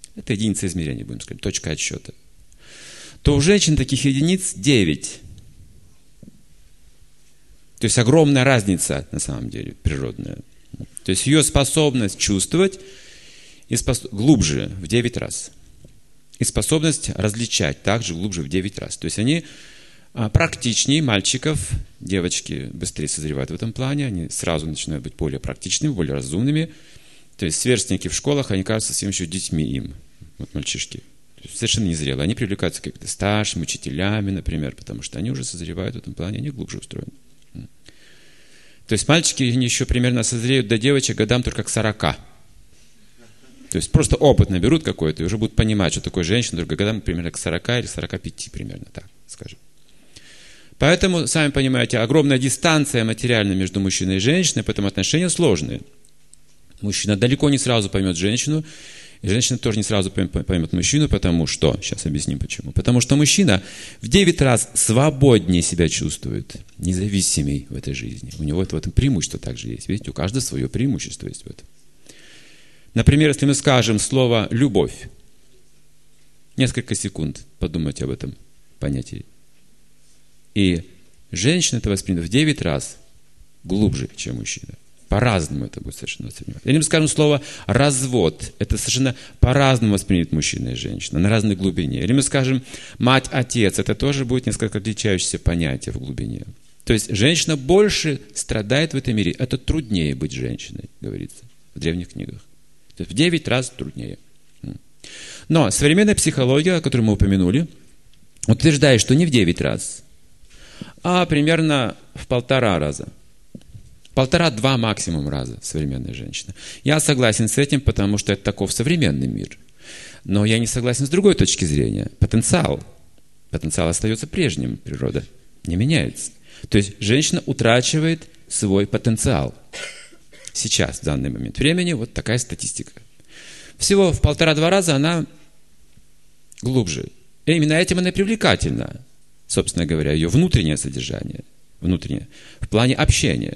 это единица измерения, будем сказать, точка отсчета, то у женщин таких единиц 9. То есть огромная разница, на самом деле, природная. То есть ее способность чувствовать глубже в 9 раз. И способность различать также глубже в 9 раз. То есть они практичнее мальчиков, девочки быстрее созревают в этом плане, они сразу начинают быть более практичными, более разумными. То есть сверстники в школах, они кажутся совсем еще детьми им, вот мальчишки. Совершенно незрелые. Они привлекаются как-то старшими учителями, например, потому что они уже созревают в этом плане, они глубже устроены. То есть мальчики они еще примерно созреют до девочек годам только к 40. То есть просто опыт наберут какой-то и уже будут понимать, что такое женщина, только годам примерно к 40 или 45 примерно, так скажем. Поэтому, сами понимаете, огромная дистанция материальная между мужчиной и женщиной, поэтому отношения сложные. Мужчина далеко не сразу поймет женщину, и женщина тоже не сразу поймет мужчину, потому что, сейчас объясним почему. Потому что мужчина в 9 раз свободнее себя чувствует, независимый в этой жизни. У него в этом преимущество также есть. Видите, у каждого свое преимущество есть в этом. Например, если мы скажем слово «любовь», несколько секунд подумайте об этом понятии. И женщина это воспримет в 9 раз глубже, чем мужчина. По-разному это будет совершенно воспринимать. Или мы скажем слово «развод». Это совершенно по-разному воспримет мужчина и женщина, на разной глубине. Или мы скажем «мать-отец». Это тоже будет несколько отличающееся понятие в глубине. То есть женщина больше страдает в этом мире. Это труднее быть женщиной, говорится в древних книгах. То есть в 9 раз труднее. Но современная психология, о которой мы упомянули, утверждает, что не в 9 раз, а примерно в 1,5 раза. 1,5-2 максимум раза современная женщина. Я согласен с этим, потому что это таков современный мир. Но я не согласен с другой точки зрения. Потенциал остается прежним, природа не меняется. То есть женщина утрачивает свой потенциал. Сейчас, в данный момент времени, вот такая статистика. Всего в 1,5-2 раза она глубже. И именно этим она и привлекательна, собственно говоря, ее внутреннее содержание, внутреннее, в плане общения.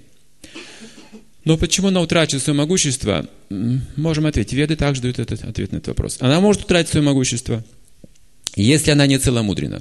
Но почему она утратит свое могущество? Можем ответить. Веды также дают этот ответ на этот вопрос. Она может утратить свое могущество, если она не целомудрена.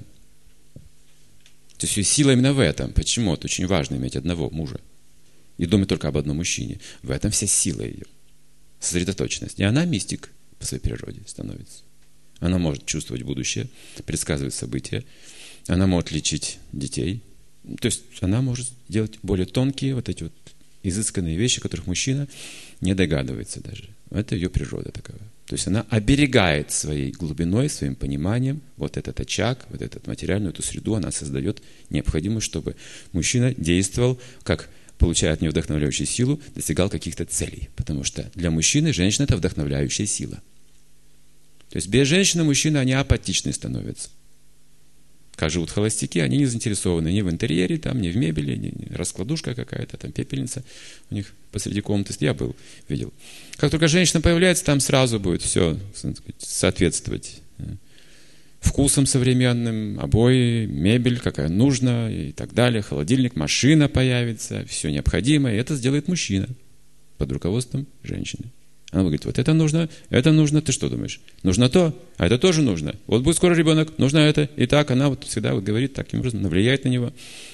То есть ее сила именно в этом. Почему? Это очень важно иметь одного мужа и думать только об одном мужчине. В этом вся сила ее, сосредоточенность. И она мистик по своей природе становится. Она может чувствовать будущее, предсказывать события. Она может лечить детей. То есть она может делать более тонкие вот эти вот изысканные вещи, о которых мужчина не догадывается даже. Это ее природа такова. То есть она оберегает своей глубиной, своим пониманием вот этот очаг, вот эту материальную эту среду, она создает необходимую, чтобы мужчина действовал, как получая от нее вдохновляющую силу, достигал каких-то целей. Потому что для мужчины женщина – это вдохновляющая сила. То есть без женщины мужчины, они апатичны становятся. Как живут холостяки, они не заинтересованы ни в интерьере, там, ни в мебели, ни раскладушка какая-то, там пепельница у них посреди комнаты. Я видел. Как только женщина появляется, там сразу будет все соответствовать вкусам современным, обои, мебель, какая нужна и так далее, холодильник, машина появится, все необходимое. И это сделает мужчина под руководством женщины. Она говорит, вот это нужно, ты что думаешь? Нужно то, а это тоже нужно. Вот будет скоро ребенок, нужно это. И так она вот всегда вот говорит таким образом, она влияет на него.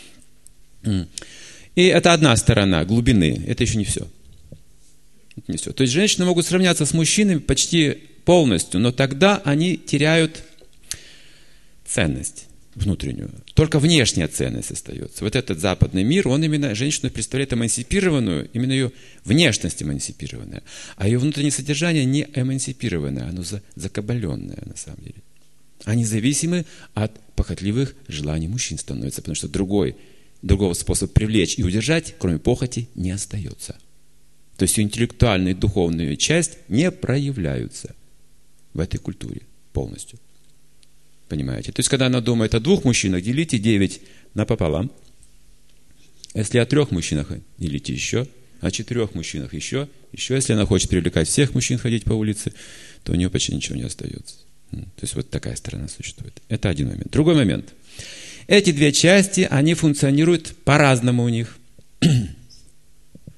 И это одна сторона глубины, это еще не все. Это не все. То есть женщины могут сравняться с мужчинами почти полностью, но тогда они теряют ценность внутреннюю. Только внешняя ценность остается. Вот этот западный мир, он именно женщину представляет эмансипированную, именно ее внешность эмансипированная, а ее внутреннее содержание не эмансипированное, оно закабаленное на самом деле. Они зависимы от похотливых желаний мужчин становятся, потому что другого способа привлечь и удержать, кроме похоти, не остается. То есть ее интеллектуальная и духовная часть не проявляются в этой культуре полностью. Понимаете? То есть, когда она думает о 2 мужчинах, делите 9 напополам. Если о 3 мужчинах, делите еще. О 4 мужчинах еще. Если она хочет привлекать всех мужчин ходить по улице, то у нее почти ничего не остается. То есть, вот такая сторона существует. Это один момент. Другой момент. Эти 2 части, они функционируют по-разному у них.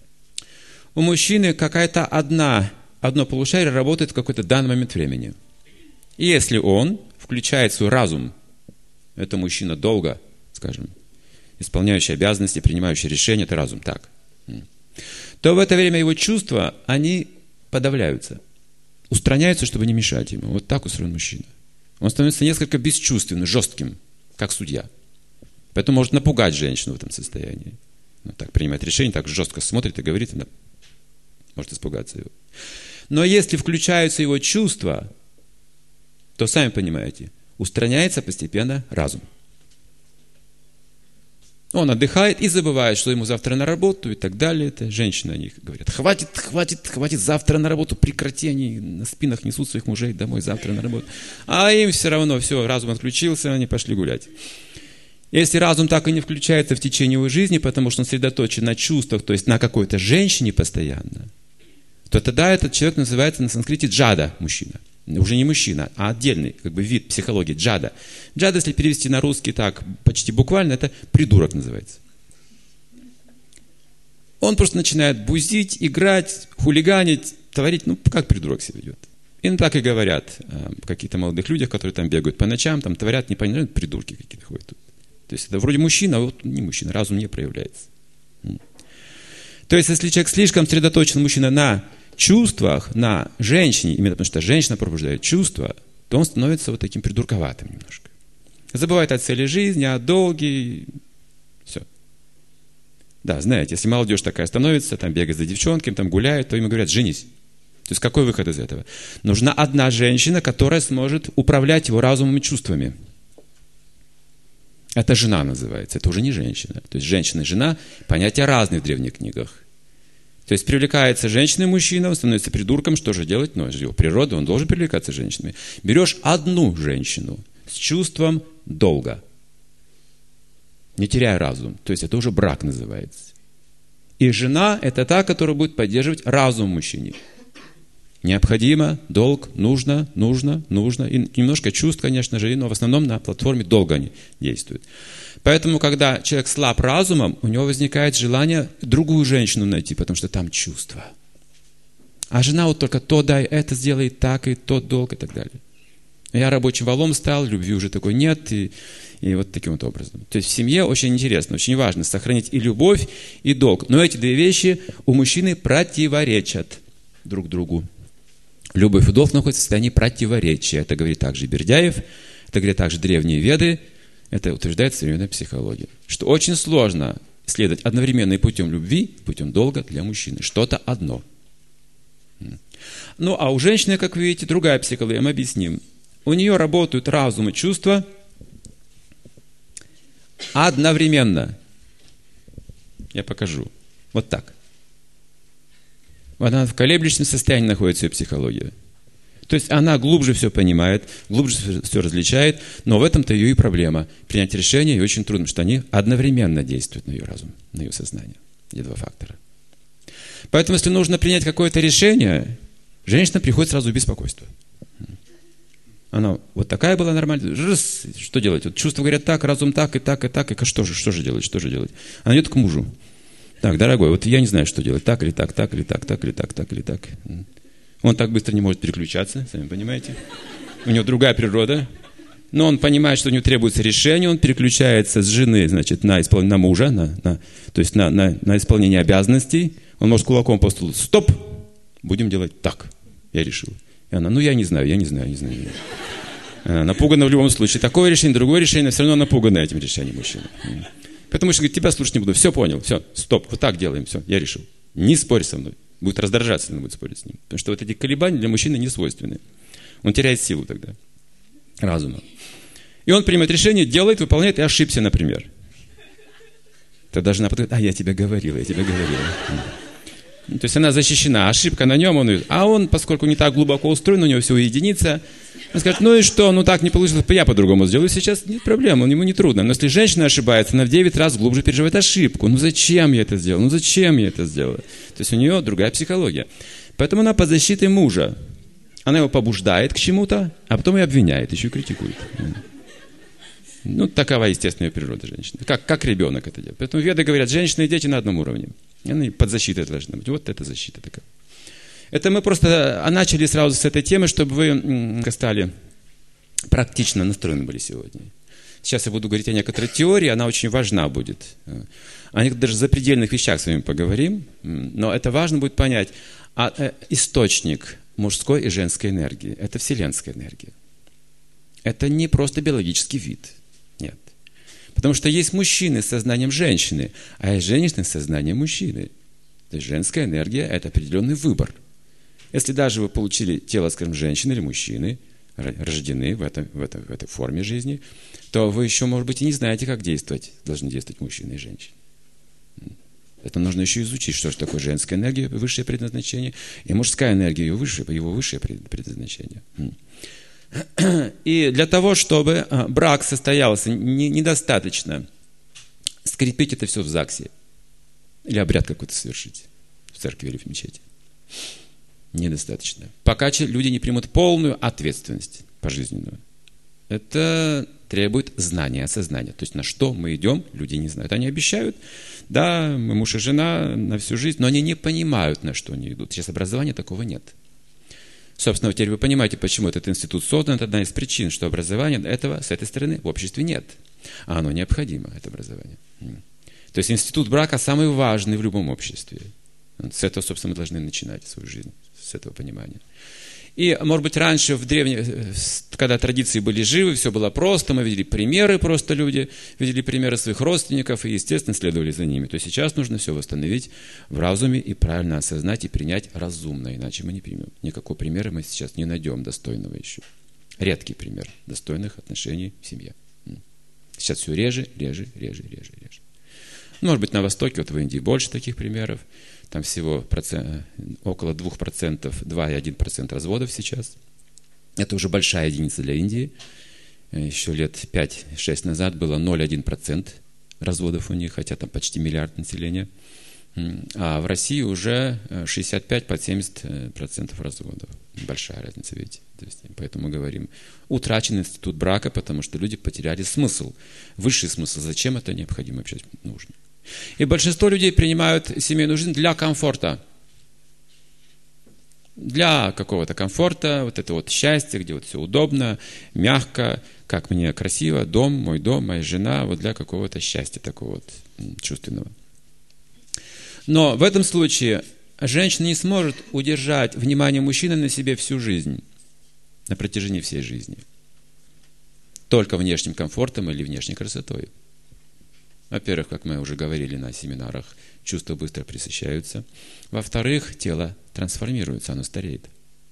У мужчины какая-то одно полушарие работает в какой-то данный момент времени. И если он включает свой разум, это мужчина долго, скажем, исполняющий обязанности, принимающий решения, это разум, так, то в это время его чувства, они подавляются, устраняются, чтобы не мешать ему. Вот так устроен мужчина. Он становится несколько бесчувственным, жестким, как судья. Поэтому может напугать женщину в этом состоянии. Ну, так принимает решение, так жестко смотрит и говорит, она может испугаться его. Но если включаются его чувства, то, сами понимаете, устраняется постепенно разум. Он отдыхает и забывает, что ему завтра на работу и так далее. Это женщины о них говорят: хватит завтра на работу, прекрати, они на спинах несут своих мужей домой завтра на работу. А им все равно, все, разум отключился, они пошли гулять. Если разум так и не включается в течение его жизни, потому что он сосредоточен на чувствах, то есть на какой-то женщине постоянно, то тогда этот человек называется на санскрите джада, мужчина. Уже не мужчина, а отдельный вид психологии, джада. Джада, если перевести на русский так почти буквально, это придурок называется. Он просто начинает бузить, играть, хулиганить, творить, как придурок себя ведет. И так и говорят о каких-то молодых людях, которые там бегают по ночам, там творят, непонятно, придурки какие-то ходят тут. То есть это вроде мужчина, а вот не мужчина, разум не проявляется. То есть если человек слишком сосредоточен, мужчина, на чувствах, на женщине, именно потому что женщина пробуждает чувства, то он становится вот таким придурковатым немножко. Забывает о цели жизни, о долге, все. Да, знаете, если молодежь такая становится, там бегает за девчонками, там гуляет, то ему говорят: женись. То есть какой выход из этого? Нужна одна женщина, которая сможет управлять его разумом и чувствами. Это жена называется, это уже не женщина. То есть женщина и жена – понятия разные в древних книгах. То есть привлекается женщина и мужчина, он становится придурком, что же делать? Ну, это же его природа, он должен привлекаться женщинами. Берешь одну женщину с чувством долга, не теряя разум. То есть это уже брак называется. И жена – это та, которая будет поддерживать разум мужчине. Необходимо, долг, нужно. И немножко чувств, конечно же, но в основном на платформе долга они действуют. Поэтому, когда человек слаб разумом, у него возникает желание другую женщину найти, потому что там чувства. А жена вот только то дай, это сделай так, и тот долг, и так далее. Я рабочим валом стал, любви уже такой нет, и вот таким вот образом. То есть в семье очень интересно, очень важно сохранить и любовь, и долг. Но эти две вещи у мужчины противоречат друг другу. Любовь и долг находятся в состоянии противоречия. Это говорит также Бердяев, это говорят также древние веды, это утверждает современная психология. Что очень сложно следовать одновременно и путем любви, и путем долга для мужчины. Что-то одно. Ну, а у женщины, как вы видите, другая психология, мы объясним. У нее работают разум и чувства одновременно. Я покажу. Вот так. Она в колеблющем состоянии находится, ее психология. То есть она глубже все понимает, глубже все различает, но в этом-то ее и проблема. Принять решение ей очень трудно, потому что они одновременно действуют на ее разум, на ее сознание. Эти два фактора. Поэтому, если нужно принять какое-то решение, женщина приходит сразу в беспокойство. Она вот такая была нормальная. Что делать? Вот чувства говорят так, разум так, и так, и так. И что же делать? Она идет к мужу. Так, дорогой, вот я не знаю, что делать. Так или так, так или так, так или так, так или так. Он так быстро не может переключаться, сами понимаете. У него другая природа. Но он понимает, что у него требуется решение. Он переключается с жены, значит, на мужа, то есть на исполнение обязанностей. Он может кулаком по столу: стоп! Будем делать так. Я решил. И она: я не знаю. Она напугана в любом случае. Такое решение, другое решение, все равно напугана этим решением мужчина. Поэтому что говорит: тебя слушать не буду. Все, понял, все, стоп, вот так делаем, все, я решил. Не спорь со мной. Будет раздражаться, если он будет спорить с ним. Потому что вот эти колебания для мужчины не свойственны. Он теряет силу тогда, разума. И он принимает решение, делает, выполняет и ошибся, например. Тогда жена подходит: я тебе говорила. То есть она защищена, ошибка на нем, а он, поскольку не так глубоко устроен, у него все единица, он скажет: и что, так не получилось, я по-другому сделаю сейчас, нет проблем, ему не трудно. Но если женщина ошибается, она в 9 раз глубже переживает ошибку. Зачем я это сделал? То есть у нее другая психология. Поэтому она под защитой мужа. Она его побуждает к чему-то, а потом и обвиняет, еще и критикует. Такова естественная природа женщины. Как ребенок это делает. Поэтому веды говорят: женщины и дети на одном уровне. Они под защитой должны быть. Вот это защита такая. Это мы просто начали сразу с этой темы, чтобы вы стали практично настроены были сегодня. Сейчас я буду говорить о некоторой теории, она очень важна будет. О некоторых даже запредельных вещах с вами поговорим, но это важно будет понять. Источник мужской и женской энергии – это вселенская энергия. Это не просто биологический вид. Нет. Потому что есть мужчины с сознанием женщины, а есть женщины с сознанием мужчины. То есть женская энергия – это определенный выбор. Если даже вы получили тело, скажем, женщины или мужчины, рождены в этой форме жизни, то вы еще, может быть, и не знаете, как должны действовать мужчины и женщины. Это нужно еще изучить, что же такое женская энергия, высшее предназначение, и мужская энергия, его высшее предназначение. И для того, чтобы брак состоялся, недостаточно скрепить это все в ЗАГСе или обряд какой-то совершить в церкви или в мечети. Недостаточно. Пока люди не примут полную ответственность пожизненную. Это требует знания, осознания. То есть на что мы идем, люди не знают. Они обещают, да, мы муж и жена на всю жизнь, но они не понимают, на что они идут. Сейчас образования такого нет. Собственно, теперь вы понимаете, почему этот институт создан. Это одна из причин, что образования этого с этой стороны в обществе нет. А оно необходимо, это образование. То есть институт брака самый важный в любом обществе. С этого, собственно, мы должны начинать свою жизнь, с этого понимания. И, может быть, раньше, в древние, когда традиции были живы, все было просто, мы видели примеры просто люди, видели примеры своих родственников и, естественно, следовали за ними. То сейчас нужно все восстановить в разуме и правильно осознать и принять разумно, иначе мы не примем. Никакого примера мы сейчас не найдем достойного еще. Редкий пример достойных отношений в семье. Сейчас все реже. Может быть, на Востоке, вот в Индии больше таких примеров. Там всего около 2%, 2,1% разводов сейчас. Это уже большая единица для Индии. Еще лет 5-6 назад было 0,1% разводов у них, хотя там почти миллиард населения. А в России уже 65-70% разводов. Большая разница, видите. То есть, поэтому мы говорим, утрачен институт брака, потому что люди потеряли смысл. Высший смысл. Зачем это необходимо вообще нужно? И большинство людей принимают семейную жизнь для комфорта. Для какого-то комфорта, вот это вот счастье, где вот все удобно, мягко, как мне красиво, дом, моя жена, вот для какого-то счастья такого вот чувственного. Но в этом случае женщина не сможет удержать внимание мужчины на себе всю жизнь, на протяжении всей жизни. Только внешним комфортом или внешней красотой. Во-первых, как мы уже говорили на семинарах, чувства быстро пресыщаются. Во-вторых, тело трансформируется, оно стареет.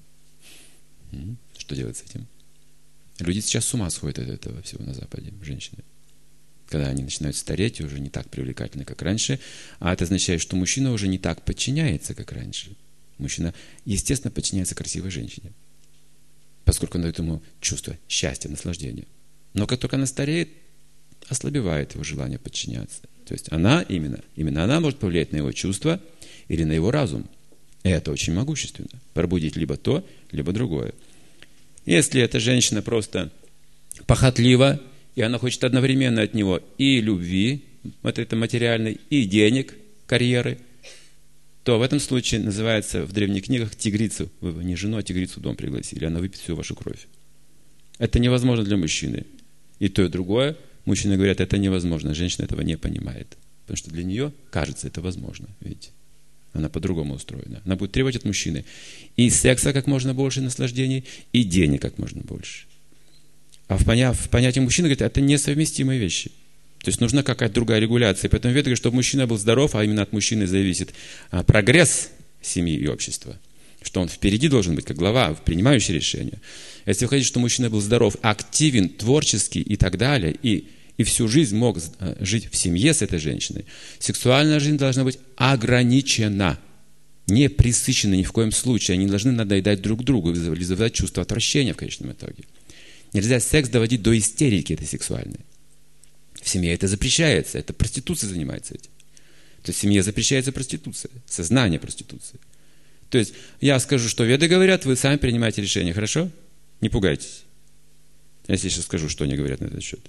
Что делать с этим? Люди сейчас с ума сходят от этого всего на Западе, женщины. Когда они начинают стареть, уже не так привлекательны, как раньше. А это означает, что мужчина уже не так подчиняется, как раньше. Мужчина, естественно, подчиняется красивой женщине, поскольку он дает ему чувство счастья, наслаждения. Но как только она стареет, ослабевает его желание подчиняться. То есть именно она может повлиять на его чувства или на его разум. И это очень могущественно. Пробудить либо то, либо другое. Если эта женщина просто похотлива, и она хочет одновременно от него и любви, вот это материальной, и денег, карьеры, то в этом случае называется в древних книгах тигрицу. Вы не жену, а тигрицу в дом пригласили. Она выпьет всю вашу кровь. Это невозможно для мужчины. И то, и другое. Мужчины говорят, это невозможно. Женщина этого не понимает. Потому что для нее кажется это возможно. Видите? Она по-другому устроена. Она будет требовать от мужчины и секса как можно больше, наслаждений, и денег как можно больше. А в понятии мужчины, говорит, это несовместимые вещи. То есть нужна какая-то другая регуляция. Поэтому веды говорят, чтобы мужчина был здоров, а именно от мужчины зависит прогресс семьи и общества. Что он впереди должен быть, как глава, принимающий решения. Если вы хотите, чтобы мужчина был здоров, активен, творческий и так далее, и всю жизнь мог жить в семье с этой женщиной, сексуальная жизнь должна быть ограничена, не пресыщена ни в коем случае. Они не должны надоедать друг другу, вызывать чувство отвращения в конечном итоге. Нельзя секс доводить до истерики этой сексуальной. В семье это запрещается, это проституция занимается этим. То есть в семье запрещается проституция, сознание проституции. То есть я скажу, что веды говорят, вы сами принимаете решение, хорошо? Не пугайтесь. Если я сейчас скажу, что они говорят на этот счет.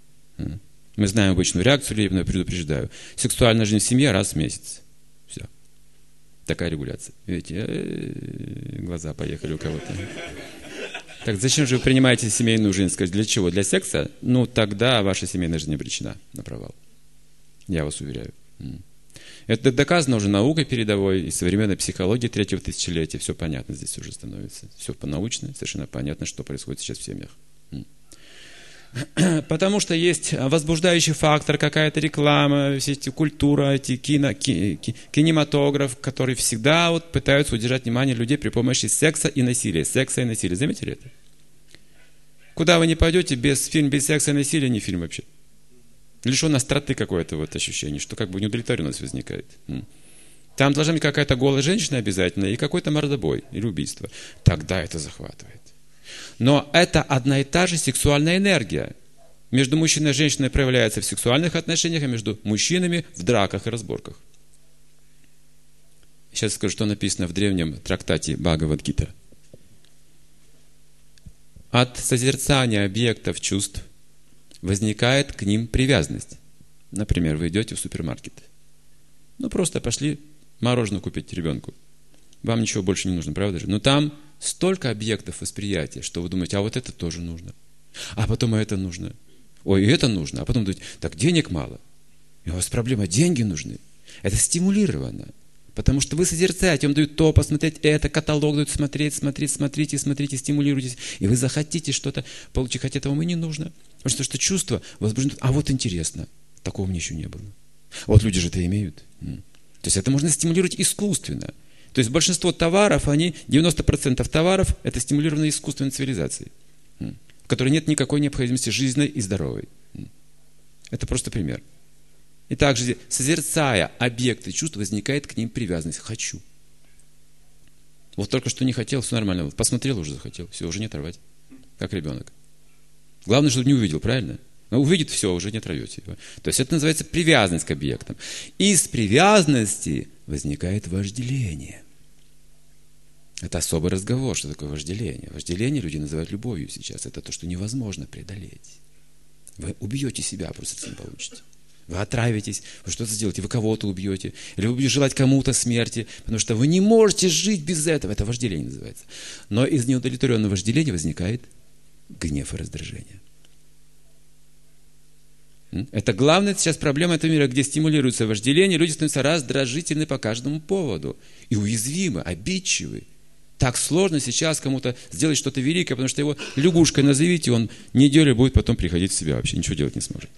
Мы знаем обычную реакцию, я предупреждаю. Сексуальная жизнь в семье раз в месяц. Все. Такая регуляция. Видите, глаза поехали у кого-то. Так зачем же вы принимаете семейную жизнь? Скажите, для чего? Для секса? Ну, тогда ваша семейная жизнь обречена на провал. Я вас уверяю. Это доказано уже наукой передовой и современной психологией третьего тысячелетия. Все понятно здесь уже становится. Все по-научно, совершенно понятно, что происходит сейчас в семьях. Потому что есть возбуждающий фактор, какая-то реклама, все эти культура, эти кинематограф, которые всегда вот пытаются удержать внимание людей при помощи секса и насилия. Секса и насилия. Заметили это? Куда вы не пойдете, без фильма, без секса и насилия, не фильм вообще. Лишен остроты какое-то вот ощущение, что как бы неудовлетворенность возникает. Там должна быть какая-то голая женщина обязательно и какой-то мордобой или убийство. Тогда это захватывает. Но это одна и та же сексуальная энергия. Между мужчиной и женщиной проявляется в сексуальных отношениях, а между мужчинами в драках и разборках. Сейчас скажу, что написано в древнем трактате Бхагавад-гита. От созерцания объектов чувств возникает к ним привязанность. Например, вы идете в супермаркет. Ну, просто пошли мороженое купить ребенку. Вам ничего больше не нужно, правда же? Но там столько объектов восприятия, что вы думаете, а вот это тоже нужно. А потом это нужно. Ой, и это нужно. А потом думаете, так денег мало. И у вас проблема, деньги нужны. Это стимулировано. Потому что вы созерцаете, вам дают то, посмотреть это, каталог дают смотреть, смотрите, стимулируйтесь. И вы захотите что-то получить, хотя этого вам и не нужно. Потому что чувство возбуждено. А вот интересно, такого мне еще не было. Вот люди же это имеют. То есть это можно стимулировать искусственно. То есть большинство товаров, 90% товаров, это стимулировано искусственной цивилизацией, в которой нет никакой необходимости жизненной и здоровой. Это просто пример. И также, созерцая объекты чувств, возникает к ним привязанность. Хочу. Вот только что не хотел, все нормально. Посмотрел, уже захотел. Все, уже не оторвать. Как ребенок. Главное, чтобы не увидел, правильно? Но увидит, все, уже не оторвете его. То есть это называется привязанность к объектам. Из привязанности возникает вожделение. Это особый разговор, что такое вожделение. Вожделение люди называют любовью сейчас. Это то, что невозможно преодолеть. Вы убьете себя, просто с этим получите. Вы отравитесь, вы что-то сделаете, вы кого-то убьете. Или вы будете желать кому-то смерти, потому что вы не можете жить без этого. Это вожделение называется. Но из неудовлетворенного вожделения возникает гнев и раздражение. Это главная сейчас проблема этого мира, где стимулируется вожделение, люди становятся раздражительны по каждому поводу. И уязвимы, обидчивы. Так сложно сейчас кому-то сделать что-то великое, потому что его лягушкой назовите, он неделю будет потом приходить в себя, вообще ничего делать не сможет.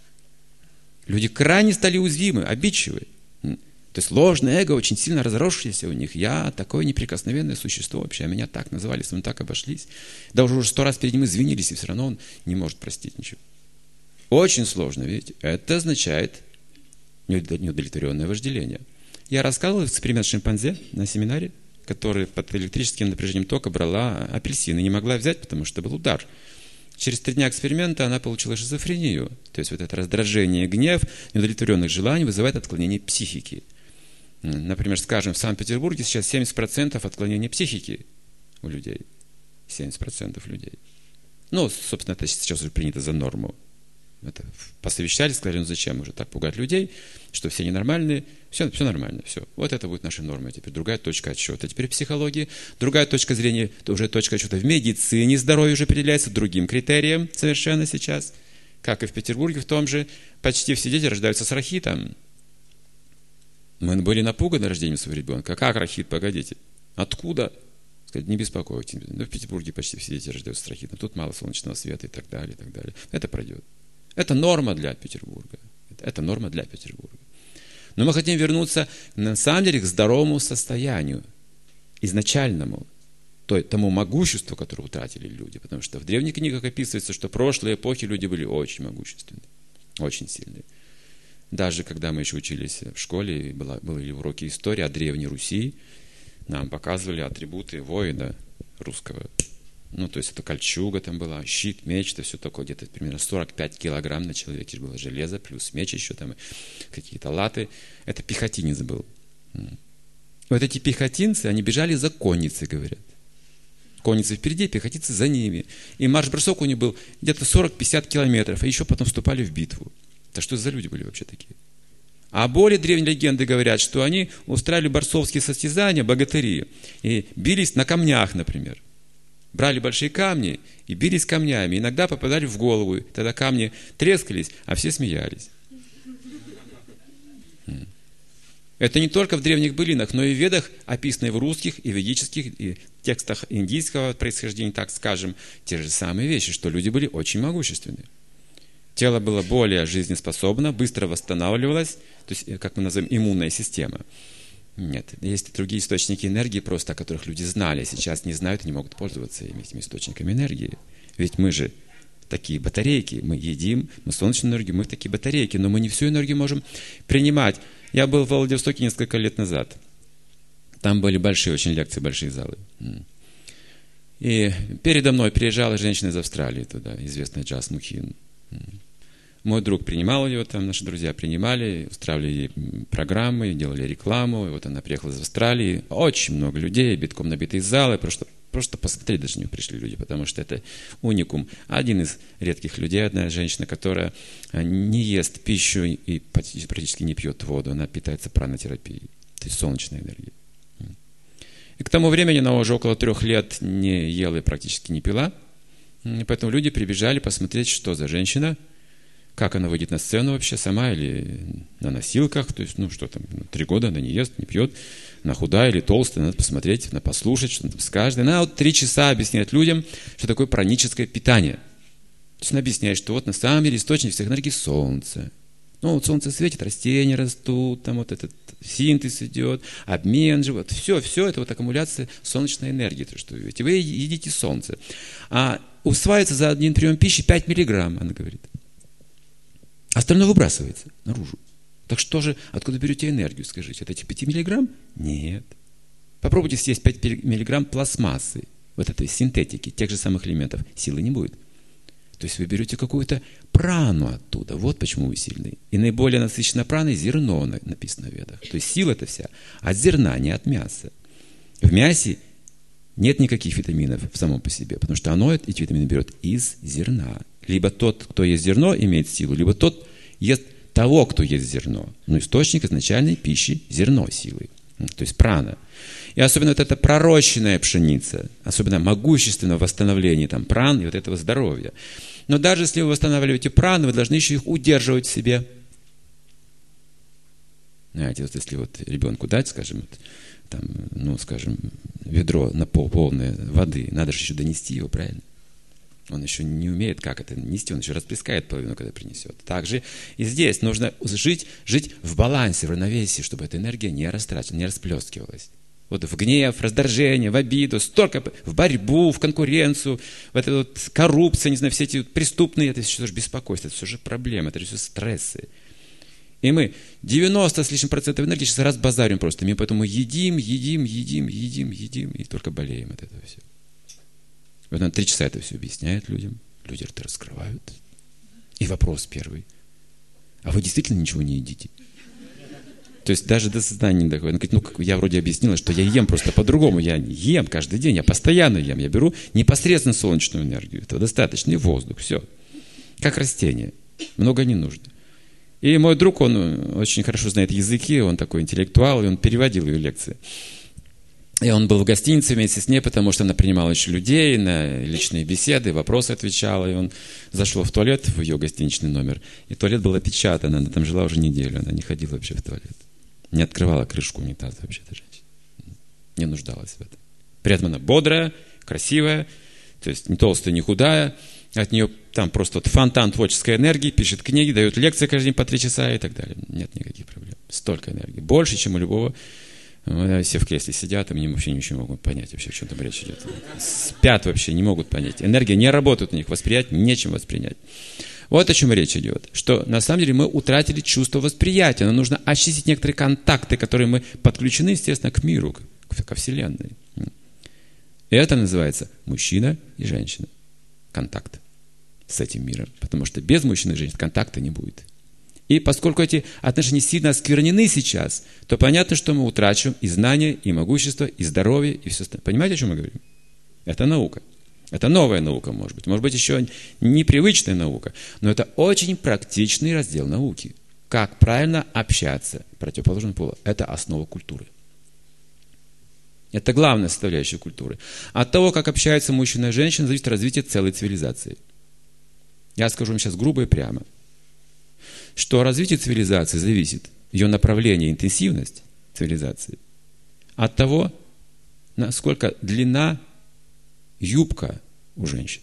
Люди крайне стали уязвимы, обидчивы. То есть ложное эго очень сильно разросшееся у них. Я такое неприкосновенное существо вообще, а меня так называли, с ним так обошлись. Да уже 100 раз перед ним извинились, и все равно он не может простить ничего. Очень сложно, видите. Это означает неудовлетворенное вожделение. Я рассказывал эксперимент шимпанзе на семинаре, который под электрическим напряжением тока брала апельсин и не могла взять, потому что был удар. Через 3 дня эксперимента она получила шизофрению. То есть вот это раздражение, гнев, неудовлетворенных желаний вызывает отклонение психики. Например, скажем, в Санкт-Петербурге сейчас 70% отклонения психики у людей. 70% людей. Ну, собственно, это сейчас уже принято за норму. Это посовещались, сказали, ну зачем уже так пугать людей, что все ненормальные, все нормально, все. Вот это будет наша норма. Теперь другая точка отсчета. Теперь психология, другая точка зрения, это уже точка отсчета в медицине. Здоровье уже определяется другим критерием совершенно сейчас. Как и в Петербурге, в том же, почти все дети рождаются с рахитом. Мы были напуганы рождением своего ребенка. Как рахит, погодите? Откуда? Сказать, не беспокойтесь. Но в Петербурге почти все дети рождаются с рахитом. Тут мало солнечного света и так далее, и так далее. Это пройдет. Это норма для Петербурга. Это норма для Петербурга. Но мы хотим вернуться, на самом деле, к здоровому состоянию, изначальному, тому могуществу, которое утратили люди. Потому что в древних книгах описывается, что в прошлые эпохи люди были очень могущественны, очень сильные. Даже когда мы еще учились в школе, были уроки истории о Древней Руси, нам показывали атрибуты воина русского. Ну, то есть это кольчуга там была, щит, меч, это все такое, где-то примерно 45 килограмм на человеке было железо, плюс меч еще там, какие-то латы. Это пехотинец был. Вот эти пехотинцы, они бежали за конницей, говорят. Конницы впереди, пехотинцы за ними. И марш-бросок у них был где-то 40-50 километров, а еще потом вступали в битву. Да что за люди были вообще такие? А более древние легенды говорят, что они устраивали борцовские состязания, богатыри, и бились на камнях, например. Брали большие камни и бились камнями. Иногда попадали в голову. Тогда камни трескались, а все смеялись. Это не только в древних былинах, но и в ведах, описанные в русских и ведических и текстах индийского происхождения, так скажем, те же самые вещи, что люди были очень могущественны. Тело было более жизнеспособно, быстро восстанавливалось, то есть, как мы называем, иммунная система. Нет, есть другие источники энергии, просто о которых люди знали, сейчас не знают и не могут пользоваться этими источниками энергии. Ведь мы же такие батарейки, мы едим, мы солнечную энергию, мы такие батарейки, но мы не всю энергию можем принимать. Я был в Владивостоке несколько лет назад. Там были большие очень лекции, большие залы. И передо мной приезжала женщина из Австралии туда, известная Джаз Мухин. Мой друг принимал ее, там наши друзья принимали, устраивали ей программы, делали рекламу. И вот она приехала из Австралии. Очень много людей, битком набитые залы. Просто посмотреть даже не пришли люди, потому что это уникум. Один из редких людей, одна женщина, которая не ест пищу и практически не пьет воду. Она питается пранотерапией, то есть солнечной энергией. И к тому времени она уже около 3 лет не ела и практически не пила. И поэтому люди прибежали посмотреть, что за женщина, как она выйдет на сцену вообще, сама или на носилках. То есть, 3 года она не ест, не пьет. Она худая или толстая, надо посмотреть, надо послушать, что она там скажет. Она 3 часа объясняет людям, что такое праническое питание. То есть она объясняет, что вот на самом деле источник всех энергий солнце. Солнце светит, растения растут, там вот этот синтез идет, обмен же, вот все это вот аккумуляция солнечной энергии, то, что вы видите. Вы едите солнце. А усваивается за один прием пищи 5 миллиграмм, она говорит. Остальное выбрасывается наружу. Так что же, откуда берете энергию, скажите? От этих 5 миллиграмм? Нет. Попробуйте съесть 5 миллиграмм пластмассы, вот этой синтетики, тех же самых элементов. Силы не будет. То есть вы берете какую-то прану оттуда. Вот почему вы сильны. И наиболее насыщенное праной зерно написано в ведах. То есть сила это вся от зерна, не от мяса. В мясе нет никаких витаминов в самом по себе, потому что оно эти витамины берет из зерна. Либо тот, кто ест зерно, имеет силу, либо тот ест того, кто ест зерно. Но источник изначальной пищи – зерно силы. То есть прана. И особенно вот эта пророщенная пшеница, особенно могущественное восстановление там пран и вот этого здоровья. Но даже если вы восстанавливаете праны, вы должны еще их удерживать в себе. Знаете, вот если вот ребенку дать, скажем, ведро полное воды, надо же еще донести его, правильно? Он еще не умеет, как это нести, он еще расплескает половину, когда принесет. Также и здесь нужно жить в балансе, в равновесии, чтобы эта энергия не растрачивалась, не расплескивалась. Вот в гнев, раздражение, в обиду, столько в борьбу, в конкуренцию, в эту вот коррупцию, не знаю, все эти преступные, это все же беспокойство, это все же проблемы, это все стрессы. И мы 90 с лишним процентов энергии сейчас разбазарим просто. Мы поэтому едим, и только болеем от этого всего. Вот он 3 часа это все объясняет людям. Люди это раскрывают. И вопрос первый. А вы действительно ничего не едите? То есть даже до сознания не доходит. Он говорит, я вроде объяснила, что я ем просто по-другому. Я ем каждый день, я постоянно ем. Я беру непосредственно солнечную энергию. Этого достаточно. И воздух, все. Как растение. Много не нужно. И мой друг, он очень хорошо знает языки, он такой интеллектуал, и он переводил ее лекции. И он был в гостинице вместе с ней, потому что она принимала еще людей на личные беседы, вопросы отвечала. И он зашел в туалет, в ее гостиничный номер. И туалет был опечатан, она там жила уже неделю. Она не ходила вообще в туалет. Не открывала крышку унитаза вообще-то женщина. Не нуждалась в этом. При этом она бодрая, красивая, то есть не толстая, не худая. От нее там просто вот фонтан творческой энергии, пишет книги, дает лекции каждый день по 3 часа и так далее. Нет никаких проблем. Столько энергии. Больше, чем у любого. Все в кресле сидят, и мне вообще ничего не могут понять, вообще, о чем там речь идет. Спят вообще, не могут понять. Энергия не работает у них, восприять нечем воспринять. Вот о чем речь идет. Что на самом деле мы утратили чувство восприятия. Нам нужно очистить некоторые контакты, которые мы подключены, естественно, к миру, ко Вселенной. И это называется мужчина и женщина. Контакт с этим миром. Потому что без мужчины и женщины контакта не будет. И поскольку эти отношения сильно осквернены сейчас, то понятно, что мы утрачиваем и знания, и могущество, и здоровье, и все остальное. Понимаете, о чем мы говорим? Это наука. Это новая наука, может быть. Может быть, еще непривычная наука. Но это очень практичный раздел науки. Как правильно общаться противоположного пола. Это основа культуры. Это главная составляющая культуры. От того, как общаются мужчина и женщина, зависит развитие целой цивилизации. Я скажу вам сейчас грубо и прямо, что развитие цивилизации зависит, ее направление, интенсивность цивилизации, от того, насколько длина юбка у женщины,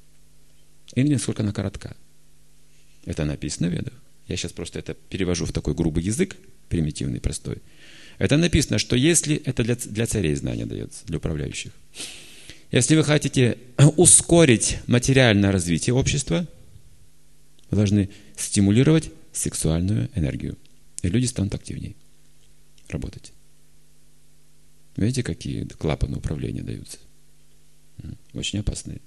или насколько она коротка. Это написано в Ведах. Я сейчас просто это перевожу в такой грубый язык, примитивный, простой. Это написано, что если это для царей знание дается, для управляющих. Если вы хотите ускорить материальное развитие общества, вы должны стимулировать сексуальную энергию. И люди станут активнее работать. Видите, какие клапаны управления даются? Очень опасные.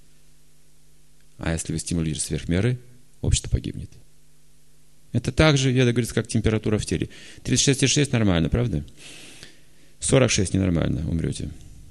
А если вы стимулируете сверх меры, общество погибнет. Это так же, я говорю, как температура в теле. 36,6 нормально, правда? 46 ненормально, умрете.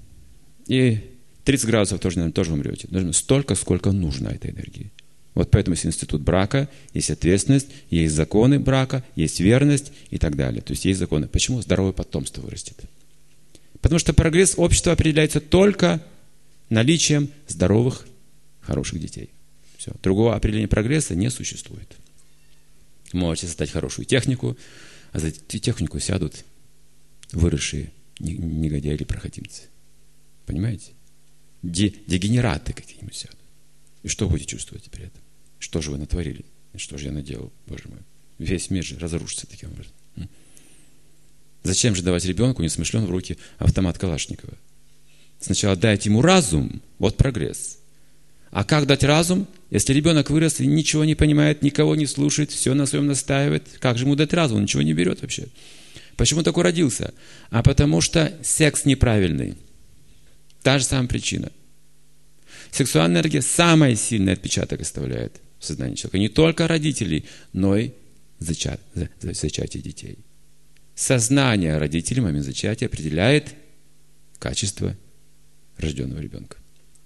И 30 градусов тоже умрете. Должно столько, сколько нужно этой энергии. Вот поэтому есть институт брака, есть ответственность, есть законы брака, есть верность и так далее. То есть есть законы. Почему здоровое потомство вырастет? Потому что прогресс общества определяется только наличием здоровых, хороших детей. Все. Другого определения прогресса не существует. Можете создать хорошую технику, а за эту технику сядут выросшие негодяи или проходимцы. Понимаете? Дегенераты какие-нибудь сядут. И что будете чувствовать при этом? Что же вы натворили? Что же я наделал? Боже мой. Весь мир же разрушится таким образом. Зачем же давать ребенку несмышленному в руки автомат Калашникова? Сначала дайте ему разум, вот прогресс. А как дать разум, если ребенок вырос и ничего не понимает, никого не слушает, все на своем настаивает? Как же ему дать разум? Он ничего не берет вообще. Почему такой родился? А потому что секс неправильный. Та же самая причина. Сексуальная энергия самый сильный отпечаток оставляет в сознании человека. Не только родителей, но и зачатие детей. Сознание родителей в момент зачатия определяет качество рожденного ребенка.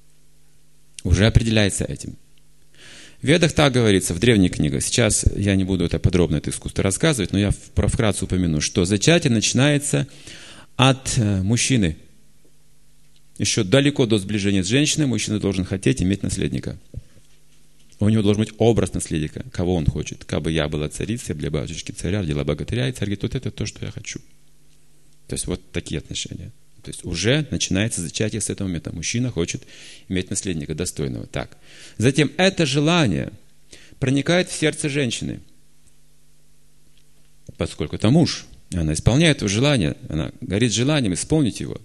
Уже определяется этим. В Ведах так говорится, в древних книгах. Сейчас я не буду это подробно, это искусство рассказывать, но я вкратце упомяну, что зачатие начинается от мужчины. Еще далеко до сближения с женщиной мужчина должен хотеть иметь наследника. У него должен быть образ наследника, кого он хочет. Как бы я была царицей, для батюшки царя, родила богатыря, и царь говорит, вот это то, что я хочу. То есть вот такие отношения. То есть уже начинается зачатие с этого момента. Мужчина хочет иметь наследника достойного. Так. Затем это желание проникает в сердце женщины. Поскольку это муж, она исполняет его желание, она горит желанием исполнить его.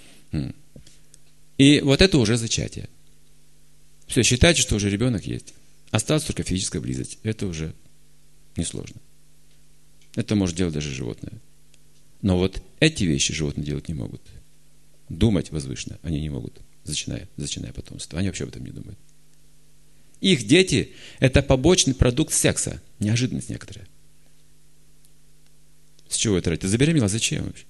И вот это уже зачатие. Все, считайте, что уже ребенок есть. Осталась только физическая близость. Это уже несложно. Это может делать даже животное. Но вот эти вещи животные делать не могут. Думать возвышенно они не могут, зачиная потомство. Они вообще об этом не думают. Их дети – это побочный продукт секса. Неожиданность некоторая. С чего это ради? Ты забеременела? Зачем вообще?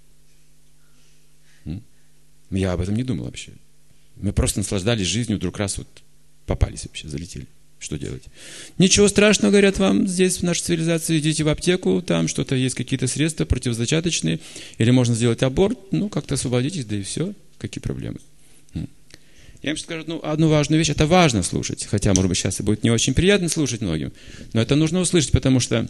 Я об этом не думал вообще. Мы просто наслаждались жизнью, вдруг раз вот попались вообще, залетели. Что делать? Ничего страшного, говорят вам, здесь в нашей цивилизации, идите в аптеку, там что-то есть, какие-то средства противозачаточные, или можно сделать аборт, как-то освободитесь, да и все. Какие проблемы? Я им скажу одну важную вещь, это важно слушать, хотя, может быть, сейчас и будет не очень приятно слушать многим, но это нужно услышать, потому что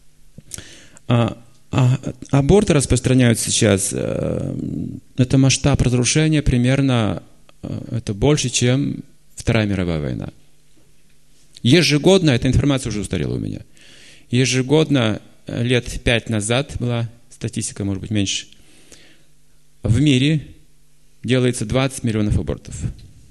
аборты распространяются сейчас, это масштаб разрушения примерно, это больше, чем Вторая мировая война. Ежегодно, эта информация уже устарела у меня, ежегодно, лет 5 назад была статистика, может быть, меньше, в мире делается 20 миллионов абортов.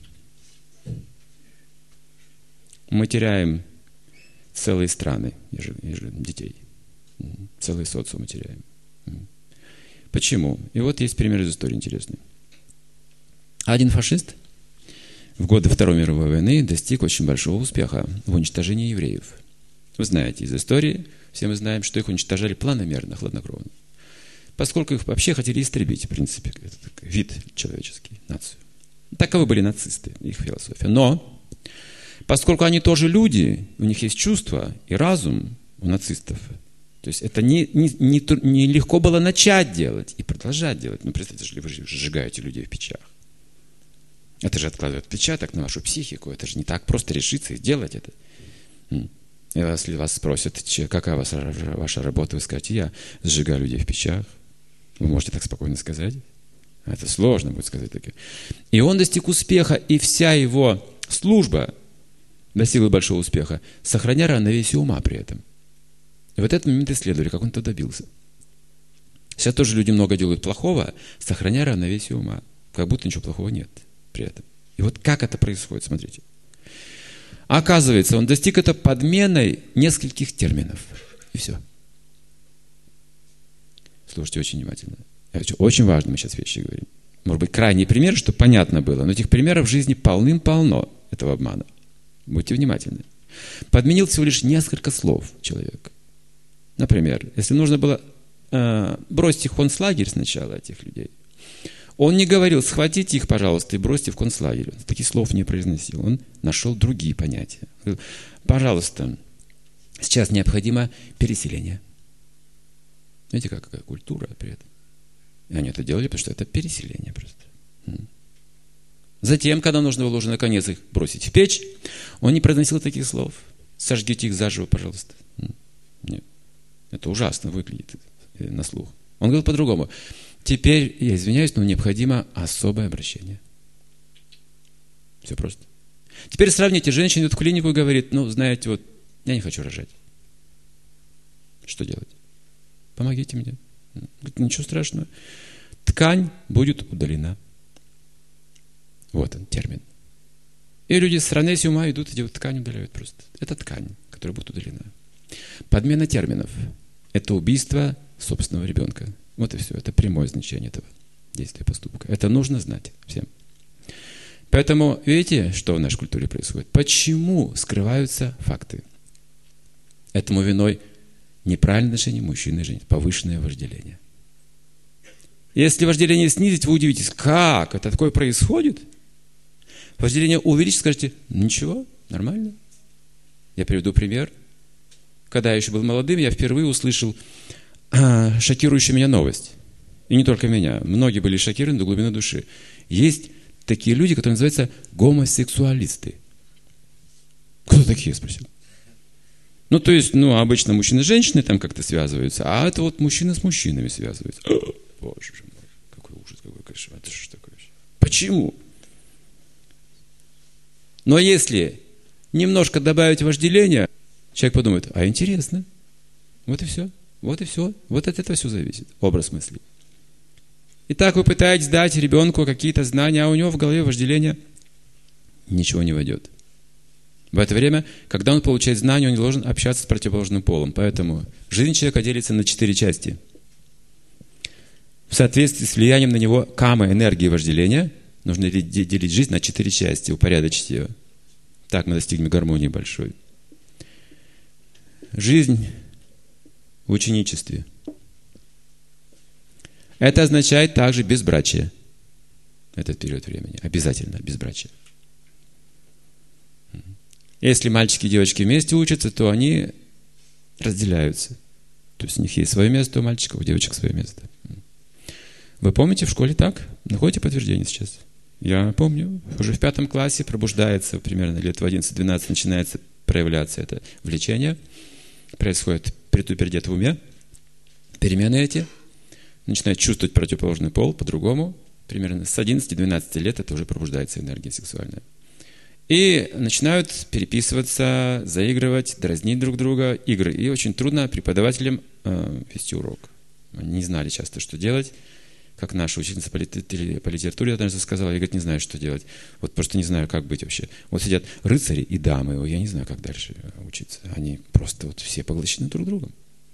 Мы теряем целые страны детей, целые социумы теряем. Почему? И вот есть пример из истории интересный. Один фашист в годы Второй мировой войны достиг очень большого успеха в уничтожении евреев. Вы знаете из истории, все мы знаем, что их уничтожали планомерно, хладнокровно. Поскольку их вообще хотели истребить, в принципе, это вид человеческий, нацию. Таковы были нацисты, их философия. Но, поскольку они тоже люди, у них есть чувства и разум у нацистов, То есть это не легко было начать делать и продолжать делать. Ну, представьте, если вы сжигаете людей в печах. Это же откладывает отпечаток на вашу психику. Это же не так просто решиться и сделать это. Если вас спросят, какая ваша работа, вы скажете, я сжигаю людей в печах. Вы можете так спокойно сказать. Это сложно будет сказать такое. И он достиг успеха, и вся его служба достигла большого успеха, сохраняя равновесие ума при этом. И вот этот момент исследовали, как он это добился. Сейчас тоже люди много делают плохого, сохраняя равновесие ума. Как будто ничего плохого нет при этом. И вот как это происходит, смотрите. Оказывается, он достиг это подменой нескольких терминов. И все. Слушайте очень внимательно. Очень важно мы сейчас вещи говорим. Может быть, крайний пример, чтобы понятно было. Но этих примеров в жизни полным-полно этого обмана. Будьте внимательны. Подменил всего лишь несколько слов человек. Например, если нужно было бросить их в концлагерь сначала, этих людей, он не говорил, схватите их, пожалуйста, и бросьте в концлагерь. Он таких слов не произносил. Он нашел другие понятия. Он говорил, пожалуйста, сейчас необходимо переселение. Знаете, какая культура при этом? И они это делали, потому что это переселение просто. Затем, когда нужно было уже наконец их бросить в печь, он не произносил таких слов. Сожгите их заживо, пожалуйста. Нет. Это ужасно выглядит на слух. Он говорил по-другому. Теперь, я извиняюсь, но необходимо особое обращение. Все просто. Теперь сравните, женщина идет в клинику и говорит, ну, знаете, вот, я не хочу рожать. Что делать? Помогите мне. Говорит, ничего страшного. Ткань будет удалена. Вот он, термин. И люди с равновесием ума идут и делают ткань, удаляют просто. Это ткань, которая будет удалена. Подмена терминов. Это убийство собственного ребенка. Вот и все. Это прямое значение этого действия, поступка. Это нужно знать всем. Поэтому, видите, что в нашей культуре происходит? Почему скрываются факты? Этому виной неправильное отношение мужчины и женщины, повышенное вожделение. Если вожделение снизить, вы удивитесь, как это такое происходит? Вожделение увеличить, скажете, ничего, нормально. Я приведу пример. Когда я еще был молодым, я впервые услышал шокирующую меня новость. И не только меня. Многие были шокированы до глубины души. Есть такие люди, которые называются гомосексуалисты. Кто такие, спросил? Ну, то есть, обычно мужчины и женщины там как-то связываются, а это вот мужчины с мужчинами связываются. Боже мой, какой ужас, какой кошмар. Это что такое? Почему? Но если немножко добавить вожделения, человек подумает, а интересно. Вот и все. Вот и все. Вот от этого все зависит. Образ мыслей. Итак, вы пытаетесь дать ребенку какие-то знания, а у него в голове вожделение ничего не войдет. В это время, когда он получает знания, он не должен общаться с противоположным полом. Поэтому жизнь человека делится на 4 части. В соответствии с влиянием на него камы, энергии вожделения, нужно делить жизнь на 4 части, упорядочить ее. Так мы достигнем гармонии большой. Жизнь в ученичестве. Это означает также безбрачие. Этот период времени. Обязательно безбрачие. Если мальчики и девочки вместе учатся, то они разделяются. То есть у них есть свое место у мальчиков, у девочек свое место. Вы помните, в школе так? Находите подтверждение сейчас? Я помню. Уже в 5 классе пробуждается, примерно лет в 11-12 начинается проявляться это влечение. Происходит предупредит в уме. Перемены эти. Начинает чувствовать противоположный пол по-другому. Примерно с 11-12 лет это уже пробуждается энергия сексуальная. И начинают переписываться, заигрывать, дразнить друг друга, игры. И очень трудно преподавателям вести урок. Они не знали часто, что делать. Как наша учительница по литературе однажды сказала, я, говорит, не знаю, что делать. Вот просто не знаю, как быть вообще. Вот сидят рыцари и дамы, я не знаю, как дальше учиться. Они просто вот все поглощены друг другом.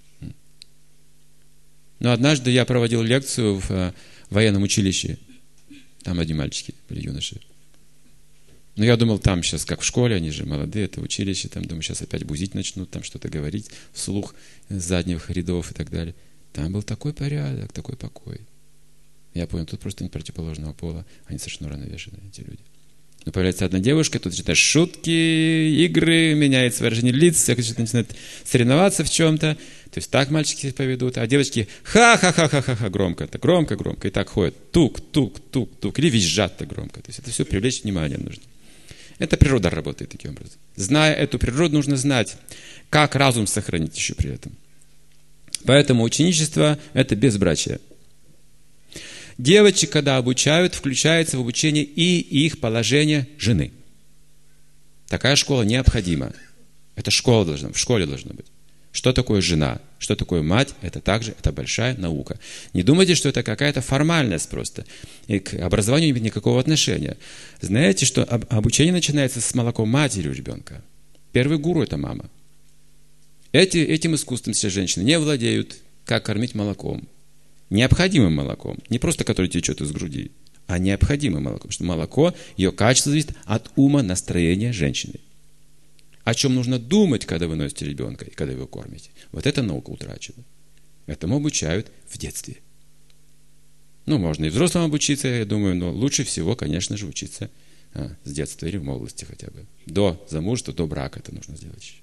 Но однажды я проводил лекцию в военном училище. Там одни мальчики были, юноши. Но я думал, там сейчас, как в школе, они же молодые, это училище, там, думаю, сейчас опять бузить начнут, там что-то говорить вслух с задних рядов и так далее. Там был такой порядок, такой покой. Я понял, тут просто не противоположного пола, они совершенно равновешены, эти люди. Но появляется одна девушка, тут начинают шутки, игры, меняется выражение лиц, все начинают соревноваться в чем-то. То есть так мальчики себя поведут, а девочки ха-ха-ха-ха-ха громко, так громко, и так ходят тук-тук-тук-тук, или визжат так громко. То есть это все привлечь внимание нужно. Это природа работает таким образом. Зная эту природу, нужно знать, как разум сохранить еще при этом. Поэтому ученичество – это безбрачие. Девочек, когда обучают, включается в обучение и их положение жены. Такая школа необходима. Это школа в школе должна быть. Что такое жена? Что такое мать? Это большая наука. Не думайте, что это какая-то формальность просто. И к образованию не имеет никакого отношения. Знаете, что обучение начинается с молоком матери у ребенка. Первый гуру – это мама. Этим искусством все женщины не владеют, как кормить молоком. Необходимым молоком. Не просто, которое течет из груди, а необходимым молоком. Потому что молоко, ее качество зависит от ума, настроения женщины. О чем нужно думать, когда вы носите ребенка и когда вы его кормите. Вот эта наука утрачена. Этому обучают в детстве. Можно и взрослым обучиться, я думаю, но лучше всего, конечно же, учиться с детства или в молодости хотя бы. До замужества, до брака это нужно сделать.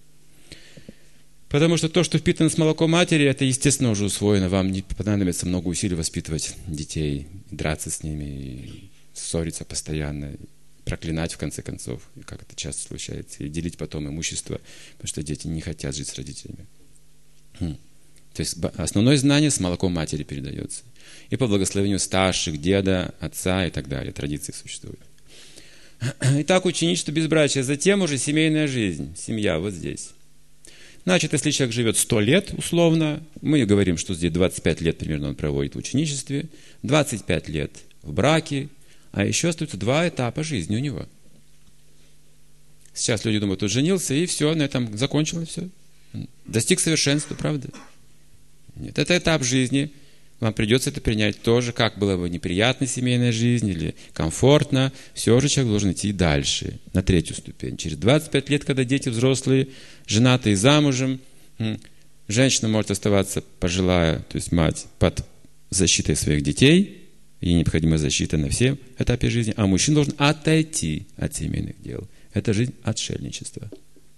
Потому что то, что впитано с молоком матери, это, естественно, уже усвоено. Вам не понадобится много усилий воспитывать детей, драться с ними, и ссориться постоянно, проклинать, в конце концов, как это часто случается, и делить потом имущество, потому что дети не хотят жить с родителями. То есть основное знание с молоком матери передается. И по благословению старших, деда, отца и так далее. Традиции существуют. Итак, ученичество безбрачия. Затем уже семейная жизнь, семья вот здесь. Значит, если человек живет 100 лет, условно, мы говорим, что здесь 25 лет примерно он проводит в ученичестве, 25 лет в браке, а еще остаются 2 этапа жизни у него. Сейчас люди думают, он женился, и все, на этом закончилось все. Достиг совершенства, правда? Нет, это этап жизни. Вам придется это принять тоже, как было бы неприятно семейная жизнь или комфортно. Все же человек должен идти дальше, на 3-ю ступень. Через 25 лет, когда дети взрослые, женатые, замужем, женщина может оставаться пожилая, то есть мать, под защитой своих детей. Ей необходима защита на всем этапе жизни. А мужчина должен отойти от семейных дел. Это жизнь отшельничества.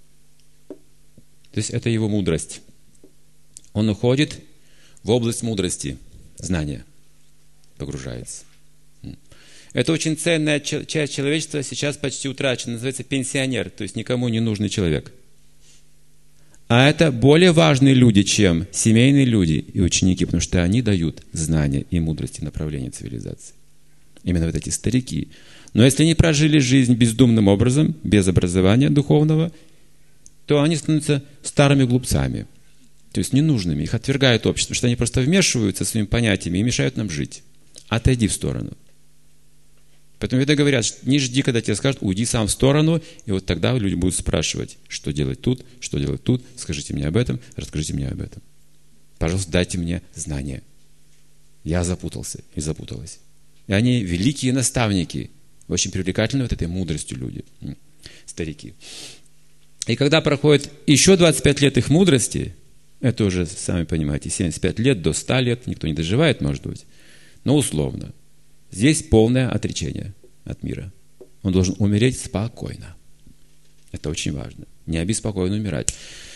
То есть это его мудрость. Он уходит в область мудрости, знания, погружается. Это очень ценная часть человечества, сейчас почти утрачена, называется пенсионер, то есть никому не нужный человек. А это более важные люди, чем семейные люди и ученики, потому что они дают знания и мудрости направления цивилизации. Именно вот эти старики. Но если они прожили жизнь бездумным образом, без образования духовного, то они становятся старыми глупцами. То есть ненужными, их отвергает общество, потому что они просто вмешиваются своими понятиями и мешают нам жить. Отойди в сторону. Поэтому ведь говорят, не жди, когда тебе скажут, уйди сам в сторону, и вот тогда люди будут спрашивать, что делать тут, скажите мне об этом, расскажите мне об этом. Пожалуйста, дайте мне знания. Я запутался и запуталась. И они великие наставники, очень привлекательны вот этой мудростью люди, старики. И когда проходит еще 25 лет их мудрости, это уже, сами понимаете, 75 лет до 100 лет, никто не доживает, может быть, но условно. Здесь полное отречение от мира. Он должен умереть спокойно. Это очень важно. Не обеспокоенно умирать.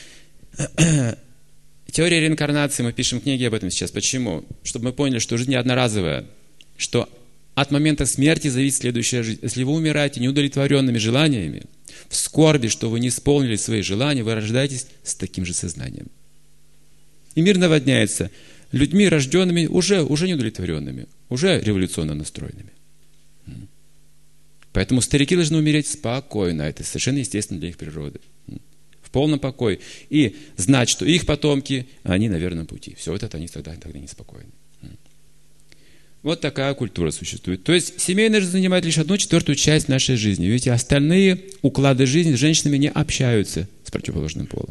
Теория реинкарнации, мы пишем книги об этом сейчас. Почему? Чтобы мы поняли, что жизнь не одноразовая, что от момента смерти зависит следующая жизнь. Если вы умираете неудовлетворенными желаниями, в скорби, что вы не исполнили свои желания, вы рождаетесь с таким же сознанием. И мир наводняется людьми, рожденными уже неудовлетворенными, уже революционно настроенными. Поэтому старики должны умереть спокойно. Это совершенно естественно для их природы. В полном покое. И знать, что их потомки, они на верном пути. Все это они тогда неспокойны. Вот такая культура существует. То есть семейная жизнь занимает лишь 1/4 часть нашей жизни. Видите, остальные уклады жизни с женщинами не общаются с противоположным полом.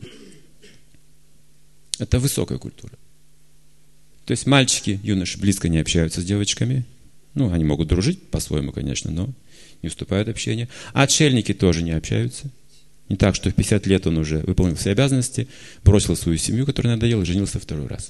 Это высокая культура. То есть мальчики, юноши близко не общаются с девочками. Они могут дружить по-своему, конечно, но не уступают общению. А отшельники тоже не общаются. Не так, что в 50 лет он уже выполнил все обязанности, бросил свою семью, которая надоела, и женился 2-й раз.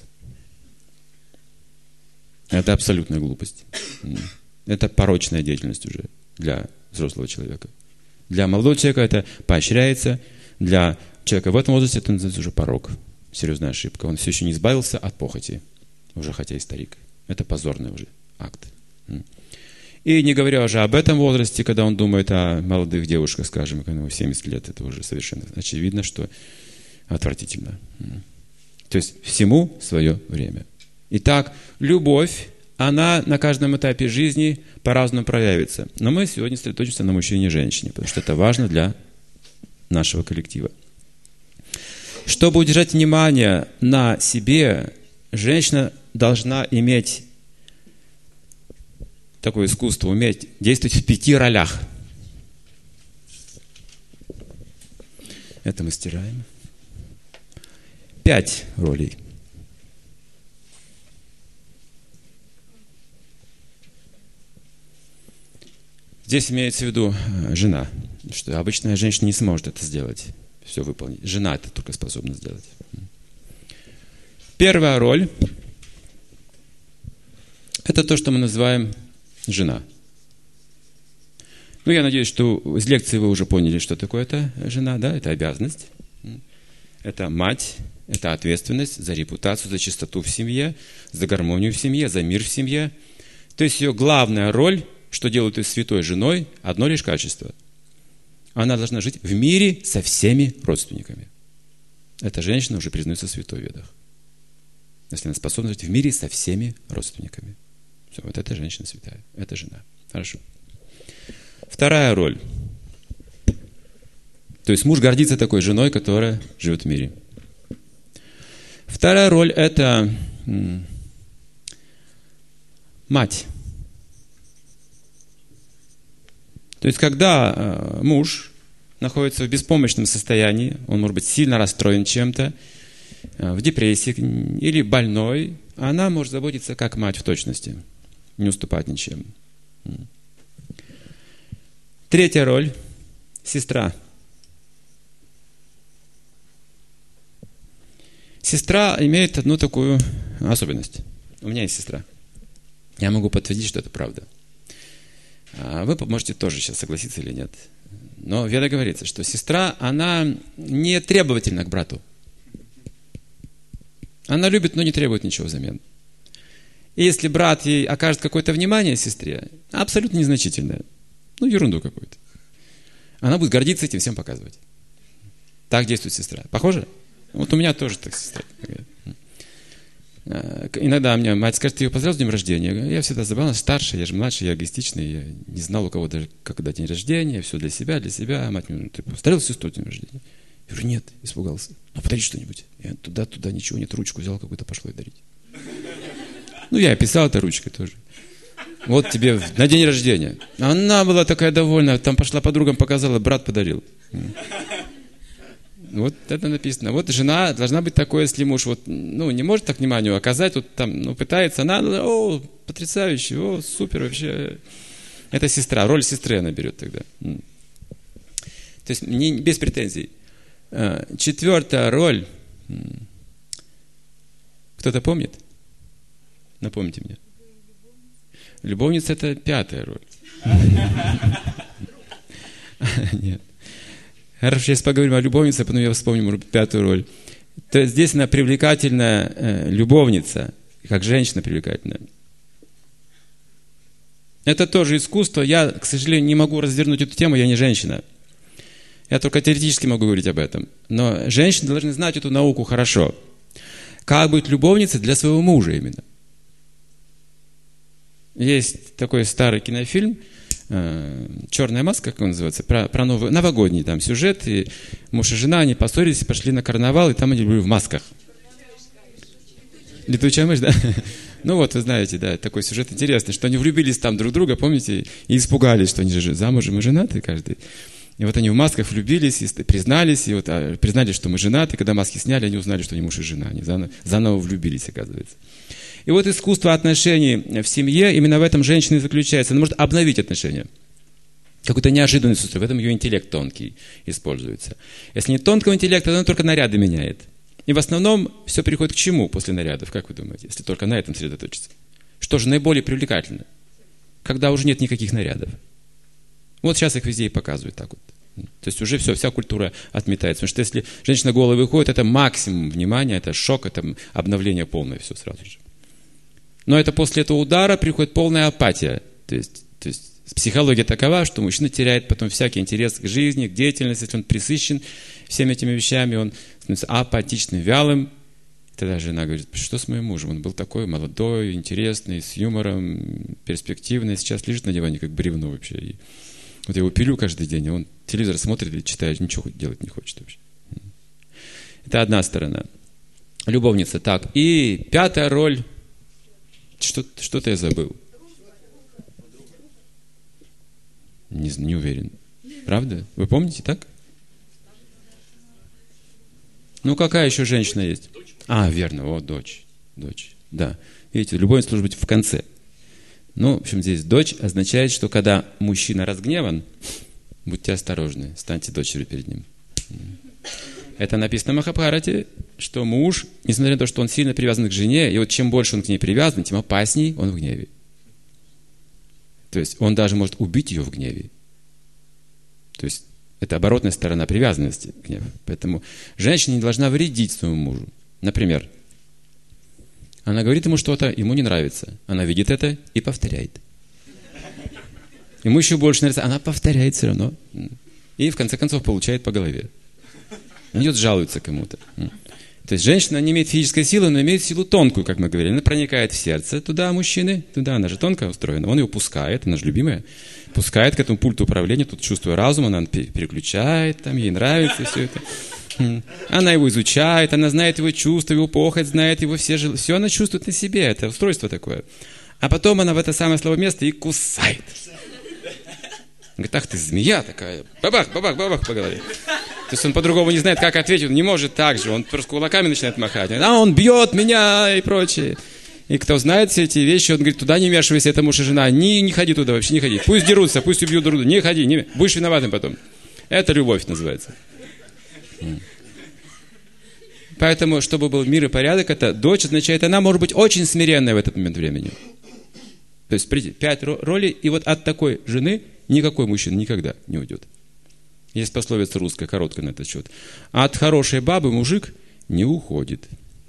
Это абсолютная глупость. Это порочная деятельность уже. для взрослого человека. Для молодого человека это поощряется, для человека в этом возрасте это называется уже порок. Серьезная ошибка. Он все еще не избавился от похоти, уже хотя и старик. Это позорный уже акт. И не говоря уже об этом возрасте, когда он думает о молодых девушках, скажем, когда ему 70 лет, это уже совершенно очевидно, что отвратительно. То есть всему свое время. Итак, любовь, она на каждом этапе жизни по-разному проявится. Но мы сегодня сосредоточимся на мужчине и женщине, потому что это важно для нашего коллектива. Чтобы удержать внимание на себе, женщина должна иметь такое искусство, уметь действовать в 5 ролях. Это мы стираем. 5 ролей. Здесь имеется в виду жена, что обычная женщина не сможет это сделать, все выполнить. Жена это только способна сделать. Первая роль – это то, что мы называем жена. Ну, я надеюсь, что из лекции вы уже поняли, что такое это жена, да? Это обязанность, это мать, это ответственность за репутацию, за чистоту в семье, за гармонию в семье, за мир в семье. То есть ее главная роль, что делает ее святой женой, одно лишь качество. Она должна жить в мире со всеми родственниками. Эта женщина уже признается святой в ведах. Если она способна жить в мире со всеми родственниками. Все, вот эта женщина святая, это жена. Хорошо. Вторая роль. То есть муж гордится такой женой, которая живет в мире. Вторая роль – это мать. То есть когда муж находится в беспомощном состоянии, он может быть сильно расстроен чем-то, в депрессии или больной, она может заботиться как мать в точности, не уступать ничем. Третья роль – сестра. Сестра имеет одну такую особенность. У меня есть сестра. Я могу подтвердить, что это правда. Вы можете тоже сейчас согласиться или нет. Но в Ведах говорится, что сестра, она не требовательна к брату. Она любит, но не требует ничего взамен. И если брат ей окажет какое-то внимание сестре, абсолютно незначительное, ну, ерунду какую-то, она будет гордиться этим, всем показывать. Так действует сестра. Похоже? Вот у меня тоже так сестра. Иногда мне мать скажет: ты ее поздравил с днем рождения? Я всегда забывал, она старшая, я же младший, я эгоистичный, я не знал, у кого даже когда день рождения, все для себя. А мать мне: ты поздравил сестру с днем рождения? Я говорю: нет, испугался. Ну, подари что-нибудь. Я туда, ничего нет, ручку взял какую-то, пошло и дарить. Ну, я писал этой ручкой тоже. Вот тебе на день рождения. Она была такая довольна, там пошла подругам, показала, брат подарил. Вот это написано. Вот жена должна быть такой, если муж вот, ну, не может так вниманию оказать, вот там, ну, пытается, она: о, потрясающе, о, супер вообще. Это сестра, роль сестры она берет тогда. То есть без претензий. Четвертая роль. Кто-то помнит? Напомните мне. Любовница – это пятая роль. Нет. Хорошо, сейчас поговорим о любовнице, потом я вспомню, может быть, пятую роль. То есть здесь она привлекательная любовница, как женщина привлекательная. Это тоже искусство. Я, к сожалению, не могу развернуть эту тему, я не женщина. Я только теоретически могу говорить об этом. Но женщины должны знать эту науку хорошо. Как быть любовницей для своего мужа именно. Есть такой старый кинофильм «Черная маска», как он называется, про новогодний там сюжет. И муж и жена, они поссорились, пошли на карнавал, и там они были в масках. Летучая мышь, да? Ну вот, вы знаете, да, такой сюжет интересный, что они влюбились там друг в друга, помните, и испугались, что они же замужем и женаты каждый. И вот они в масках влюбились, и признались, и вот признались, что мы женаты. Когда маски сняли, они узнали, что они муж и жена. Они заново влюбились, оказывается. И вот искусство отношений в семье, именно в этом женщина и заключается. Она может обновить отношения. Какую-то неожиданность в этом ее интеллект тонкий используется. Если нет тонкого интеллекта, то она только наряды меняет. И в основном все приходит к чему после нарядов, как вы думаете, если только на этом сосредоточиться? Что же наиболее привлекательно? Когда уже нет никаких нарядов. Вот сейчас их везде и показывают так вот. То есть уже все, вся культура отметается. Потому что если женщина голая выходит, это максимум внимания, это шок, это обновление полное, все сразу же. Но это после этого удара приходит полная апатия. То есть психология такова, что мужчина теряет потом всякий интерес к жизни, к деятельности, если он пресыщен всеми этими вещами, он становится апатичным, вялым. Тогда жена говорит: что с моим мужем? Он был такой молодой, интересный, с юмором, перспективный, сейчас лежит на диване, как бревно вообще. И вот я его пилю каждый день, а он телевизор смотрит или читает, ничего делать не хочет вообще. Это одна сторона. Любовница. Так, и пятая роль. Что-то я забыл. Не уверен. Правда? Вы помните, так? Ну, какая еще женщина есть? Верно, вот дочь. Да. Видите, любовница должна быть в конце. Ну, в общем, здесь дочь означает, что когда мужчина разгневан, будьте осторожны, станьте дочерью перед ним. Это написано в Махабхарате, что муж, несмотря на то, что он сильно привязан к жене, и вот чем больше он к ней привязан, тем опасней он в гневе. То есть он даже может убить ее в гневе. То есть это оборотная сторона привязанности к гневу. Поэтому женщина не должна вредить своему мужу. Например, она говорит ему что-то, ему не нравится. Она видит это и повторяет. Ему еще больше нравится, она повторяет все равно. И в конце концов получает по голове. Идет, жалуется кому-то. То есть женщина не имеет физической силы, но имеет силу тонкую, как мы говорили. Она проникает в сердце туда мужчины, туда, она же тонко устроена. Он ее пускает, она же любимая. Пускает к этому пульту управления, тут чувство разума, она переключает, там, ей нравится все это. Она его изучает, она знает его чувства, его похоть, знает его все она чувствует на себе, это устройство такое. А потом она в это самое слабое место и кусает. Говорит: ах ты змея такая, бабах, бабах, бабах по голове. То есть он по-другому не знает, как ответить, он не может так же, он просто кулаками начинает махать. Он бьет меня и прочее. И кто знает все эти вещи, он говорит: туда не вмешивайся, это муж и жена, не ходи туда вообще, не ходи. Пусть дерутся, пусть убьют друг друга, не ходи, будешь виноватым потом. Это любовь называется. Поэтому, чтобы был мир и порядок, это дочь означает, она может быть очень смиренная в этот момент времени. То есть, 5 ролей, и вот от такой жены никакой мужчина никогда не уйдет. Есть пословица русская, короткая на этот счет. А от хорошей бабы мужик не уходит.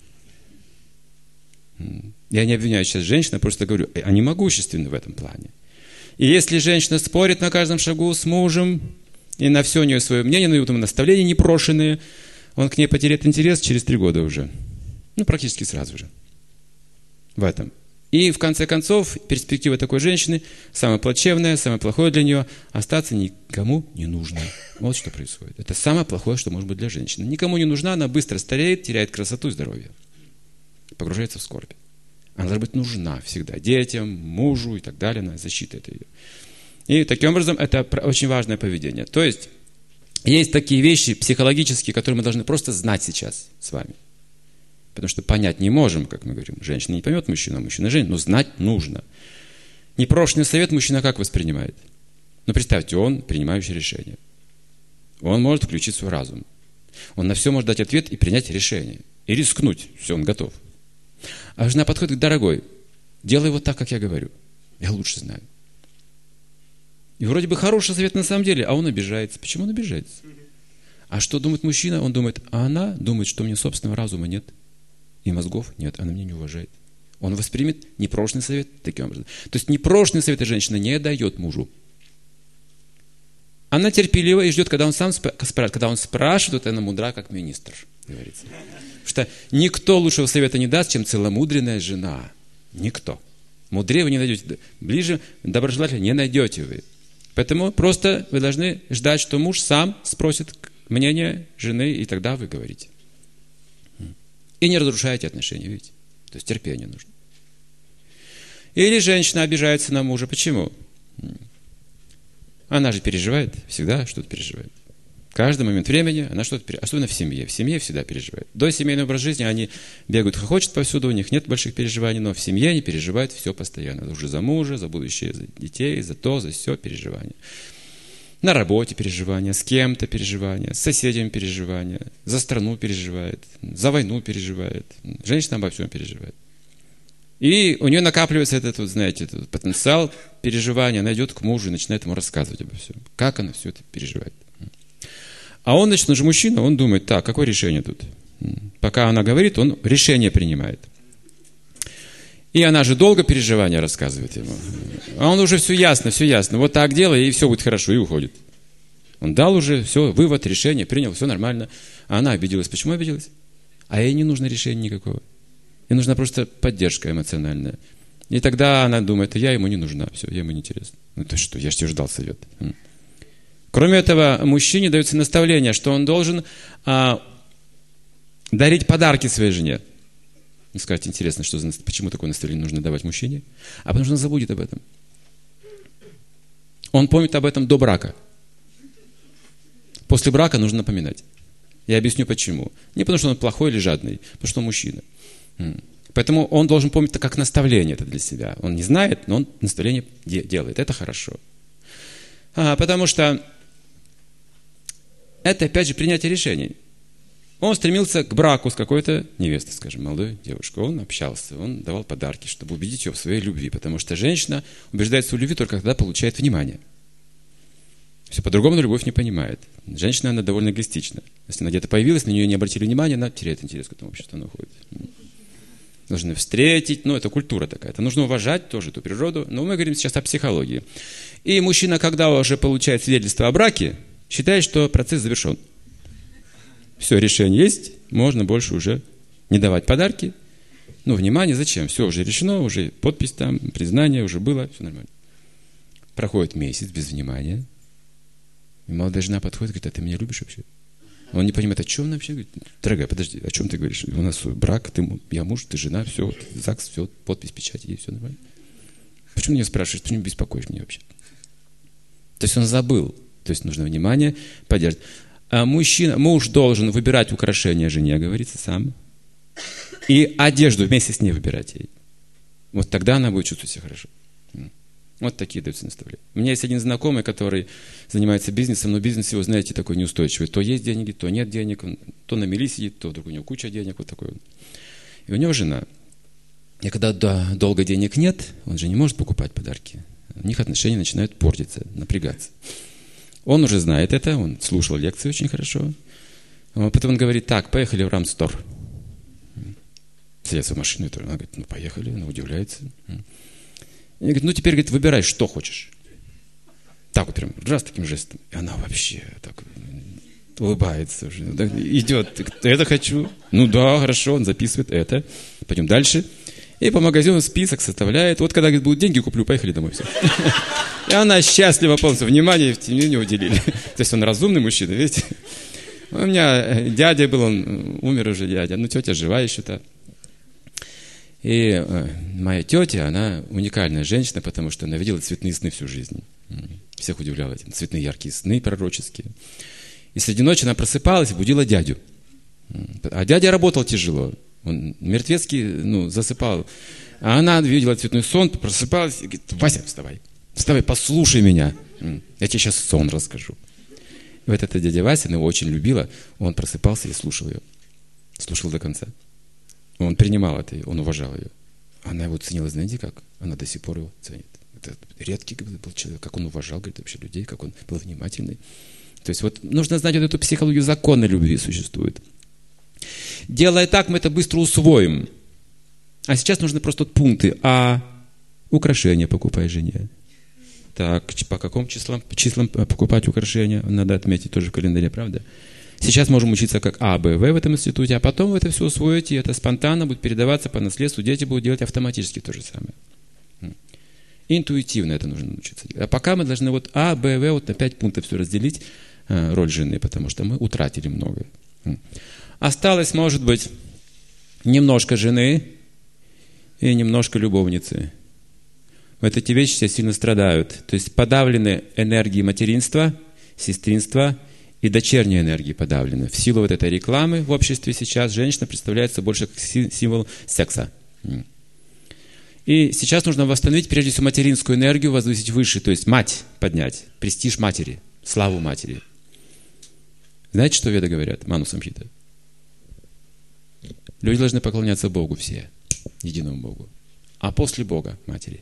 Я не обвиняю сейчас женщин, просто говорю, они могущественны в этом плане. И если женщина спорит на каждом шагу с мужем, и на все у нее свое мнение, на его наставления непрошенные, он к ней потеряет интерес через 3 года уже. Практически сразу же. В этом. И в конце концов, перспектива такой женщины, самая плачевная, самое плохое для нее, остаться никому не нужно. Вот что происходит. Это самое плохое, что может быть для женщины. Никому не нужна, она быстро стареет, теряет красоту и здоровье. Погружается в скорбь. Она должна быть нужна всегда детям, мужу и так далее, она защита ее. И таким образом, это очень важное поведение. То есть такие вещи психологические, которые мы должны просто знать сейчас с вами. Потому что понять не можем, как мы говорим. Женщина не поймет мужчину, а мужчина женщину, но знать нужно. Непрошенный совет мужчина как воспринимает? Представьте, он принимающий решение. Он может включить свой разум. Он на все может дать ответ и принять решение. И рискнуть. Все, он готов. А жена подходит и говорит: дорогой, делай вот так, как я говорю. Я лучше знаю. И вроде бы хороший совет на самом деле, а он обижается. Почему он обижается? А что думает мужчина? Он думает, а она думает, что у меня собственного разума нет. И мозгов нет, она меня не уважает. Он воспримет непрошенный совет таким образом. То есть непрошенный совет женщина не дает мужу. Она терпелива и ждет, когда он сам спрашивает. Когда он спрашивает, вот она мудра, как министр, говорится. Потому что никто лучшего совета не даст, чем целомудренная жена. Никто. Мудрее вы не найдете. Ближе доброжелателя не найдете вы. Поэтому просто вы должны ждать, что муж сам спросит мнение жены, и тогда вы говорите. И не разрушаете отношения, видите? То есть терпение нужно. Или женщина обижается на мужа. Почему? Она же переживает, всегда что-то переживает. Каждый момент времени она что-то переживает. Особенно в семье. В семье всегда переживает. До семейного образа жизни они бегают, хохочут повсюду, у них нет больших переживаний, но в семье они переживают все постоянно. Уже за мужа, за будущее, за детей, за то, за все переживания. На работе переживания, с кем-то переживания, с соседями переживания, за страну переживает, за войну переживает. Женщина обо всем переживает. И у нее накапливается этот, вот, знаете, этот потенциал переживания. Она идет к мужу и начинает ему рассказывать обо всем. Как она все это переживает. А он, значит, он же мужчина, он думает, так, какое решение тут? Пока она говорит, он решение принимает. И она же долго переживания рассказывает ему. А он уже все ясно. Вот так делай, и все будет хорошо, и уходит. Он дал уже все, вывод, решение, принял, все нормально. А она обиделась. Почему обиделась? А ей не нужно решения никакого. Ей нужна просто поддержка эмоциональная. И тогда она думает, я ему не нужна, все, я ему не интересна. Ну то что, я же тебе ждал совет. Кроме этого, мужчине дается наставление, что он должен дарить подарки своей жене. И сказать, интересно, почему такое наставление нужно давать мужчине? А потому что он забудет об этом. Он помнит об этом до брака. После брака нужно напоминать. Я объясню почему. Не потому что он плохой или жадный, потому что он мужчина. Поэтому он должен помнить это как наставление это для себя. Он не знает, но он наставление делает. Это хорошо. Потому что это, опять же, принятие решений. Он стремился к браку с какой-то невестой, скажем, молодой девушкой. Он общался, он давал подарки, чтобы убедить ее в своей любви. Потому что женщина убеждает в своей любви только когда получает внимание. Все по-другому любовь не понимает. Женщина, она довольно эгоистична. Если она где-то появилась, на нее не обратили внимания, она теряет интерес к этому обществу, она уходит. Должны встретить, это культура такая. Это нужно уважать тоже эту природу. Но мы говорим сейчас о психологии. И мужчина, когда уже получает свидетельство о браке, считает, что процесс завершен. Все, решение есть, можно больше уже не давать подарки. Внимание, зачем? Все уже решено, уже подпись там, признание уже было, все нормально. Проходит месяц без внимания. И молодая жена подходит и говорит, а ты меня любишь вообще? Он не понимает, о чем она вообще говорит. Дорогая, подожди, о чем ты говоришь? У нас брак, я муж, ты жена, все, ЗАГС, все, подпись, печать, и все нормально. Почему меня спрашиваешь, почему беспокоишь меня вообще? То есть он забыл. То есть нужно внимание, поддержать. А муж должен выбирать украшения жене, говорится, сам. И одежду вместе с ней выбирать ей. Вот тогда она будет чувствовать себя хорошо. Вот такие даются наставления. У меня есть один знакомый, который занимается бизнесом, но бизнес его, знаете, такой неустойчивый. То есть деньги, то нет денег. Он то на мели сидит, то вдруг у него куча денег. Вот такой. И у него жена. И когда долго денег нет, он же не может покупать подарки. У них отношения начинают портиться, напрягаться. Он уже знает это, он слушал лекции очень хорошо. Потом он говорит, так, поехали в Рамстор. Садится в машину, она говорит, поехали, она удивляется. И говорит, теперь, говорит, выбирай, что хочешь. Так вот прям, раз таким жестом. И она вообще так улыбается уже. Идет, это хочу. Да, хорошо, он записывает это. Пойдем дальше. И по магазину список составляет. Вот когда, говорит, будут деньги, куплю, поехали домой. Все. И она счастлива полностью. Внимание не уделили. То есть он разумный мужчина, видите? У меня дядя был, он умер уже дядя. Тетя жива еще-то. И моя тетя, она уникальная женщина, потому что она видела цветные сны всю жизнь. Всех удивляла этим. Цветные яркие сны пророческие. И среди ночи она просыпалась и будила дядю. А дядя работал тяжело. Он мертвецкий, засыпал. А она видела цветной сон, просыпалась и говорит, Вася, вставай. Вставай, послушай меня. Я тебе сейчас сон расскажу. И вот эта дядя Вася, она его очень любила. Он просыпался и слушал ее. Слушал до конца. Он принимал это, он уважал ее. Она его ценила, знаете как? Она до сих пор его ценит. Это редкий был человек, как он уважал, говорит, вообще людей, как он был внимательный. То есть нужно знать эту психологию, законы любви существуют. Делая так, мы это быстро усвоим. А сейчас нужны просто пункты. Украшения покупай жене. Так, по каким числам покупать украшения? Надо отметить тоже в календаре, правда? Сейчас можем учиться как А, Б, В в этом институте, а потом вы это все усвоите, и это спонтанно будет передаваться по наследству, дети будут делать автоматически то же самое. Интуитивно это нужно научиться. А пока мы должны А, Б, В, на 5 пунктов все разделить, роль жены, потому что мы утратили многое. Осталось, может быть, немножко жены и немножко любовницы. Вот эти вещи все сильно страдают. То есть подавлены энергии материнства, сестринства и дочерней энергии подавлены. В силу этой рекламы в обществе сейчас женщина представляется больше как символ секса. И сейчас нужно восстановить прежде всего материнскую энергию, возвысить выше, то есть мать поднять, престиж матери, славу матери. Знаете, что веды говорят? Ману Самхита. Люди должны поклоняться Богу все, единому Богу. а после Бога матери.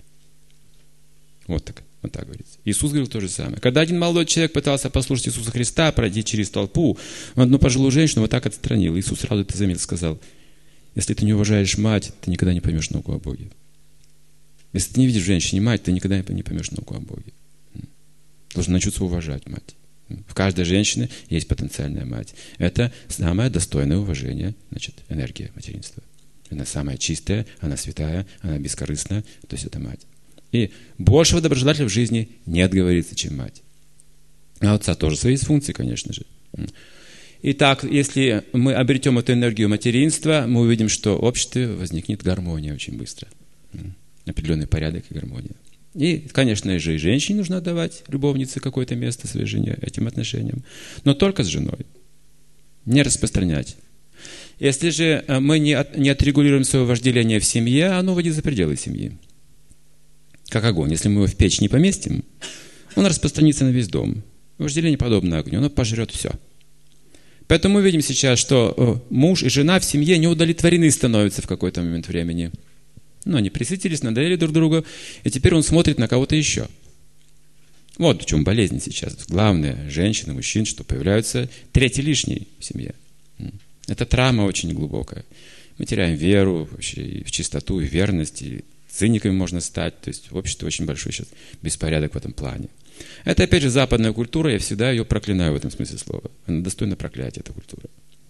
Вот так говорится. Иисус говорил то же самое. Когда один молодой человек пытался послушать Иисуса Христа, пройти через толпу, он одну пожилую женщину вот так отстранил. Иисус сразу это заметил, сказал: если ты не уважаешь мать, ты никогда не поймешь науку о Боге. Если ты не видишь в женщине мать, ты никогда не поймешь науку о Боге. Должен научиться уважать мать. В каждой женщине есть потенциальная мать. Это самое достойное уважение, энергия материнства. Она самая чистая, она святая, она бескорыстная, то есть это мать. И большего доброжелателя в жизни нет, говорится, чем мать. А отца тоже свои есть функции, конечно же. Итак, если мы обретем эту энергию материнства, мы увидим, что в обществе возникнет гармония очень быстро. Определенный порядок и гармония. И, конечно же, и женщине нужно отдавать, любовнице, какое-то место своей жене, этим отношениям. Но только с женой. Не распространять. Если же мы не отрегулируем свое вожделение в семье, оно выйдет за пределы семьи. Как огонь. Если мы его в печь не поместим, он распространится на весь дом. Вожделение подобно огню, оно пожрет все. Поэтому мы видим сейчас, что муж и жена в семье не удовлетворены становятся в какой-то момент времени. Они присытились, надоели друг другу, и теперь он смотрит на кого-то еще. Вот в чем болезнь сейчас. Главное, женщины, мужчин, что появляются третий лишний в семье. Это травма очень глубокая. Мы теряем веру вообще и в чистоту, и в верность, и циниками можно стать. То есть в обществе очень большой сейчас беспорядок в этом плане. Это, опять же, западная культура, я всегда ее проклинаю в этом смысле слова. Она достойна проклятия, эта культура.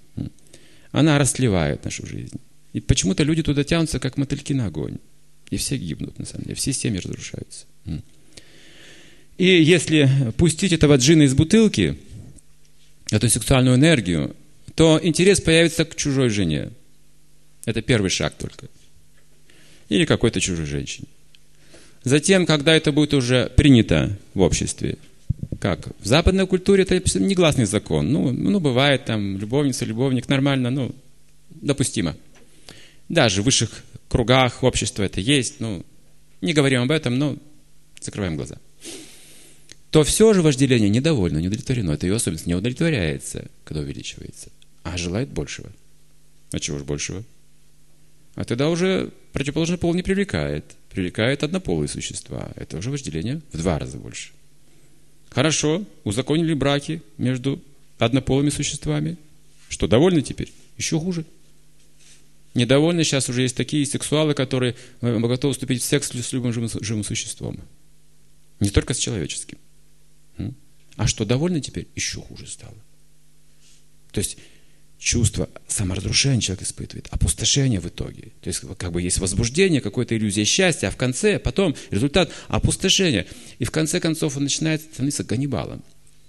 Она расливает нашу жизнь. И почему-то люди туда тянутся, как мотыльки на огонь. И все гибнут, на самом деле. Все семьи разрушаются. И если пустить этого джина из бутылки, эту сексуальную энергию, то интерес появится к чужой жене. Это первый шаг только. Или какой-то чужой женщине. Затем, когда это будет уже принято в обществе, как в западной культуре, это негласный закон. Бывает там любовница, любовник, нормально, допустимо. Даже в высших кругах общества это есть, не говорим об этом, но закрываем глаза. То все же вожделение недовольно, не удовлетворено. Это ее особенность не удовлетворяется, когда увеличивается, а желает большего. А чего же большего? А тогда уже противоположный пол не привлекает. Привлекает однополые существа. Это уже вожделение в 2 раза больше. Хорошо, узаконили браки между однополыми существами. Что, довольны теперь? Еще хуже. Недовольны сейчас уже есть такие сексуалы, которые готовы вступить в секс с любым живым существом. Не только с человеческим. А что, довольны теперь? Еще хуже стало. То есть чувство саморазрушения человек испытывает, опустошение в итоге. То есть есть возбуждение, какая-то иллюзия счастья, а в конце, потом результат опустошения. И в конце концов он начинает становиться Ганнибалом.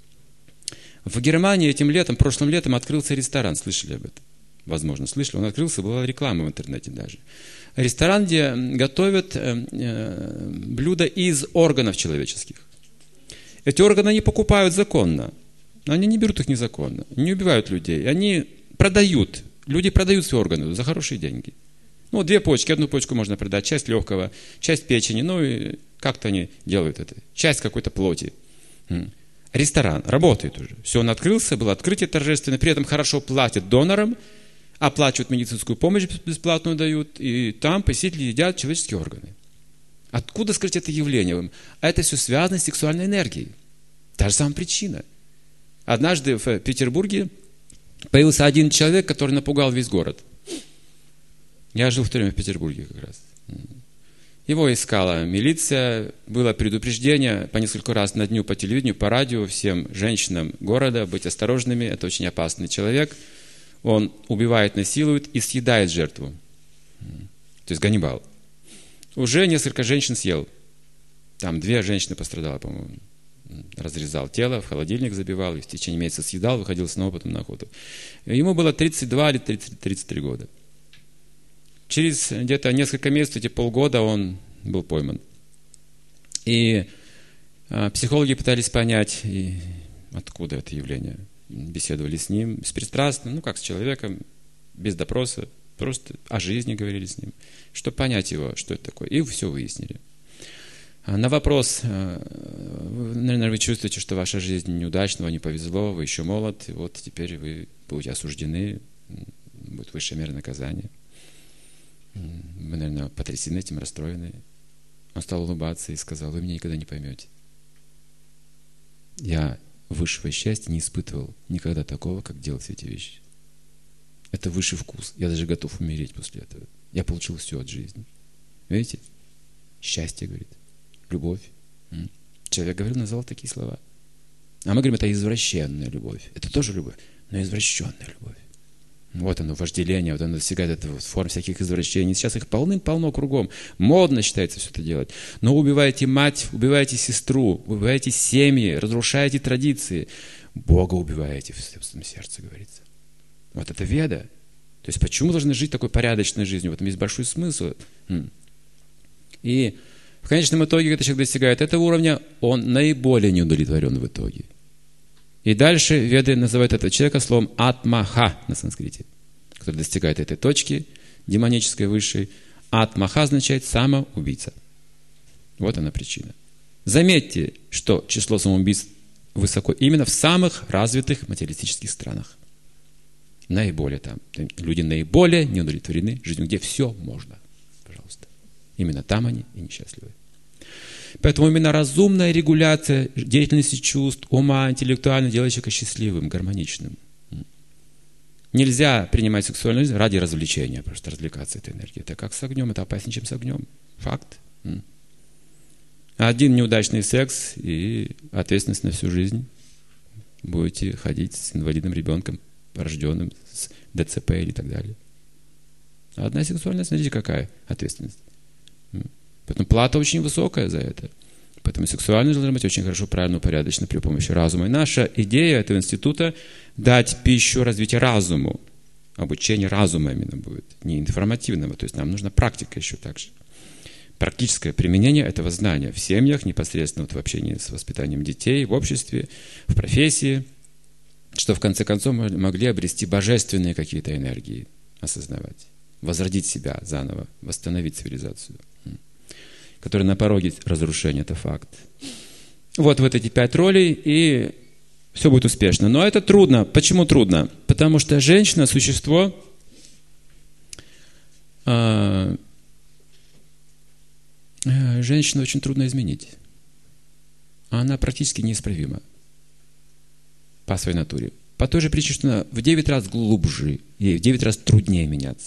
В Германии прошлым летом открылся ресторан. Слышали об этом? Возможно, слышали. Он открылся, была реклама в интернете даже. Ресторан, где готовят блюда из органов человеческих. Эти органы они покупают законно. Они не берут их незаконно. Не убивают людей. Они продают. Люди продают свои органы за хорошие деньги. 2 почки. Одну почку можно продать. Часть легкого, часть печени. И как-то они делают это. Часть какой-то плоти. Ресторан работает уже. Все, он открылся, было открытие торжественное. При этом хорошо платят донорам. Оплачивают медицинскую помощь бесплатную дают. И там посетители едят человеческие органы. Откуда, скажите, это явление? А это все связано с сексуальной энергией. Та же самая причина. Однажды в Петербурге появился один человек, который напугал весь город. Я жил в то время в Петербурге как раз. Его искала милиция, было предупреждение по несколько раз на дню по телевидению, по радио всем женщинам города быть осторожными, это очень опасный человек. Он убивает, насилует и съедает жертву. То есть Ганнибал. Уже несколько женщин съел. Там 2 женщины пострадало, по-моему. Разрезал тело, в холодильник забивал, и в течение месяца съедал, выходил снова потом на охоту. Ему было 32 или 33 года. Через где-то несколько месяцев, полгода он был пойман. И психологи пытались понять, откуда это явление. Беседовали с ним беспристрастно, как с человеком, без допроса, просто о жизни говорили с ним, чтобы понять его, что это такое. И все выяснили. На вопрос, наверное, вы чувствуете, что ваша жизнь неудачна, вам не повезло, вы еще молод, и вот теперь вы будете осуждены, будет высшая мера наказания. Мы, наверное, потрясены этим, расстроены. Он стал улыбаться и сказал: вы меня никогда не поймете. Я высшего счастья не испытывал никогда такого, как делать все эти вещи. Это высший вкус. Я даже готов умереть после этого. Я получил все от жизни. Видите? Счастье, говорит. Любовь. Человек говорил, назвал такие слова. А мы говорим, это извращенная любовь. Это тоже любовь, но извращенная любовь. Вот оно, вожделение, вот оно достигает этого форм всяких извращений. Сейчас их полным-полно кругом. Модно считается все это делать. Но убиваете мать, убиваете сестру, убиваете семьи, разрушаете традиции. Бога убиваете в собственном сердце, говорится. Вот это веда. То есть почему должны жить такой порядочной жизнью? В этом есть большой смысл. И в конечном итоге, когда человек достигает этого уровня, он наиболее неудовлетворен в итоге. И дальше веды называют этого человека словом атмаха на санскрите, который достигает этой точки демонической высшей. Атмаха означает самоубийца. Вот она причина. Заметьте, что число самоубийств высоко именно в самых развитых материалистических странах. Наиболее там. Люди наиболее неудовлетворены жизнью, где все можно. Пожалуйста. Именно там они и несчастливы. Поэтому именно разумная регуляция деятельности чувств, ума, интеллектуально делает человека счастливым, гармоничным. Нельзя принимать сексуальную жизнь ради развлечения, просто развлекаться этой энергией. Это как с огнем, это опаснее, чем с огнем. Факт. Один неудачный секс и ответственность на всю жизнь. Будете ходить с инвалидным ребенком, рожденным с ДЦП или так далее. А одна сексуальность, смотрите, какая ответственность. Поэтому плата очень высокая за это. Поэтому сексуальность должна быть очень хорошо, правильно, упорядочена при помощи разума. И наша идея этого института – дать пищу развития разуму. Обучение разума именно будет, не информативного. То есть нам нужна практика еще также. Практическое применение этого знания в семьях, непосредственно в общении с воспитанием детей, в обществе, в профессии, что в конце концов мы могли обрести божественные какие-то энергии, осознавать, возродить себя заново, восстановить цивилизацию, которая на пороге разрушения, это факт. Вот эти 5 ролей, и все будет успешно. Но это трудно. Почему трудно? Потому что женщина – существо, женщину очень трудно изменить. Она практически неисправима по своей натуре. По той же причине, что она в 9 раз глубже, ей в 9 раз труднее меняться.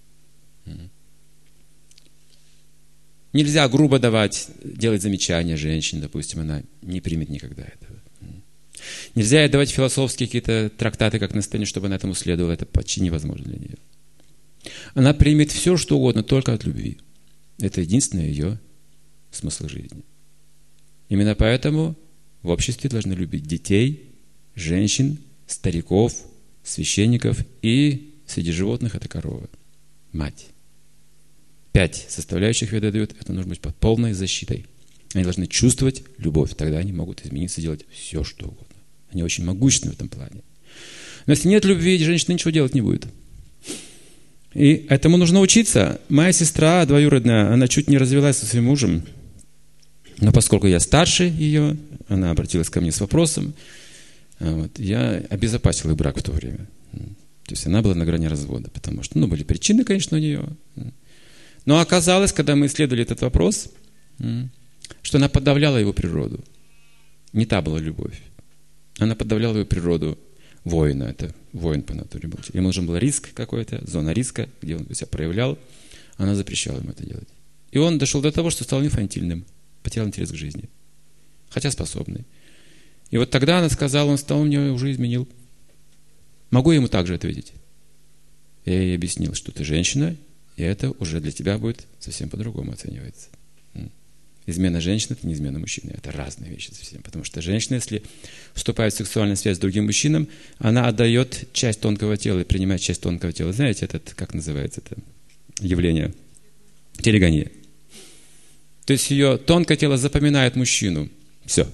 Нельзя грубо делать замечания женщине, допустим, она не примет никогда этого. Нельзя ей давать философские какие-то трактаты, как наставление, чтобы она этому следовала. Это почти невозможно для нее. Она примет все, что угодно, только от любви. Это единственный ее смысл жизни. Именно поэтому в обществе должны любить детей, женщин, стариков, священников и среди животных это корова, мать. 5 составляющих веды дают, это нужно быть под полной защитой. Они должны чувствовать любовь, тогда они могут измениться, делать все, что угодно. Они очень могущественны в этом плане. Но если нет любви, женщина ничего делать не будет. И этому нужно учиться. Моя сестра двоюродная, она чуть не развелась со своим мужем, но поскольку я старше ее, она обратилась ко мне с вопросом, я обезопасил их брак в то время. То есть она была на грани развода, потому что, были причины, конечно, у нее. Но оказалось, когда мы исследовали этот вопрос, что она подавляла его природу. Не та была любовь. Она подавляла его природу воина. Это воин по натуре был. Ему нужен был риск какой-то, зона риска, где он себя проявлял. Она запрещала ему это делать. И он дошел до того, что стал инфантильным, потерял интерес к жизни. Хотя способный. И вот тогда она сказала, он меня уже изменил. Могу я ему также ответить? Я ей объяснил, что ты женщина, и это уже для тебя будет совсем по-другому оценивается. Измена женщины – это не измена мужчины. Это разные вещи совсем. Потому что женщина, если вступает в сексуальную связь с другим мужчином, она отдает часть тонкого тела и принимает часть тонкого тела. Знаете, как называется это явление? Телегония. То есть ее тонкое тело запоминает мужчину. Все.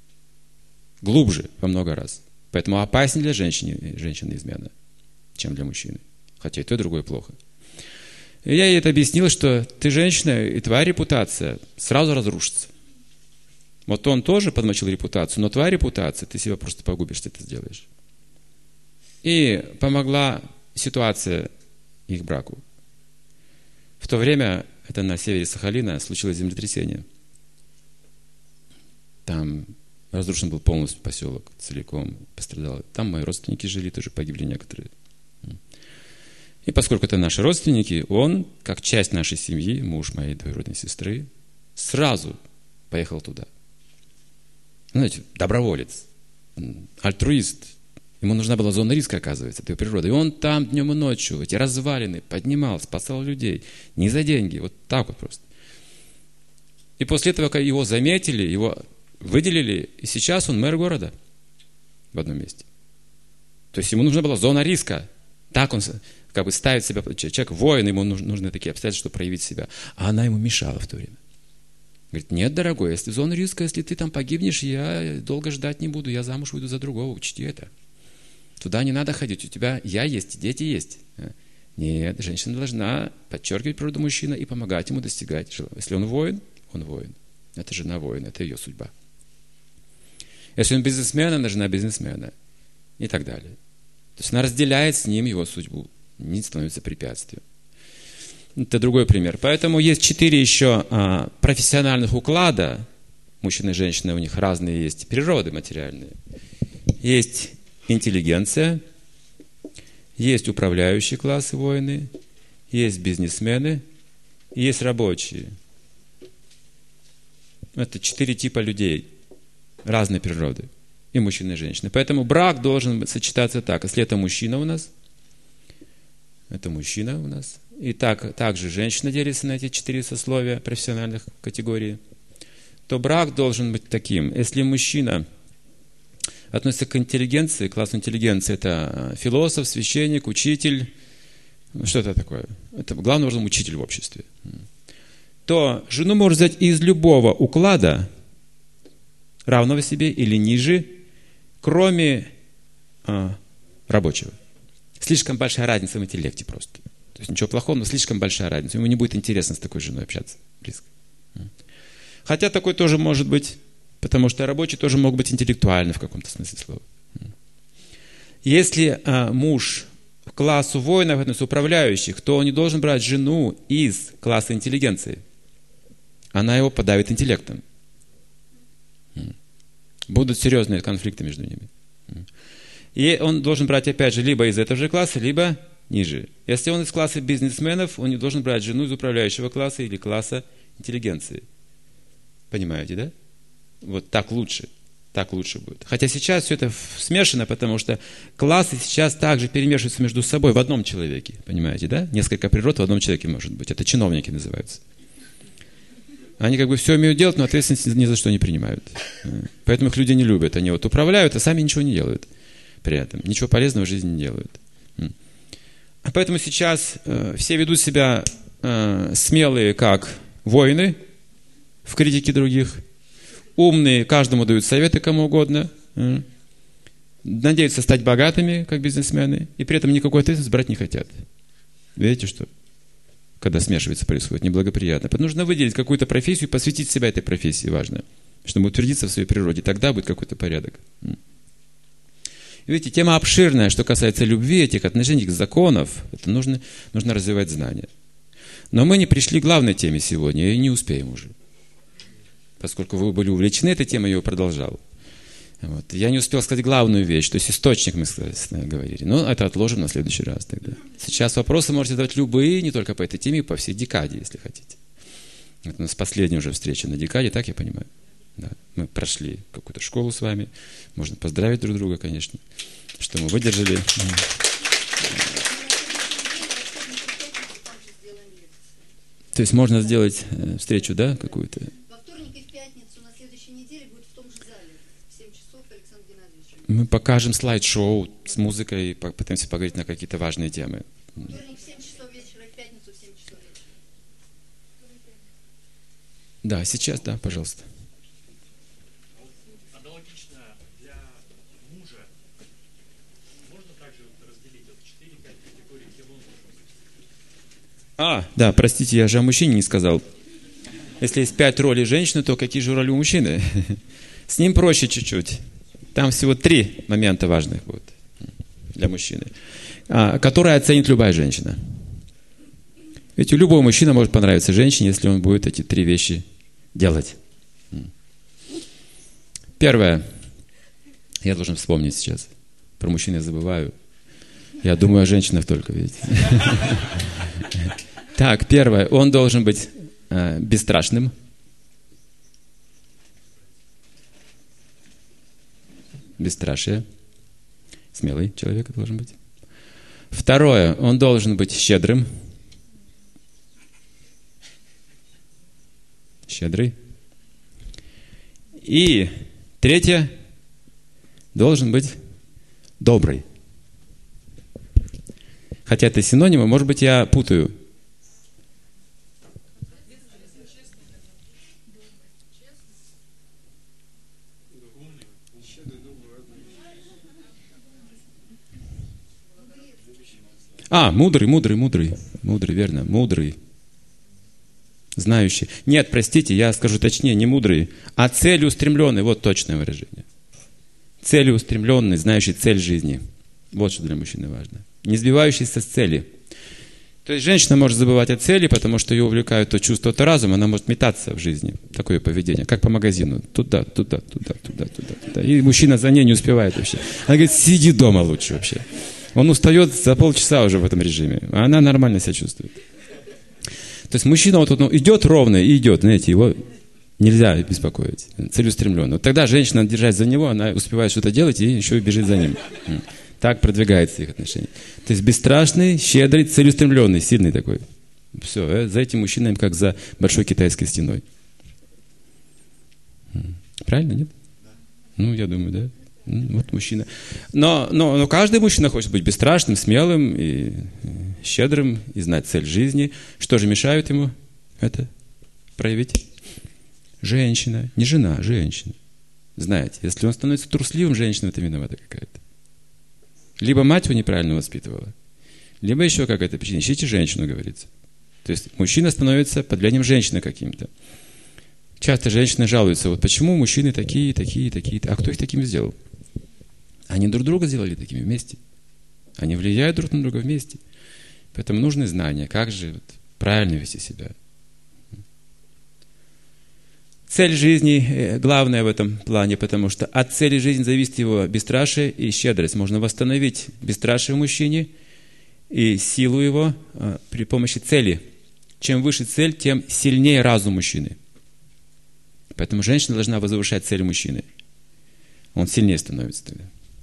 Глубже во много раз. Поэтому опаснее для женщины измена, чем для мужчины. Хотя и то, и другое плохо. И я ей это объяснил, что ты женщина, и твоя репутация сразу разрушится. Вот он тоже подмочил репутацию, но твоя репутация, ты себя просто погубишь, если ты это сделаешь. И помогла ситуация их браку. В то время, это на севере Сахалина, случилось землетрясение. Там разрушен был полностью поселок, целиком пострадал. Там мои родственники жили, тоже погибли некоторые. И поскольку это наши родственники, он, как часть нашей семьи, муж моей двоюродной сестры, сразу поехал туда. Знаете, доброволец, альтруист. Ему нужна была зона риска, оказывается, этой природы. И он там днем и ночью, эти развалины, поднимал, спасал людей. Не за деньги, вот так вот просто. И после этого его заметили, его выделили, и сейчас он мэр города в одном месте. То есть ему нужна была зона риска. Так он как бы ставит себя, человек воин, ему нужны такие обстоятельства, чтобы проявить себя. А она ему мешала в то время. Говорит, нет, дорогой, если зона риска, если ты там погибнешь, я долго ждать не буду, я замуж выйду за другого, учти это. Туда не надо ходить, у тебя я есть, дети есть. Нет, женщина должна подчеркивать природу мужчины и помогать ему достигать. Если он воин, он воин. Это жена воина, это ее судьба. Если он бизнесмен, она жена бизнесмена. И так далее. То есть она разделяет с ним его судьбу, не становится препятствием. Это другой пример. Поэтому есть 4 еще профессиональных уклада. Мужчины и женщины, у них разные есть природы материальные. Есть интеллигенция, есть управляющие классы воины, есть бизнесмены, и есть рабочие. Это 4 типа людей разной природы. И мужчины, и женщины. Поэтому брак должен сочетаться так. Если это мужчина у нас, это мужчина у нас. И также женщина делится на эти 4 сословия профессиональных категорий. То брак должен быть таким. Если мужчина относится к интеллигенции, классу интеллигенции, это философ, священник, учитель, что это такое? Это главным образом учитель в обществе. То жену можно взять из любого уклада, равного себе или ниже, кроме рабочего. Слишком большая разница в интеллекте просто. То есть ничего плохого, но слишком большая разница. Ему не будет интересно с такой женой общаться близко. Хотя такой тоже может быть, потому что рабочие тоже могут быть интеллектуальны в каком-то смысле слова. Если муж к классу воинов относится управляющих, то он не должен брать жену из класса интеллигенции. Она его подавит интеллектом. Будут серьезные конфликты между ними. И он должен брать, опять же, либо из этого же класса, либо ниже. Если он из класса бизнесменов, он не должен брать жену из управляющего класса или класса интеллигенции. Понимаете, да? Вот так лучше. Так лучше будет. Хотя сейчас все это смешано, потому что классы сейчас также перемешиваются между собой в одном человеке. Понимаете, да? Несколько природ в одном человеке может быть. Это чиновники называются. Они как бы все умеют делать, но ответственность ни за что не принимают. Поэтому их люди не любят. Они вот управляют, а сами ничего не делают при этом. Ничего полезного в жизни не делают. Поэтому сейчас все ведут себя смелые, как воины в критике других. Умные, каждому дают советы кому угодно. Надеются стать богатыми, как бизнесмены. И при этом никакой ответственности брать не хотят. Видите, что? Когда смешивается, происходит неблагоприятно. Потому что нужно выделить какую-то профессию и посвятить себя этой профессии, важно. Чтобы утвердиться в своей природе. Тогда будет какой-то порядок. Видите, тема обширная, что касается любви, этих отношений, этих законов. Это нужно развивать знания. Но мы не пришли к главной теме сегодня, и не успеем уже. Поскольку вы были увлечены этой темой, я ее продолжал. Вот. Я не успел сказать главную вещь, то есть источник мы говорили. Но это отложим на следующий раз тогда. Сейчас вопросы можете задавать любые, не только по этой теме, по всей декаде, если хотите. Это у нас последняя уже встреча на декаде, так я понимаю. Да. Мы прошли какую-то школу с вами. Можно поздравить друг друга, конечно, что мы выдержали. То есть можно сделать встречу, да, какую-то? Мы покажем слайд-шоу с музыкой, попытаемся поговорить на какие-то важные темы. Вторник в 7 часов вечера и в пятницу в 7 часов вечера. Да, сейчас, да, пожалуйста. Аналогично для мужа можно также разделить вот 4-5 категорий, кем он должен быть? Да, простите, я же о мужчине не сказал. Если есть 5 ролей женщины, то какие же роли у мужчины? С ним проще чуть-чуть. Там всего 3 момента важных будут для мужчины, которые оценит любая женщина. Ведь любой мужчина может понравиться женщине, если он будет эти 3 вещи делать. Первое. Я должен вспомнить сейчас. Про мужчин я забываю. Я думаю о женщинах только, видите. Так, первое. Он должен быть бесстрашным. Бесстрашие. Смелый человек должен быть. Второе. Он должен быть щедрым. Щедрый. И третье. Должен быть добрый. Хотя это синонимы, может быть, я путаю. Мудрый, верно, мудрый. Знающий. Нет, простите, я скажу точнее, не мудрый, а целеустремленный, вот точное выражение. Целеустремленный, знающий цель жизни. Вот что для мужчины важно. Не сбивающийся с цели. То есть женщина может забывать о цели, потому что ее увлекают то чувство, то разум, она может метаться в жизни. Такое поведение, как по магазину. Туда. И мужчина за ней не успевает вообще. Она говорит, сиди дома лучше вообще. Он устает за полчаса уже в этом режиме, а она нормально себя чувствует. То есть мужчина вот идет ровно и идет, знаете, его нельзя беспокоить, целеустремленно. Вот тогда женщина держась за него, она успевает что-то делать и еще и бежит за ним. Так продвигается их отношения. То есть бесстрашный, щедрый, целеустремленный, сильный такой. Все, за этим мужчиной как за большой китайской стеной. Правильно, нет? Ну, я думаю, да. Вот мужчина. Но каждый мужчина хочет быть бесстрашным, смелым и щедрым, и знать цель жизни. Что же мешает ему это проявить? Женщина. Не жена, женщина. Знаете, если он становится трусливым, женщина это виновата какая-то. Либо мать его неправильно воспитывала, либо еще какая-то причина. Ищите женщину, говорится. То есть мужчина становится под влиянием женщины каким-то. Часто женщины жалуются, вот почему мужчины такие. А кто их такими сделал? Они друг друга сделали такими вместе. Они влияют друг на друга вместе. Поэтому нужны знания, как же правильно вести себя. Цель жизни главная в этом плане, потому что от цели жизни зависит его бесстрашие и щедрость. Можно восстановить бесстрашие в мужчине и силу его при помощи цели. Чем выше цель, тем сильнее разум мужчины. Поэтому женщина должна возвышать цель мужчины. Он сильнее становится тогда.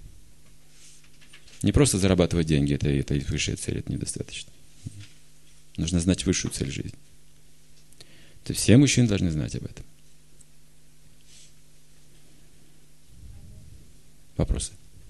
Не просто зарабатывать деньги, это высшая цель, это недостаточно. Нужно знать высшую цель жизни. То есть все мужчины должны знать об этом. Вопросы?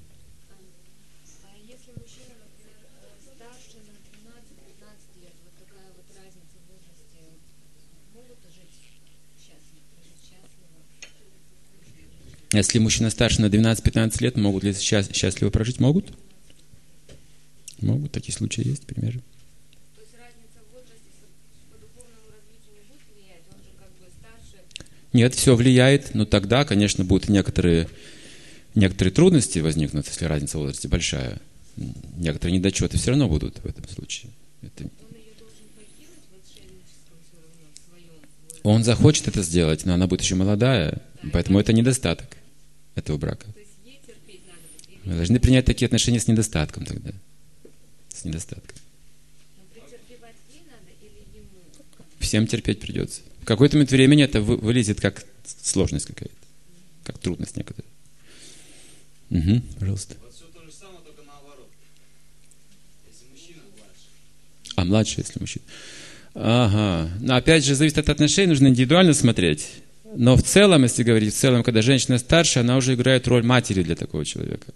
А если мужчина, например, старше на 13-15 лет, вот такая вот разница в возрасте, могут жить счастливо? Если мужчина старше на 12-15 лет, могут ли счастливо прожить? Могут. Могут, такие случаи есть, примеры. То есть разница в возрасте по духовному развитию не будет влиять? Он же как бы старше. Нет, все влияет, но тогда, конечно, будут некоторые трудности возникнут, если разница в возрасте большая. Некоторые недочеты все равно будут в этом случае. Он ее должен покинуть в отшельничестве все равно в своем. Он захочет это сделать, но она будет еще молодая, поэтому это недостаток этого брака. То есть ей терпеть надо будет. Мы должны принять такие отношения с недостатком тогда. С недостатком. Но претерпевать ей надо или ему? Всем терпеть придется. В какой-то момент времени это вылезет как сложность какая-то, как трудность некоторая. Угу, пожалуйста. Вот все то же самое, только наоборот. Если мужчина младше. А младше, если мужчина. Ага. Но опять же, зависит от отношений, нужно индивидуально смотреть. Но в целом, если говорить, когда женщина старше, она уже играет роль матери для такого человека.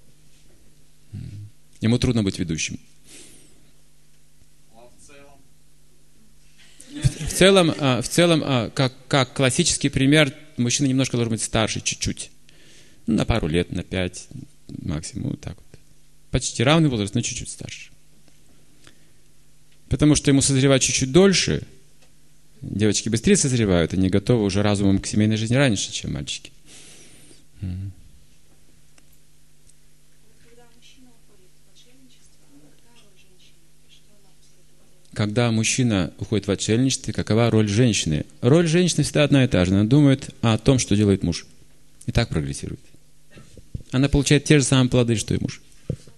Ему трудно быть ведущим. А в целом? В целом, как классический пример, мужчина немножко должен быть старше, чуть-чуть. На пару лет, на 5 максимум, вот так вот. Почти равный возраст, но чуть-чуть старше. Потому что ему созревать чуть-чуть дольше. Девочки быстрее созревают, они готовы уже разумом к семейной жизни раньше, чем мальчики. когда мужчина уходит в отшельничество, какова роль женщины? Роль женщины всегда одна и та же. Она думает о том, что делает муж. И так прогрессирует. Она получает те же самые плоды, что и муж.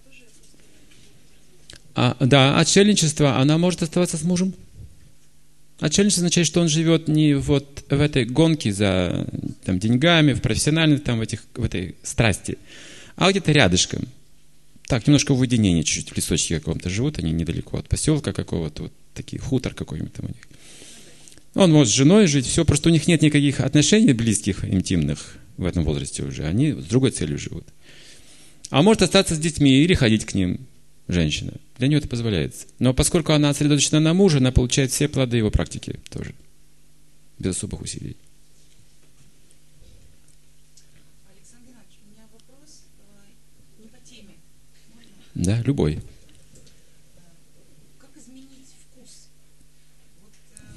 Да, отшельничество, она может оставаться с мужем. Отшельничество означает, что он живет не вот в этой гонке за там, деньгами, в профессиональной, там, в этой страсти, а где-то рядышком. Так, немножко в уединении, чуть-чуть в лесочке каком-то живут, они недалеко от поселка какого-то, вот такие, хутор какой-нибудь там у них. Он может с женой жить, все, просто у них нет никаких отношений близких, интимных в этом возрасте уже, они с другой целью живут. А может остаться с детьми или ходить к ним, женщина. Для нее это позволяется. Но поскольку она сосредоточена на муже, она получает все плоды его практики тоже, без особых усилий. Александр Иванович, у меня вопрос не по теме. Можно? Да, любой. Как изменить вкус? Вот,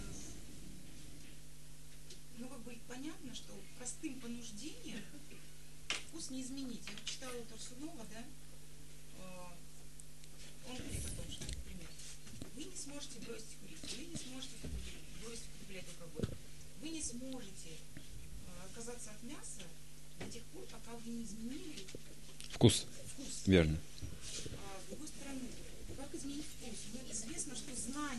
ну, как бы понятно, что простым понуждением вкус не изменить. Я читала у Турсунова, да? Он говорит о том, что, например, вы не сможете бросить курить, вы не сможете бросить употреблять алкоголь, вы не сможете отказаться от мяса до тех пор, пока вы не изменили Вкус. вкус. Верно. А с другой стороны, как изменить вкус? Ну, известно, что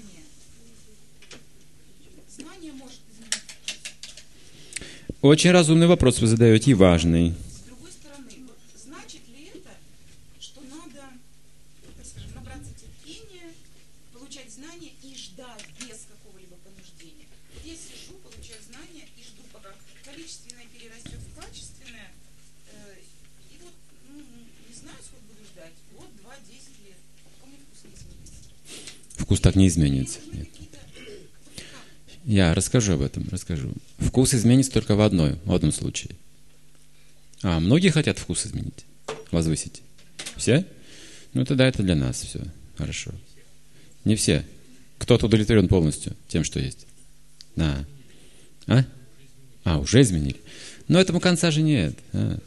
знание может изменить вкус. Очень разумный вопрос вы задаете и важный. С другой стороны, вот значит ли это, что надо, так скажем, набраться терпения, получать знания и ждать без какого-либо понуждения? Вот я сижу, получаю знания и жду, пока количественное перерастет в качественное, и вот, ну, не знаю, сколько буду ждать, год, 2, 10 лет, пока мой вкус не изменится. Вкус так не Мне изменится. нужны Нет. какие-то... Я расскажу об этом, расскажу. Вкус изменится только в одном случае. Многие хотят вкус изменить, возвысить. Все? Ну, тогда это для нас все. Хорошо. Не все. Кто-то удовлетворен полностью тем, что есть. Уже изменили. Но этому конца же нет.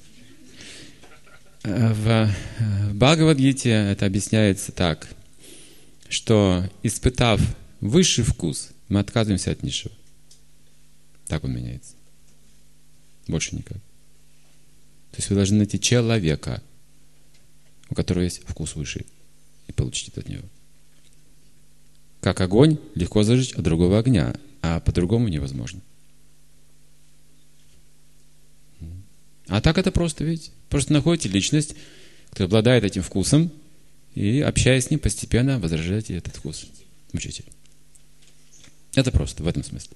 В Бхагавад-гите это объясняется так, что, испытав высший вкус, мы отказываемся от низшего. Так он меняется. Больше никак. То есть вы должны найти человека, у которого есть вкус выше, и получить это от него. Как огонь легко зажечь от другого огня, а по-другому невозможно. А так это просто, видите? Просто находите личность, которая обладает этим вкусом, и, общаясь с ним, постепенно возрождаете этот вкус. Учитель. Это просто, в этом смысле.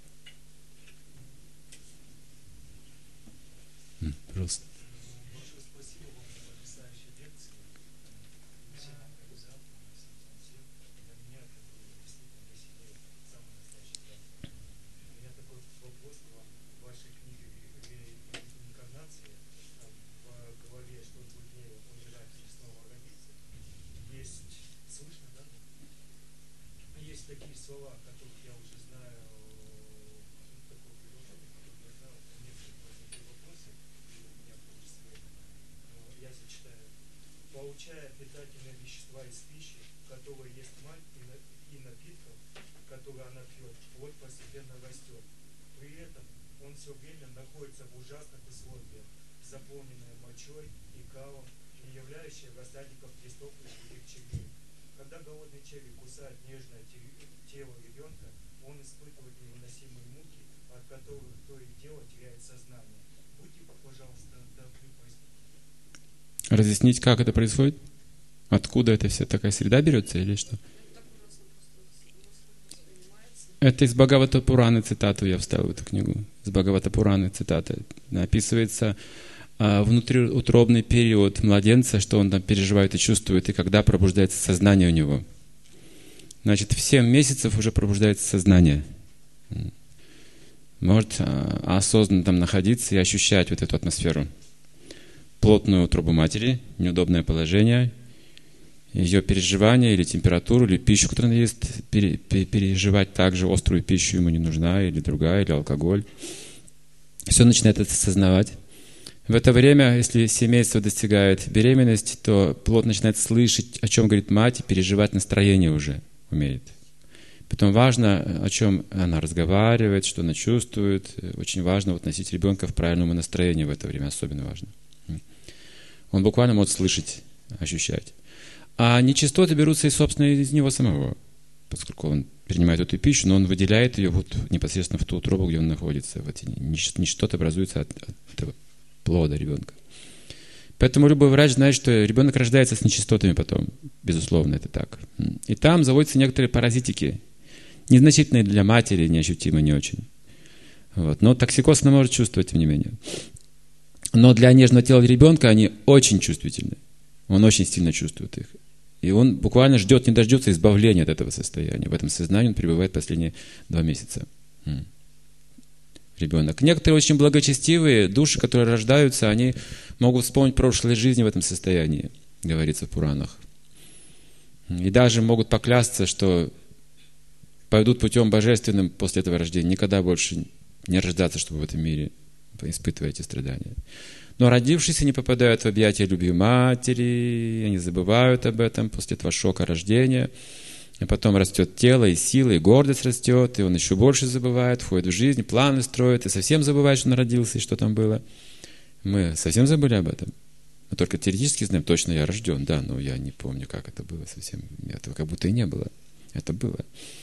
Пожалуйста. Большое спасибо вам за потрясающие лекции. Всем вам показал, для меня это было действительно для себя самый настоящий праздник. У меня такой вопрос к вам. В вашей книге «Реинкарнация» в главе «Что труднее умирать или снова родиться» есть, слышно, да? Есть такие слова, которых я уже знаю, такое предложение, которое я знаю, у некоторых возникли вопросы, и у меня в том числе. Я зачитаю. Получая питательные вещества из пищи, которая ест мать, и напитков, которые она пьет, плоть постепенно растет. При этом он все время находится в ужасных условиях, заполненные мочой и калом, не являющие рассадником крестов и других червей. Когда голодный червь кусает нежное тело ребенка, он испытывает невыносимые муки, от которых то и дело теряет сознание. Будьте, пожалуйста, добры пояснить. Разъяснить, как это происходит? Откуда эта вся такая среда берется или что? Это из Бхагавата Пураны цитату я вставил в эту книгу. Из Бхагавата Пураны цитата. Описывается внутриутробный период младенца, что он там переживает и чувствует, и когда пробуждается сознание у него. Значит, в 7 месяцев уже пробуждается сознание. Может осознанно там находиться и ощущать вот эту атмосферу. Плотную утробу матери, неудобное положение, ее переживания или температуру, или пищу, которую она ест, переживать также острую пищу ему не нужна, или другая, или алкоголь. Все начинает это осознавать. В это время, если семейство достигает беременности, то плод начинает слышать, о чем говорит мать, и переживать настроение уже умеет. Потом важно, о чем она разговаривает, что она чувствует. Очень важно вот носить ребенка в правильном настроении в это время, особенно важно. Он буквально может слышать, ощущать. А нечистоты берутся из него самого, поскольку он принимает эту пищу, но он выделяет ее вот непосредственно в ту утробу, где он находится. Вот нечистоты образуются от этого плода ребенка. Поэтому любой врач знает, что ребенок рождается с нечистотами потом. Безусловно, это так. И там заводятся некоторые паразитики, незначительные для матери, неощутимые не очень. Вот. Но токсикоз она может чувствовать, тем не менее. Но для нежного тела ребенка они очень чувствительны. Он очень сильно чувствует их. И он буквально ждет, не дождется избавления от этого состояния. В этом сознании он пребывает последние 2 месяца. Ребенок. Некоторые очень благочестивые души, которые рождаются, они могут вспомнить прошлые жизни в этом состоянии, говорится в Пуранах. И даже могут поклясться, что пойдут путем божественным после этого рождения, никогда больше не рождаться, чтобы в этом мире испытывать эти страдания. Но родившиеся не попадают в объятия любви матери, они забывают об этом после этого шока рождения. И потом растет тело, и сила, и гордость растет, и он еще больше забывает, входит в жизнь, планы строит, и совсем забывает, что он родился, и что там было. Мы совсем забыли об этом. Мы только теоретически знаем, точно я рожден, да, но я не помню, как это было совсем. Этого как будто и не было. Это было.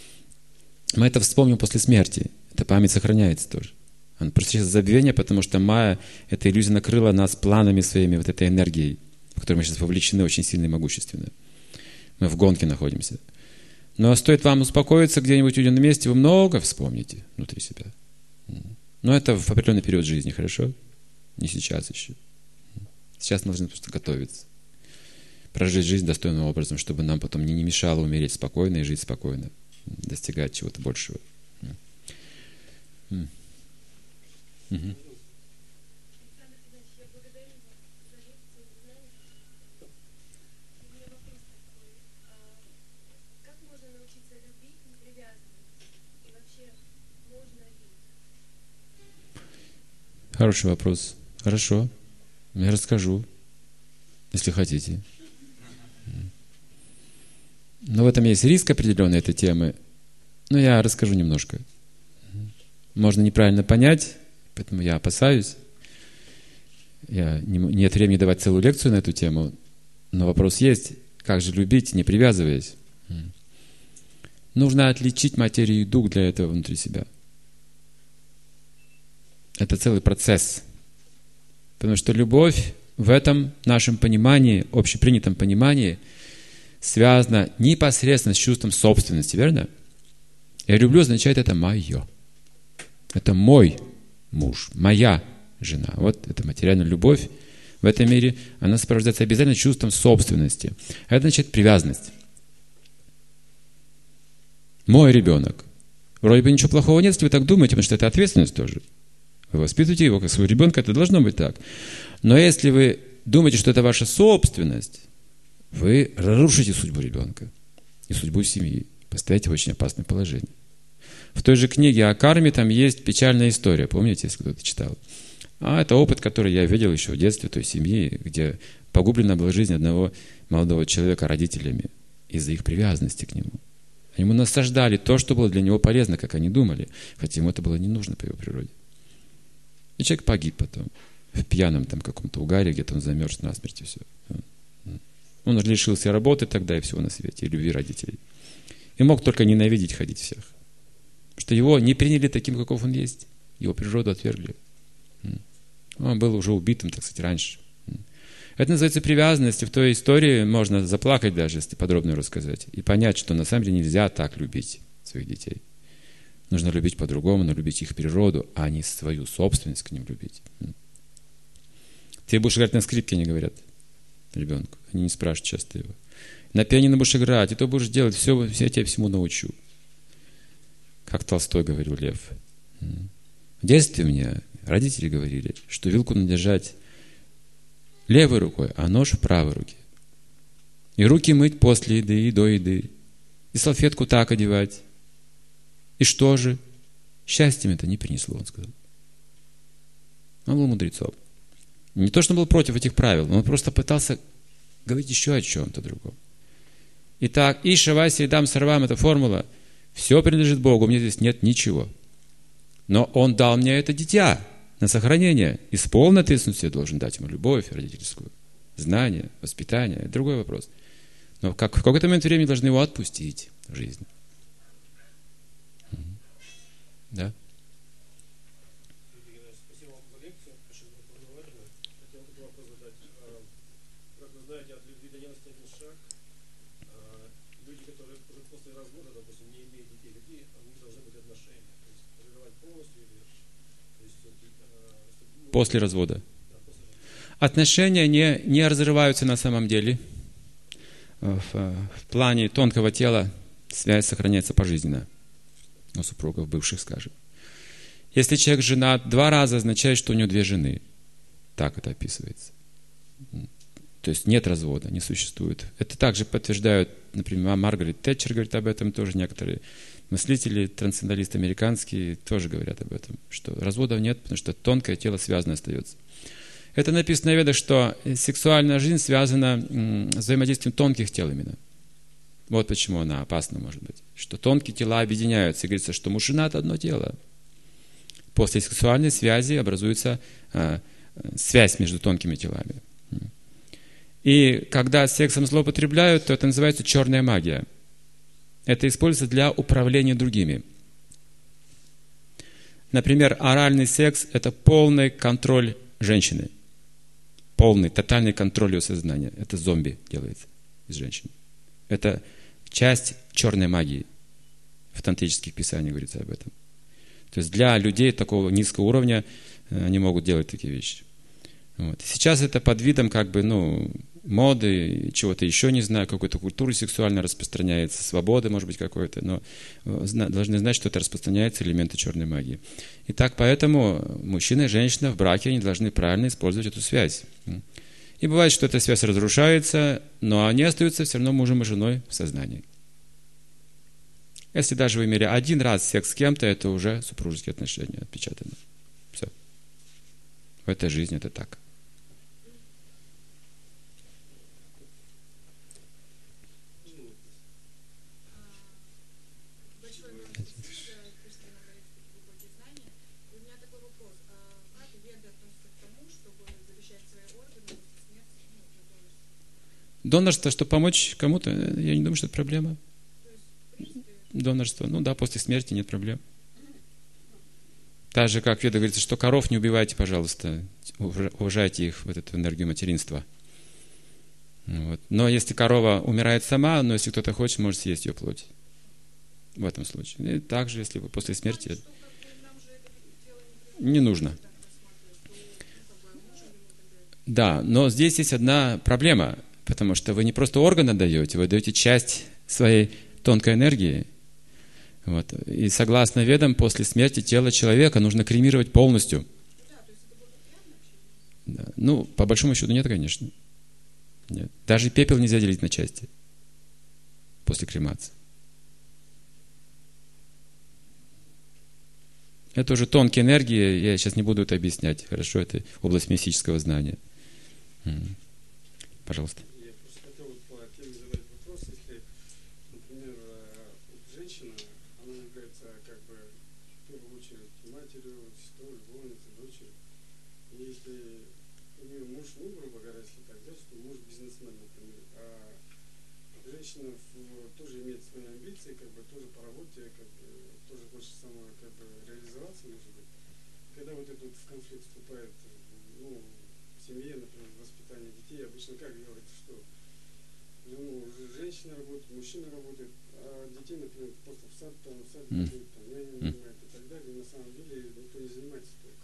Мы это вспомним после смерти. Эта память сохраняется тоже. Она просто сейчас забвение, потому что Майя, эта иллюзия накрыла нас планами своими, вот этой энергией, в которой мы сейчас вовлечены очень сильно и могущественно. Мы в гонке находимся. Но стоит вам успокоиться где-нибудь в уединенном месте, вы много вспомните внутри себя. Но это в определенный период жизни, хорошо? Не сейчас еще. Сейчас мы должны просто готовиться. Прожить жизнь достойным образом, чтобы нам потом не мешало умереть спокойно и жить спокойно. Достигать чего-то большего. Угу. Хороший вопрос. Хорошо. Я расскажу, если хотите. Но в этом есть риск определенной этой темы. Но я расскажу немножко. Можно неправильно понять, поэтому я опасаюсь. Нет времени давать целую лекцию на эту тему. Но вопрос есть. Как же любить, не привязываясь? Нужно отличить материю и дух для этого внутри себя. Это целый процесс. Потому что любовь в этом нашем понимании, общепринятом понимании, связана непосредственно с чувством собственности, верно? Я люблю означает это мое. Это мой муж, моя жена. Вот это материальная любовь в этом мире, она сопровождается обязательно чувством собственности. Это значит привязанность. Мой ребенок. Вроде бы ничего плохого нет, если вы так думаете, потому что это ответственность тоже. Вы воспитываете его как своего ребенка, это должно быть так. Но если вы думаете, что это ваша собственность, вы разрушите судьбу ребенка и судьбу семьи, поставите в очень опасное положение. В той же книге о карме там есть печальная история, помните, если кто-то читал? А это опыт, который я видел еще в детстве той семьи, где погублена была жизнь одного молодого человека родителями из-за их привязанности к нему. Они ему насаждали то, что было для него полезно, как они думали, хотя ему это было не нужно по его природе. И человек погиб потом, в пьяном там каком-то угаре, где-то он замерз насмерть и все. Он лишился работы тогда и всего на свете, и любви родителей. И мог только ненавидеть, ходить всех. Потому что его не приняли таким, каков он есть. Его природу отвергли. Он был уже убитым, так сказать, раньше. Это называется привязанность. И в той истории можно заплакать даже, если подробно рассказать. И понять, что на самом деле нельзя так любить своих детей. Нужно любить по-другому, но любить их природу, а не свою собственность к ним любить. Ты будешь играть на скрипке, они говорят ребенку. Они не спрашивают часто его. На пианино будешь играть, и то будешь делать, все, я тебя всему научу. Как Толстой говорил, Лев. В детстве мне родители говорили, что вилку надо держать левой рукой, а нож в правой руке. И руки мыть после еды и до еды. И салфетку так одевать. И что же? Счастьем это не принесло, он сказал. Он был мудрецом. Не то, что он был против этих правил, он просто пытался говорить еще о чем-то другом. Итак, Иша, Вася, Идам, Сарвам – это формула. Все принадлежит Богу, у меня здесь нет ничего. Но Он дал мне это дитя на сохранение. И с полной ответственностью я должен дать ему любовь родительскую, знания, воспитание. Это другой вопрос. Но в какой-то момент времени должны его отпустить в жизнь. Да? Спасибо вам за лекцию. Очень познавательно. Хотел такой вопрос задать. Как вы знаете, от любви до ненависти один шаг. Люди, которые уже после развода, допустим, не имеют детей, какие у них должны быть отношения? То есть разрывать полностью или... После развода. Отношения не разрываются на самом деле. В плане тонкого тела связь сохраняется пожизненно. У супругов бывших, скажем. Если человек женат 2 раза, означает, что у него 2 жены. Так это описывается. То есть нет развода, не существует. Это также подтверждают, например, Маргарет Тэтчер говорит об этом, тоже некоторые мыслители, трансценденталисты американские тоже говорят об этом, что разводов нет, потому что тонкое тело связано остается. Это написано в Ведах, что сексуальная жизнь связана с взаимодействием тонких тел именно. Вот почему она опасна, может быть. Что тонкие тела объединяются. И говорится, что муж и жена – это одно тело. После сексуальной связи образуется связь между тонкими телами. И когда сексом злоупотребляют, то это называется черная магия. Это используется для управления другими. Например, оральный секс – это полный контроль женщины. Полный, тотальный контроль ее сознания. Это зомби делается из женщины. Это часть черной магии. В тантрических писаниях говорится об этом. То есть для людей такого низкого уровня они могут делать такие вещи. Вот. Сейчас это под видом моды, чего-то еще, не знаю, какой-то культуры сексуально распространяется, свободы, может быть, какой-то, но должны знать, что это распространяется элементы черной магии. Итак, поэтому мужчина и женщина в браке, они должны правильно использовать эту связь. И бывает, что эта связь разрушается, но они остаются все равно мужем и женой в сознании. Если даже вы имели 1 раз секс с кем-то, это уже супружеские отношения отпечатаны. Все. В этой жизни это так. Донорство, чтобы помочь кому-то, я не думаю, что это проблема. Донорство, после смерти нет проблем. Так же, как в Ведах говорится, что коров не убивайте, пожалуйста, уважайте их, вот эту энергию материнства. Вот. Но если корова умирает сама, но если кто-то хочет, может съесть ее плоть. В этом случае. И также, если вы после смерти... Не нужно. Да, но здесь есть одна проблема, потому что вы не просто орган отдаете, вы даете часть своей тонкой энергии. Вот. И согласно Ведам, после смерти тела человека нужно кремировать полностью. Да. По большому счету нет, конечно. Нет. Даже пепел нельзя делить на части после кремации. Это уже тонкие энергии, я сейчас не буду это объяснять. Хорошо, это область мистического знания. Пожалуйста. Я просто хотел по теме задать вопрос, если, например, женщина, она является в первую очередь матерью, сестрой, любовницей, дочерью. И если у нее муж, грубо говоря, если так взять, что муж бизнесмен, например, а женщина тоже имеет свои амбиции, тоже по работе, тоже хочет сама реализоваться, может быть. Когда вот этот конфликт вступает, в семье, например, воспитание детей, обычно как говорится, что женщина работает, мужчина работает, а детей, например, просто в сад я не занимаюсь и так далее, и на самом деле никто не занимается только.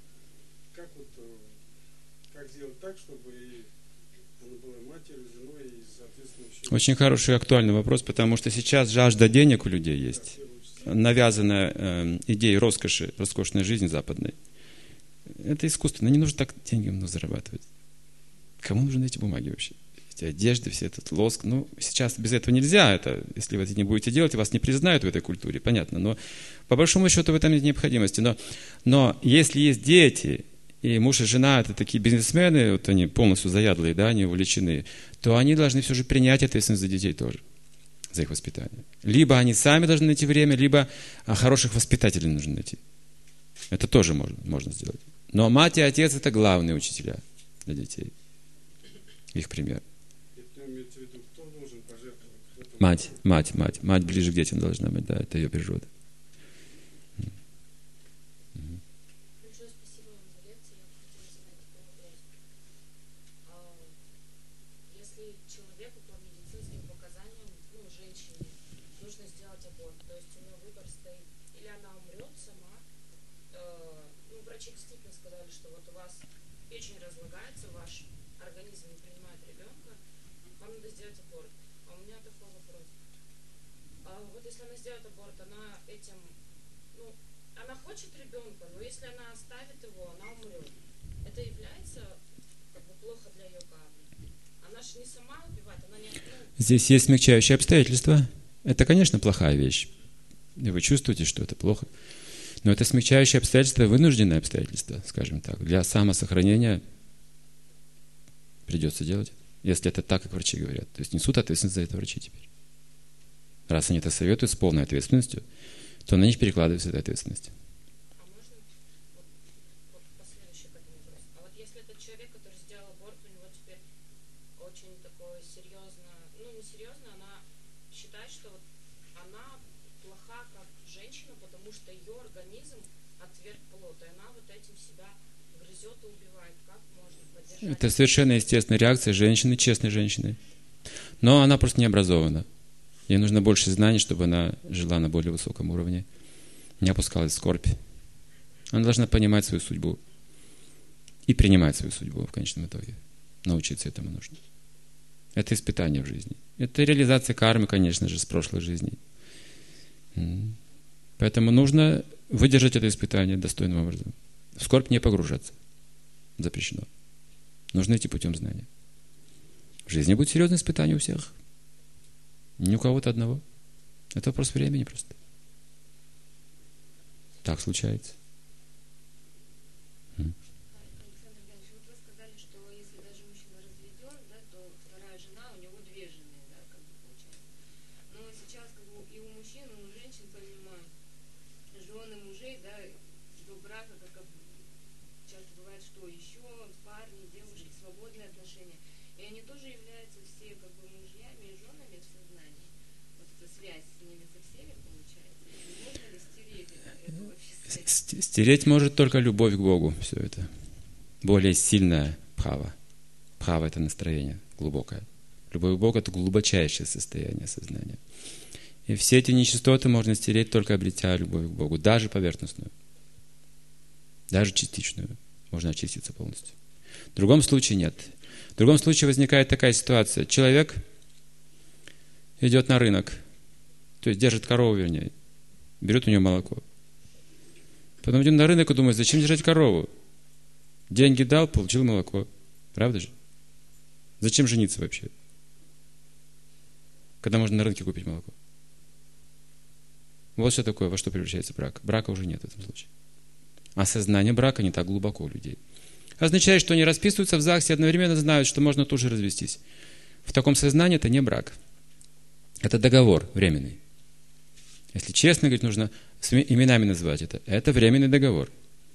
Как сделать так, чтобы она была матерью, женой и, соответственно, еще... Очень хороший и актуальный вопрос, потому что сейчас жажда денег у людей есть. Навязанная идеей роскошной жизни западной. Это искусственно. Не нужно так деньги зарабатывать. Кому нужны эти бумаги вообще? Эти одежды, все этот лоск. Сейчас без этого нельзя. Если вы это не будете делать, вас не признают в этой культуре, понятно. Но по большому счету в этом нет необходимости. Но если есть дети, и муж и жена это такие бизнесмены, они полностью заядлые, они увлечены, то они должны все же принять ответственность за детей тоже. за их воспитание. Либо они сами должны найти время, либо хороших воспитателей нужно найти. Это тоже можно сделать. Но мать и отец – это главные учителя для детей. Их пример. Это имеется в виду, кто должен пожертвовать? Мать ближе к детям должна быть, да, это ее природа. Большое спасибо вам за лекцию. Я бы хотела задать такой вопрос. Если человеку по медицинским показаниям, женщине, нужно сделать аборт, то есть у нее выбор стоит, или она умрет сама, врачи действительно сказали, что вот у вас печень разлагается, ваш организм не принимает ребенка, вам надо сделать аборт. А у меня такой вопрос. Вот если она сделает аборт, она этим, она хочет ребенка, но если она оставит его, она умрет. Это является плохо для ее кармы. Она же не сама убивает, она не... Здесь есть смягчающие обстоятельства. Это, конечно, плохая вещь. И вы чувствуете, что это плохо. Но это смягчающие обстоятельства, вынужденные обстоятельства, скажем так. Для самосохранения придется делать, если это так, как врачи говорят. То есть несут ответственность за это врачи теперь. Раз они это советуют с полной ответственностью, то на них перекладывается эта ответственность. А можно последующий к этому вопрос? А вот если этот человек, который сделал аборт, у него теперь очень такое серьезно, несерьезно, она считает, что вот она плоха как женщина, потому что ее организм отверг плод, и она вот этим себя грызет и убивает. Как можно поддержать? Это совершенно естественная реакция женщины, честной женщины. Но она просто не образована. Ей нужно больше знаний, чтобы она жила на более высоком уровне, не опускалась в скорбь. Она должна понимать свою судьбу и принимать свою судьбу в конечном итоге. Научиться этому нужно. Это испытание в жизни. Это реализация кармы, конечно же, с прошлой жизни. Поэтому нужно выдержать это испытание достойным образом. В скорбь не погружаться. Запрещено. Нужно идти путем знания. В жизни будет серьезное испытание у всех. Не у кого-то одного. Это вопрос времени просто. Так случается. Александр Иванович, вот вы сказали, что если даже мужчина разведен, да, то вторая жена, у него две жены, да, получается. Но сейчас и у мужчин, и у женщин, помимо жен и мужей, да, до брака, как часто бывает, что еще парни, девушки, свободные отношения. И они тоже являются все мужьями и женами в сознании. Вот эта связь с ними со всеми получается. Можно ли стереть это вообще? Стереть может только любовь к Богу все это. Более сильная бхава. Бхава – это настроение глубокое. Любовь к Богу – это глубочайшее состояние сознания. И все эти нечистоты можно стереть, только обретя любовь к Богу. Даже поверхностную. Даже частичную. Можно очиститься полностью. В другом случае нет. В другом случае возникает такая ситуация. Человек идет на рынок, то есть держит корову, вернее, берет у нее молоко. Потом идет на рынок и думает, зачем держать корову? Деньги дал, получил молоко. Правда же? Зачем жениться вообще? Когда можно на рынке купить молоко. Вот что такое, во что превращается брак. Брака уже нет в этом случае. Осознание брака не так глубоко у людей. Означает, что они расписываются в ЗАГСе и одновременно знают, что можно тут же развестись. В таком сознании это не брак. Это договор временный. Если честно говорить, нужно именами называть это. Это временный договор.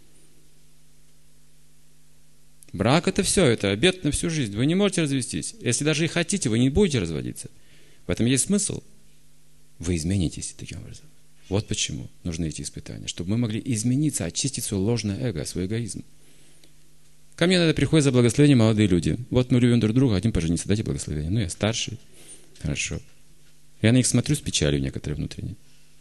Брак – это все, это обет на всю жизнь. Вы не можете развестись. Если даже и хотите, вы не будете разводиться. В этом есть смысл. Вы изменитесь таким образом. Вот почему нужны эти испытания. Чтобы мы могли измениться, очистить свое ложное эго, свой эгоизм. Ко мне иногда приходят за благословением молодые люди. Вот мы любим друг друга, хотим пожениться, дайте благословение. Я старший. Хорошо. Я на них смотрю с печалью некоторые внутренние.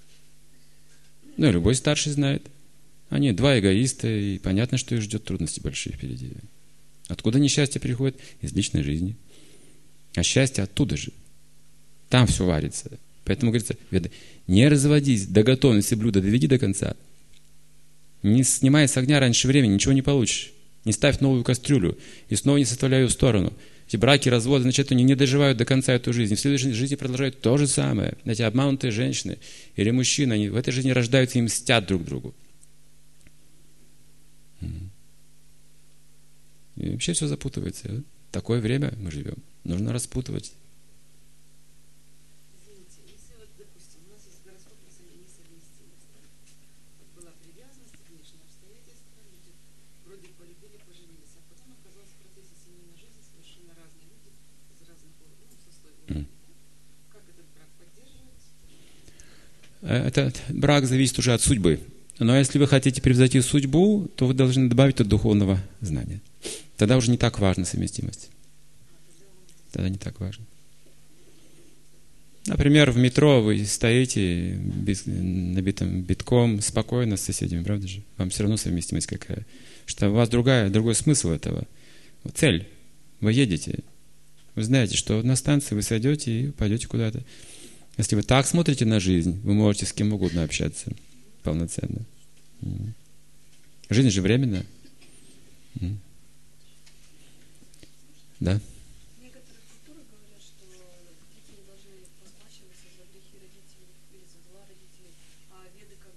И любой старший знает. Они два эгоиста, и понятно, что их ждет трудности большие впереди. Откуда несчастье приходит? Из личной жизни. А счастье оттуда же. Там все варится. Поэтому говорится, не разводись до готовности блюда, доведи до конца. Не снимай с огня раньше времени, ничего не получишь. Не ставь новую кастрюлю и снова не составляй ее в сторону. Эти браки, разводы, значит, они не доживают до конца эту жизнь. В следующей жизни продолжают то же самое. Эти обманутые женщины или мужчины, они в этой жизни рождаются и мстят друг другу. И вообще все запутывается. В такое время мы живем. Нужно распутывать. Извините, допустим, у нас есть гороскоп несовместимость. Да? Вот была привязанность, внешние обстоятельства, люди вроде полюбили, поженились, а потом оказалось в процессе семейной жизни совершенно разные люди из разных сословий. Как этот брак поддерживать? Этот брак зависит уже от судьбы. Но если вы хотите превзойти судьбу, то вы должны добавить от духовного знания. Тогда уже не так важна совместимость. Тогда не так важно. Например, в метро вы стоите набитым битком, спокойно с соседями, правда же? Вам все равно совместимость какая. Что у вас другой смысл этого. Цель. Вы едете. Вы знаете, что на станции вы сойдете и пойдете куда-то. Если вы так смотрите на жизнь, вы можете с кем угодно общаться полноценно. Жизнь же временная. Да. Некоторые культуры говорят, что дети не должны расплачиваться за грехи родителей или за зла родителей, а веды как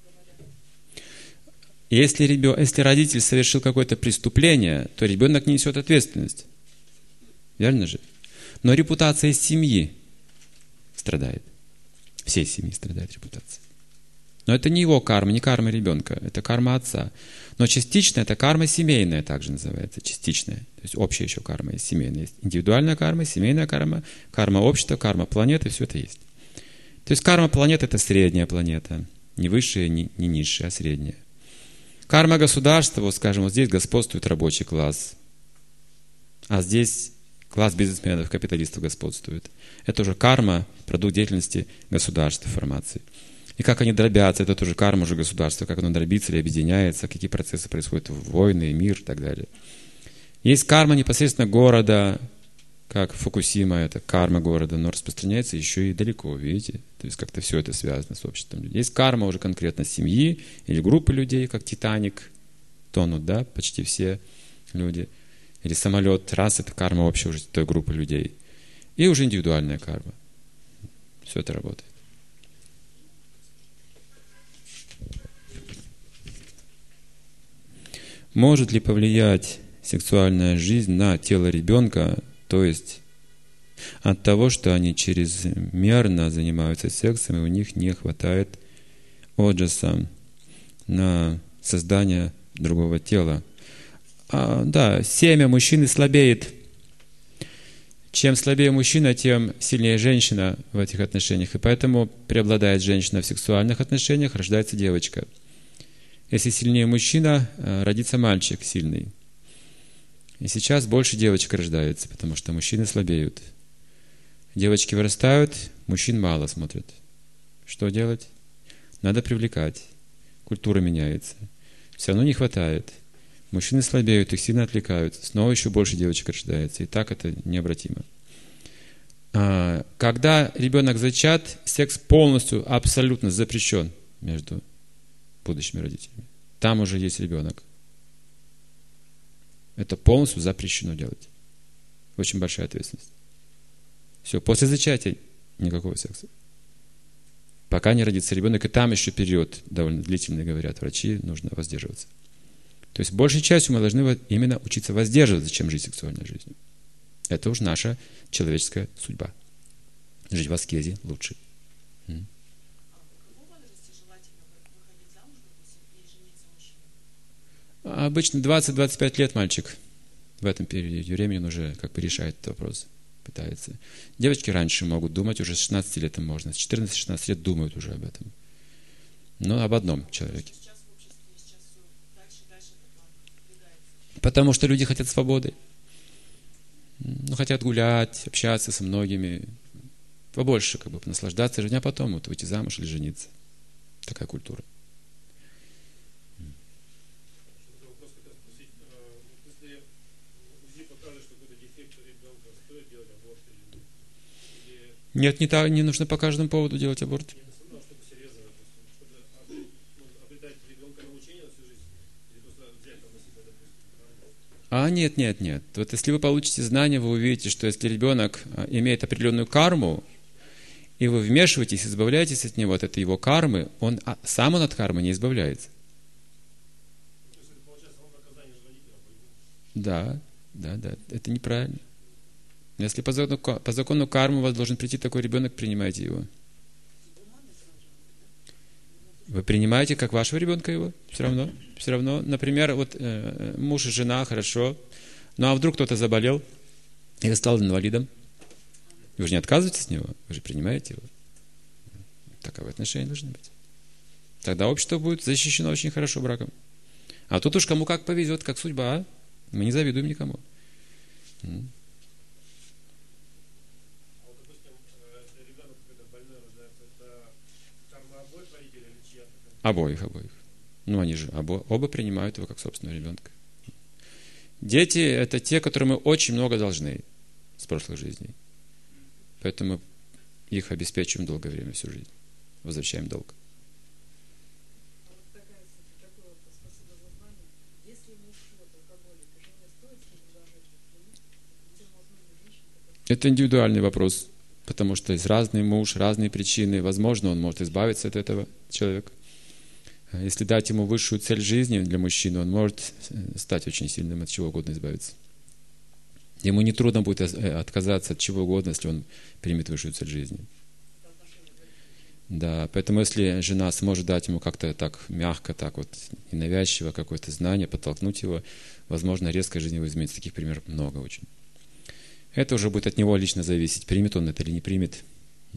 говорят? Если родитель совершил какое-то преступление, то ребенок не несет ответственность. Верно же? Но репутация семьи страдает. Всей семьи страдает репутация. Но это не его карма, не карма ребенка, это карма отца. Но частично это карма семейная, также называется, частичная. То есть общая еще карма есть, семейная. Есть индивидуальная карма, семейная карма, карма общества, карма планеты, все это есть. То есть карма планеты — это средняя планета. Не высшая, не низшая, а средняя. Карма государства, вот скажем, вот здесь господствует рабочий класс, а здесь класс бизнесменов, капиталистов господствует. Это уже карма, продукт деятельности государства, формации. И как они дробятся, это тоже карма уже государства, как оно дробится или объединяется, какие процессы происходят, войны, мир и так далее. Есть карма непосредственно города, как Фукусима, это карма города, но распространяется еще и далеко, видите? То есть как-то все это связано с обществом. Есть карма уже конкретно семьи или группы людей, как Титаник, тонут, да, почти все люди. Или самолет, раз это карма общая уже той группы людей. И уже индивидуальная карма. Все это работает. Может ли повлиять сексуальная жизнь на тело ребенка, то есть от того, что они чрезмерно занимаются сексом, и у них не хватает оджаса на создание другого тела? Да, семя мужчины слабеет. Чем слабее мужчина, тем сильнее женщина в этих отношениях. И поэтому преобладает женщина в сексуальных отношениях, рождается девочка. Если сильнее мужчина, родится мальчик сильный. И сейчас больше девочек рождается, потому что мужчины слабеют. Девочки вырастают, мужчин мало смотрят. Что делать? Надо привлекать. Культура меняется. Все равно не хватает. Мужчины слабеют, их сильно отвлекаются. Снова еще больше девочек рождается. И так это необратимо. Когда ребенок зачат, секс полностью, абсолютно запрещен между будущими родителями. Там уже есть ребенок. Это полностью запрещено делать. Очень большая ответственность. Все, после зачатия никакого секса. Пока не родится ребенок, и там еще период довольно длительный, говорят врачи, нужно воздерживаться. То есть большей частью мы должны именно учиться воздерживаться, чем жить сексуальной жизнью. Это уж наша человеческая судьба. Жить в аскезе лучше. Обычно 20-25 лет мальчик в этом периоде времени он уже как бы решает этот вопрос, пытается. Девочки раньше могут думать, уже с 16 лет можно, с 14-16 лет думают уже об этом. Но об одном человеке. Потому что люди хотят свободы. Хотят гулять, общаться со многими. Побольше как бы наслаждаться жизнью, а потом вот выйти замуж или жениться. Такая культура. Нет, не нужно по каждому поводу делать аборт. Нет. Вот если вы получите знания, вы увидите, что если ребенок имеет определенную карму, и вы вмешиваетесь, избавляетесь от него, от его кармы, сам он от кармы не избавляется. Да, это неправильно. Если по закону кармы у вас должен прийти такой ребенок, принимайте его. Вы принимаете как вашего ребенка его? Все равно. Все равно. Например, вот муж и жена, хорошо. Ну а вдруг кто-то заболел или стал инвалидом? Вы же не отказываетесь от него, вы же принимаете его. Таковы отношения должны быть. Тогда общество будет защищено очень хорошо браком. А тут уж кому как повезет, как судьба. Мы не завидуем никому. А вот, допустим, ребенок, когда больной рождается, это карма обоих родителей или чья-то? Обоих. Ну, они же оба принимают его как собственного ребенка. Дети – это те, которым мы очень много должны с прошлых жизней. Поэтому их обеспечиваем долгое время, всю жизнь. Возвращаем долг. А вот такой вопрос, спасибо за знание. Если муж пьет алкоголик, жене стоит с ним продолжать жить? Где возможно женщина? Это индивидуальный вопрос, потому что есть разный муж, разные причины. Возможно, он может избавиться от этого человека. Если дать ему высшую цель жизни для мужчины, он может стать очень сильным, от чего угодно избавиться. Ему не трудно будет отказаться от чего угодно, если он примет высшую цель жизни. Да, поэтому если жена сможет дать ему как-то так мягко, так вот ненавязчиво какое-то знание, подтолкнуть его, возможно, резко жизнь его изменится. Таких примеров много очень. Это уже будет от него лично зависеть, примет он это или не примет. А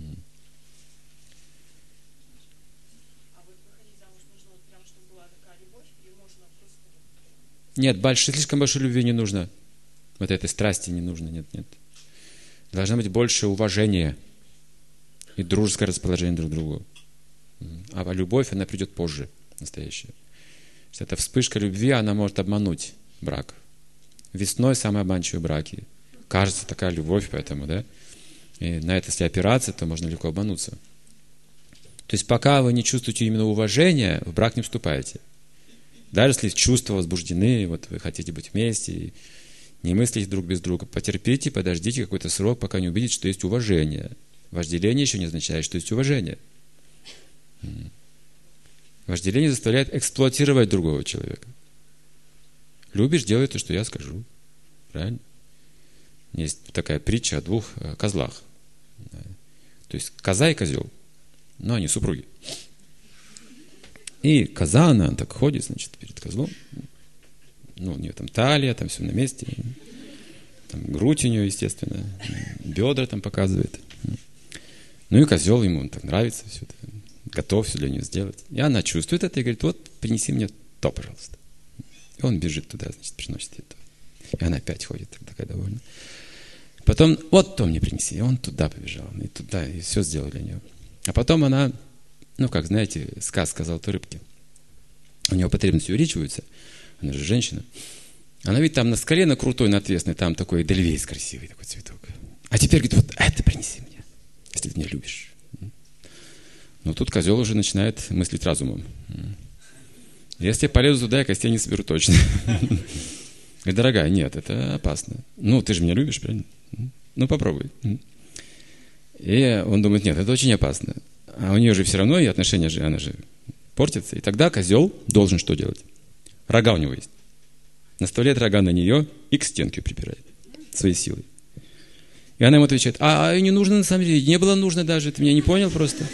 вот выходить замуж нужно вот прям, чтобы была такая любовь, или можно просто... Нет, слишком большой любви не нужно. Вот этой страсти не нужно, нет. Должно быть больше уважения и дружеское расположение друг к другу. А любовь, она придет позже, настоящая. Эта вспышка любви, она может обмануть брак. Весной самые обманчивые браки. Кажется, такая любовь, поэтому, да? И на это, если опираться, то можно легко обмануться. То есть, пока вы не чувствуете именно уважения, в брак не вступаете. Даже если чувства возбуждены, вот вы хотите быть вместе, и не мыслите друг без друга, потерпите, подождите какой-то срок, пока не увидите, что есть уважение. Вожделение еще не означает, что есть уважение. Вожделение заставляет эксплуатировать другого человека. Любишь, делай то, что я скажу. Правильно? Есть такая притча о двух козлах. То есть коза и козел. Но они супруги. И коза, она так ходит, значит, перед козлом. Ну, у нее там талия, там все на месте. Там грудь у нее, естественно. Бедра там показывает. Ну и козел, ему так нравится все это. Готов все для нее сделать. И она чувствует это и говорит, вот, принеси мне то, пожалуйста. И он бежит туда, значит, приносит ей то. И она опять ходит, такая довольна. Потом, вот то мне принеси. И он туда побежал. И туда, и все сделал для нее. А потом она, ну, как, знаете, сказка «Золотой рыбки». У нее потребности увеличиваются. Она же женщина. Она видит, там на скале, на крутой, на отвесной, там такой эдельвейс красивый такой цветок. А теперь говорит, вот это принеси мне, если ты меня любишь. Но тут козел уже начинает мыслить разумом. Если я полезу туда, я костей не соберу точно. Говорит, дорогая, нет, это опасно. Ну, ты же меня любишь, правильно? Ну, попробуй. И он думает, нет, это очень опасно. А у нее же все равно и отношения же, она же портится. И тогда козел должен что делать? Рога у него есть. Наставляет рога на нее и к стенке припирает своей силой. И она ему отвечает, а не нужно на самом деле, не было нужно даже, ты меня не понял просто.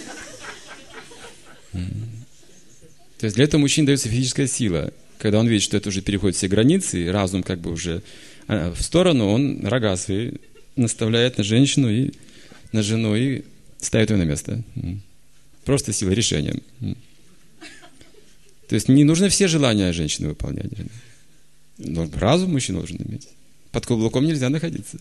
То есть для этого мужчине дается физическая сила. Когда он видит, что это уже переходит все границы, и разум как бы уже в сторону, он рога свои наставляет на женщину и на жену и ставит ее на место. Просто сила решения. То есть не нужно все желания женщины выполнять. Но разум мужчина должен иметь. Под каблуком нельзя находиться.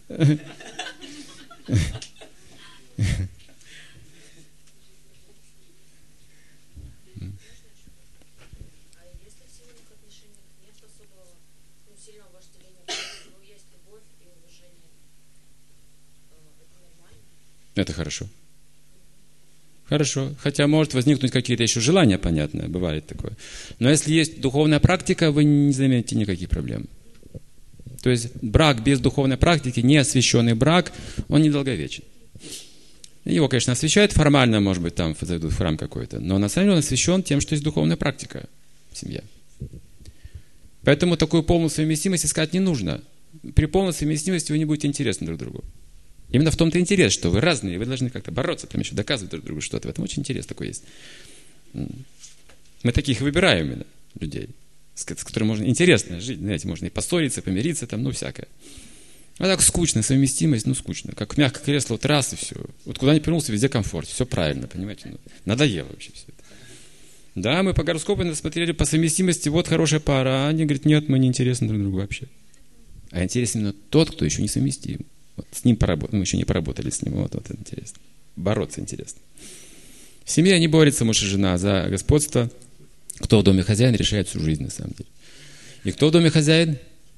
Это хорошо. Хорошо. Хотя может возникнуть какие-то еще желания, понятно, бывает такое. Но если есть духовная практика, вы не заметите никаких проблем. То есть брак без духовной практики, неосвященный брак, он недолговечен. Его, конечно, освящают формально, может быть, там зайдут в храм какой-то, но на самом деле он освящен тем, что есть духовная практика в семье. Поэтому такую полную совместимость искать не нужно. При полной совместимости вы не будете интересны друг другу. Именно в том-то и интерес, что вы разные, вы должны как-то бороться, там еще доказывать друг другу что-то. В этом очень интерес такой есть. Мы таких выбираем именно людей, с которыми можно интересно жить, знаете, можно и поссориться, помириться, там, ну, всякое. А так скучно, совместимость, ну, скучно. Как мягкое кресло, вот раз и все. Вот куда ни повернулся, везде комфорт, все правильно, понимаете? Ну, надоело вообще все это. Да, мы по гороскопу смотрели по совместимости, вот хорошая пара, а они говорят, нет, мы не интересны друг другу вообще. А интересен именно тот, кто еще не совместим. Вот с ним поработали, мы еще не поработали с ним, вот это интересно. Бороться интересно. В семье не борются муж и жена за господство. Кто в доме хозяин, решает всю жизнь, на самом деле. И кто в доме хозяин?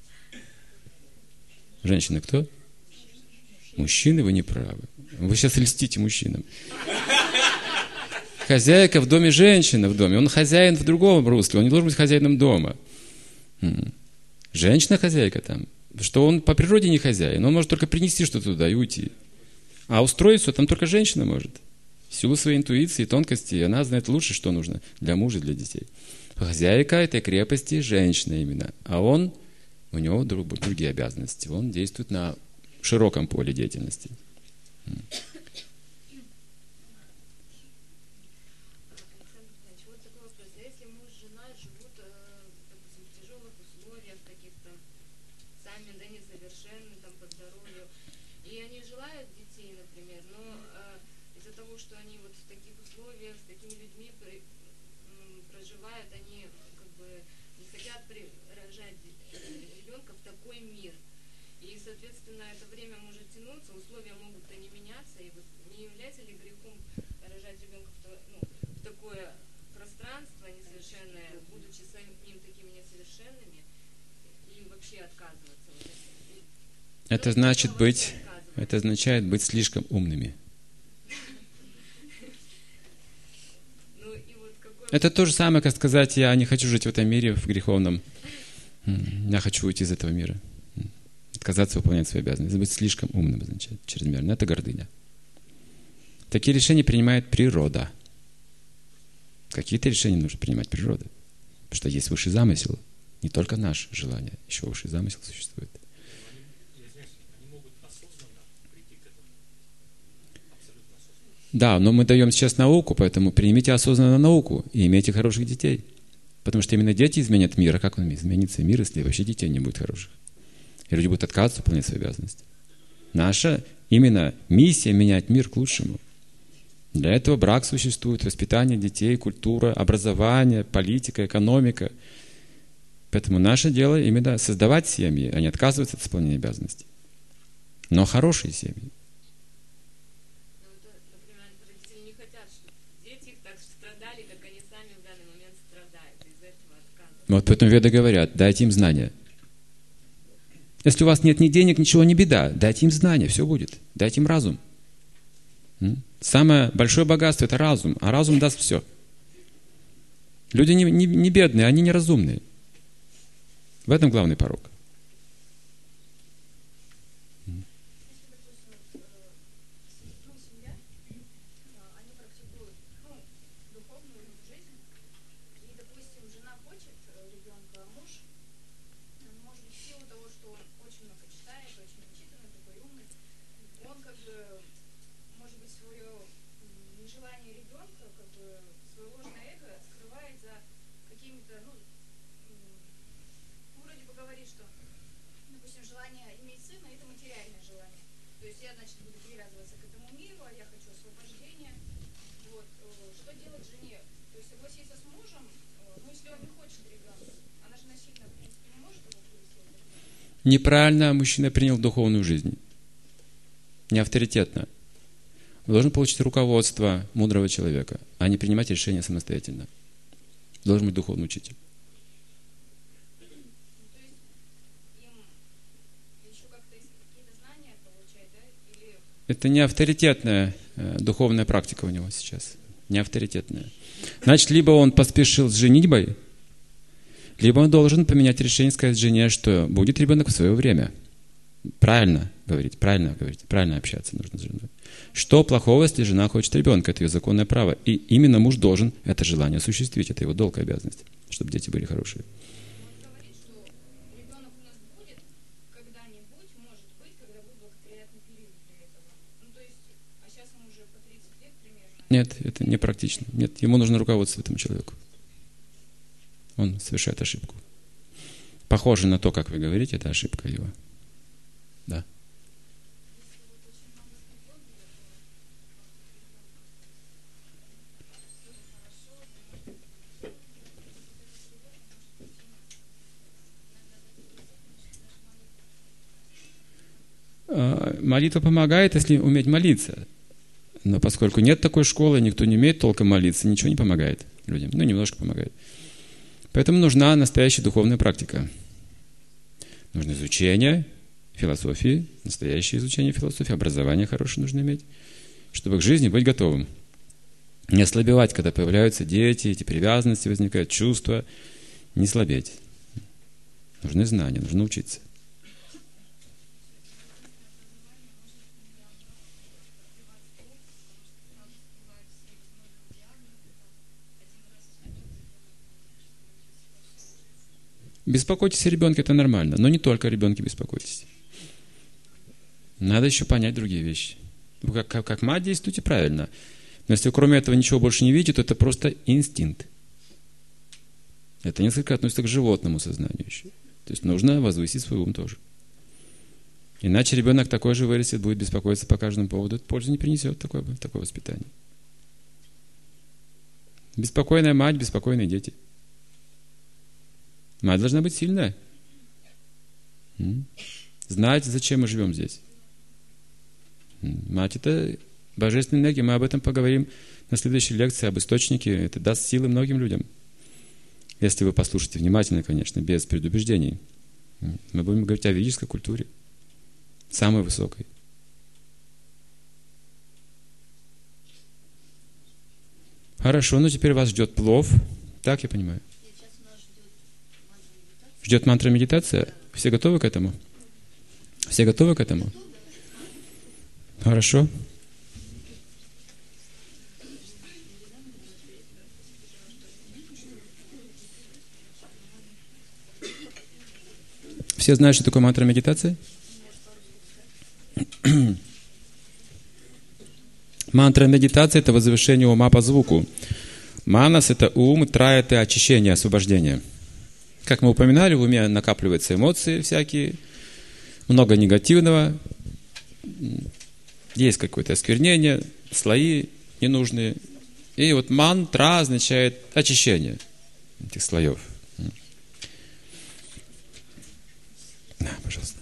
Женщина кто? Мужчины, вы не правы. Вы сейчас льстите мужчинам. Хозяйка в доме, женщина в доме. Он хозяин в другом русле, он не должен быть хозяином дома. Женщина хозяйка там. Что он по природе не хозяин, он может только принести что-то туда и уйти. А устроить все там только женщина может. В силу своей интуиции и тонкости, она знает лучше, что нужно для мужа и для детей. Хозяйка этой крепости женщина именно. А он, у него другие обязанности. Он действует на широком поле деятельности. Это означает быть слишком умными. Это то же самое, как сказать, я не хочу жить в этом мире, в греховном. Я хочу уйти из этого мира. Отказаться выполнять свои обязанности. Быть слишком умным означает чрезмерно. Это гордыня. Такие решения принимает природа. Какие-то решения нужно принимать природа. Потому что есть высший замысел. Не только наше желание, еще высший замысел существует. Да, но мы даем сейчас науку, поэтому примите осознанно науку и имейте хороших детей. Потому что именно дети изменят мир. А как он изменится мир, если вообще детей не будет хороших? И люди будут отказываться выполнять свои обязанности. Наша именно миссия — менять мир к лучшему. Для этого брак существует, воспитание детей, культура, образование, политика, экономика. Поэтому наше дело именно создавать семьи, а не отказываться от исполнения обязанностей. Но хорошие семьи. Вот поэтому веды говорят, дайте им знания. Если у вас нет ни денег, ничего, не беда. Дайте им знания, все будет. Дайте им разум. Самое большое богатство — это разум, а разум даст все. Люди не бедные, они неразумные. В этом главный порок. Неправильно мужчина принял духовную жизнь. Не авторитетно. Он должен получить руководство мудрого человека, а не принимать решения самостоятельно. Должен быть духовный учитель. Это не авторитетная духовная практика у него сейчас. Не авторитетная. Значит, либо он поспешил с женитьбой, либо он должен поменять решение, сказать жене, что будет ребенок в свое время. Правильно говорить, правильно общаться нужно с женой. Что плохого, если жена хочет ребенка? Это ее законное право. И именно муж должен это желание осуществить. Это его долг и обязанность, чтобы дети были хорошие. Он говорит, что ребенок у нас будет когда-нибудь, может быть, когда будет благоприятный период для этого. Ну, то есть, а сейчас ему уже по 30 лет примерно. Нет, это не практично. Нет, ему нужно руководство этому человеку. он совершает ошибку. Похоже на то, как вы говорите, это ошибка его. Да. Молитва помогает, если уметь молиться. Но поскольку нет такой школы, никто не умеет толком молиться, ничего не помогает людям. Ну, немножко помогает. Поэтому нужна настоящая духовная практика. Нужно изучение философии, настоящее изучение философии, образование хорошее нужно иметь, чтобы к жизни быть готовым. Не ослабевать, когда появляются дети, эти привязанности возникают, чувства. Не слабеть. Нужны знания, нужно учиться. Беспокойтесь о ребенке, это нормально, но не только о ребенке беспокойтесь. Надо еще понять другие вещи. Вы как мать действуйте правильно. Но если кроме этого ничего больше не видите, то это просто инстинкт. Это несколько относится к животному сознанию еще. То есть нужно возвысить свой ум тоже. Иначе ребенок такой же вырастет, будет беспокоиться по каждому поводу. Это пользу не принесет такое воспитание. Беспокойная мать, беспокойные дети. Мать должна быть сильная. Знать, зачем мы живем здесь. Мать — это божественная энергия. Мы об этом поговорим на следующей лекции, об источнике. Это даст силы многим людям. Если вы послушаете внимательно, конечно, без предубеждений. Мы будем говорить о ведической культуре. Самой высокой. Хорошо, ну теперь вас ждет плов. Так я понимаю. Ждет мантра-медитация? Все готовы к этому? Все готовы к этому? Хорошо. Все знают, что такое мантра-медитация? Мантра-медитация — это возвышение ума по звуку. Манас — это ум, тра — это очищение, освобождение. Как мы упоминали, в уме накапливаются эмоции всякие, много негативного, есть какое-то осквернение, слои ненужные. И вот мантра означает очищение этих слоев. Пожалуйста.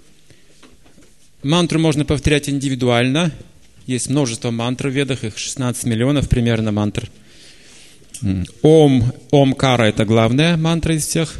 Мантру можно повторять индивидуально. Есть множество мантр в ведах, их 16 миллионов примерно мантр. Омкара — это главная мантра из всех.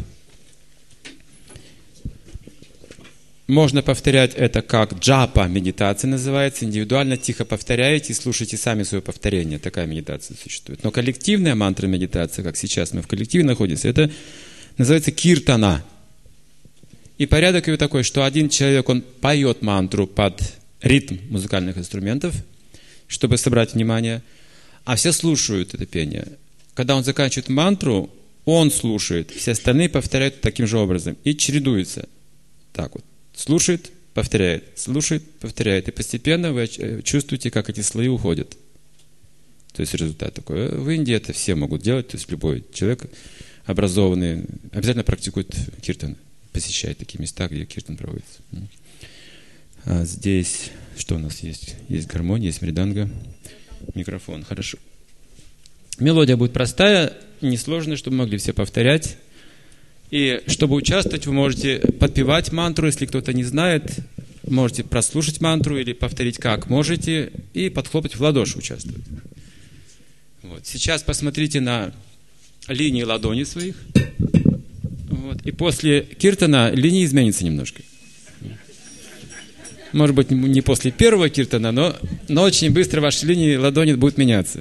Можно повторять это как джапа, медитация называется. Индивидуально тихо повторяете и слушайте сами свое повторение. Такая медитация существует. Но коллективная мантра-медитация, как сейчас мы в коллективе находимся, это называется киртана. И порядок его такой, что один человек, он поет мантру под ритм музыкальных инструментов, чтобы собрать внимание, а все слушают это пение. Когда он заканчивает мантру, он слушает, все остальные повторяют таким же образом и чередуются. Так вот. Слушает, повторяет, слушает, повторяет. И постепенно вы чувствуете, как эти слои уходят. То есть результат такой. В Индии это все могут делать, то есть любой человек образованный обязательно практикует киртан, посещает такие места, где киртан проводится. А здесь что у нас есть? Есть гармония, есть мриданга, микрофон. Хорошо. Мелодия будет простая, несложная, чтобы могли все повторять. И чтобы участвовать, вы можете подпевать мантру, если кто-то не знает. Можете прослушать мантру или повторить как можете. И подхлопать в ладоши участвовать. Вот. Сейчас посмотрите на линии ладоней своих. Вот. И после киртана линия изменится немножко. Может быть, не после первого киртана, но очень быстро ваши линии ладони будут меняться.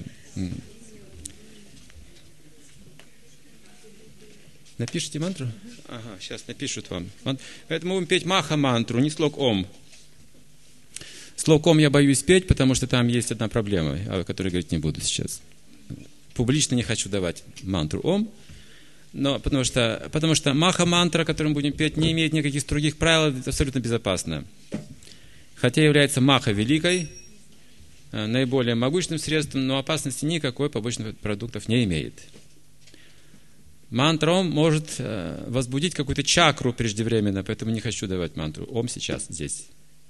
Напишите мантру? Ага, сейчас напишут вам. Поэтому будем петь маха-мантру, не слог ом. Слог ом я боюсь петь, потому что там есть одна проблема, о которой говорить не буду сейчас. Публично не хочу давать мантру ом, но потому что маха-мантра, которую мы будем петь, не имеет никаких строгих правил, это абсолютно безопасно. Хотя является маха великой, наиболее могущественным средством, но опасности никакой побочных продуктов не имеет. Мантра Ом может возбудить какую-то чакру преждевременно, поэтому не хочу давать мантру Ом сейчас, здесь.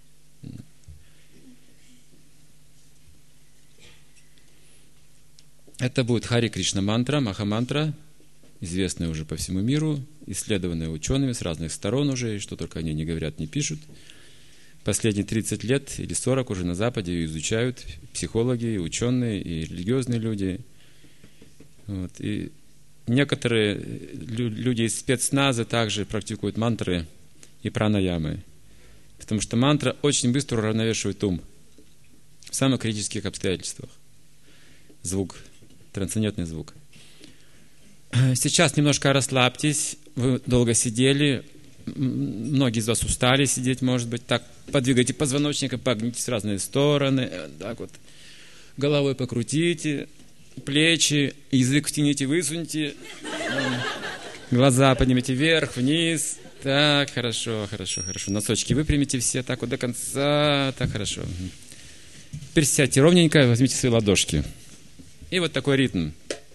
Это будет Хари Кришна мантра, Маха-мантра, известная уже по всему миру, исследованная учеными с разных сторон уже, и что только они не говорят, не пишут. Последние 30 лет или 40 уже на Западе ее изучают психологи, и ученые, и религиозные люди. Вот. И некоторые люди из спецназа также практикуют мантры и пранаямы, потому что мантра очень быстро уравновешивает ум в самых критических обстоятельствах. Звук, трансцендентный звук. Сейчас немножко расслабьтесь, вы долго сидели, многие из вас устали сидеть, может быть, так подвигайте позвоночника, погнитесь в разные стороны, так вот, головой покрутите, плечи, язык втяните, высуньте, глаза поднимите вверх, вниз, так, хорошо, носочки выпрямите все, так вот до конца, так, хорошо. Теперь сядьте ровненько, возьмите свои ладошки. И вот такой ритм.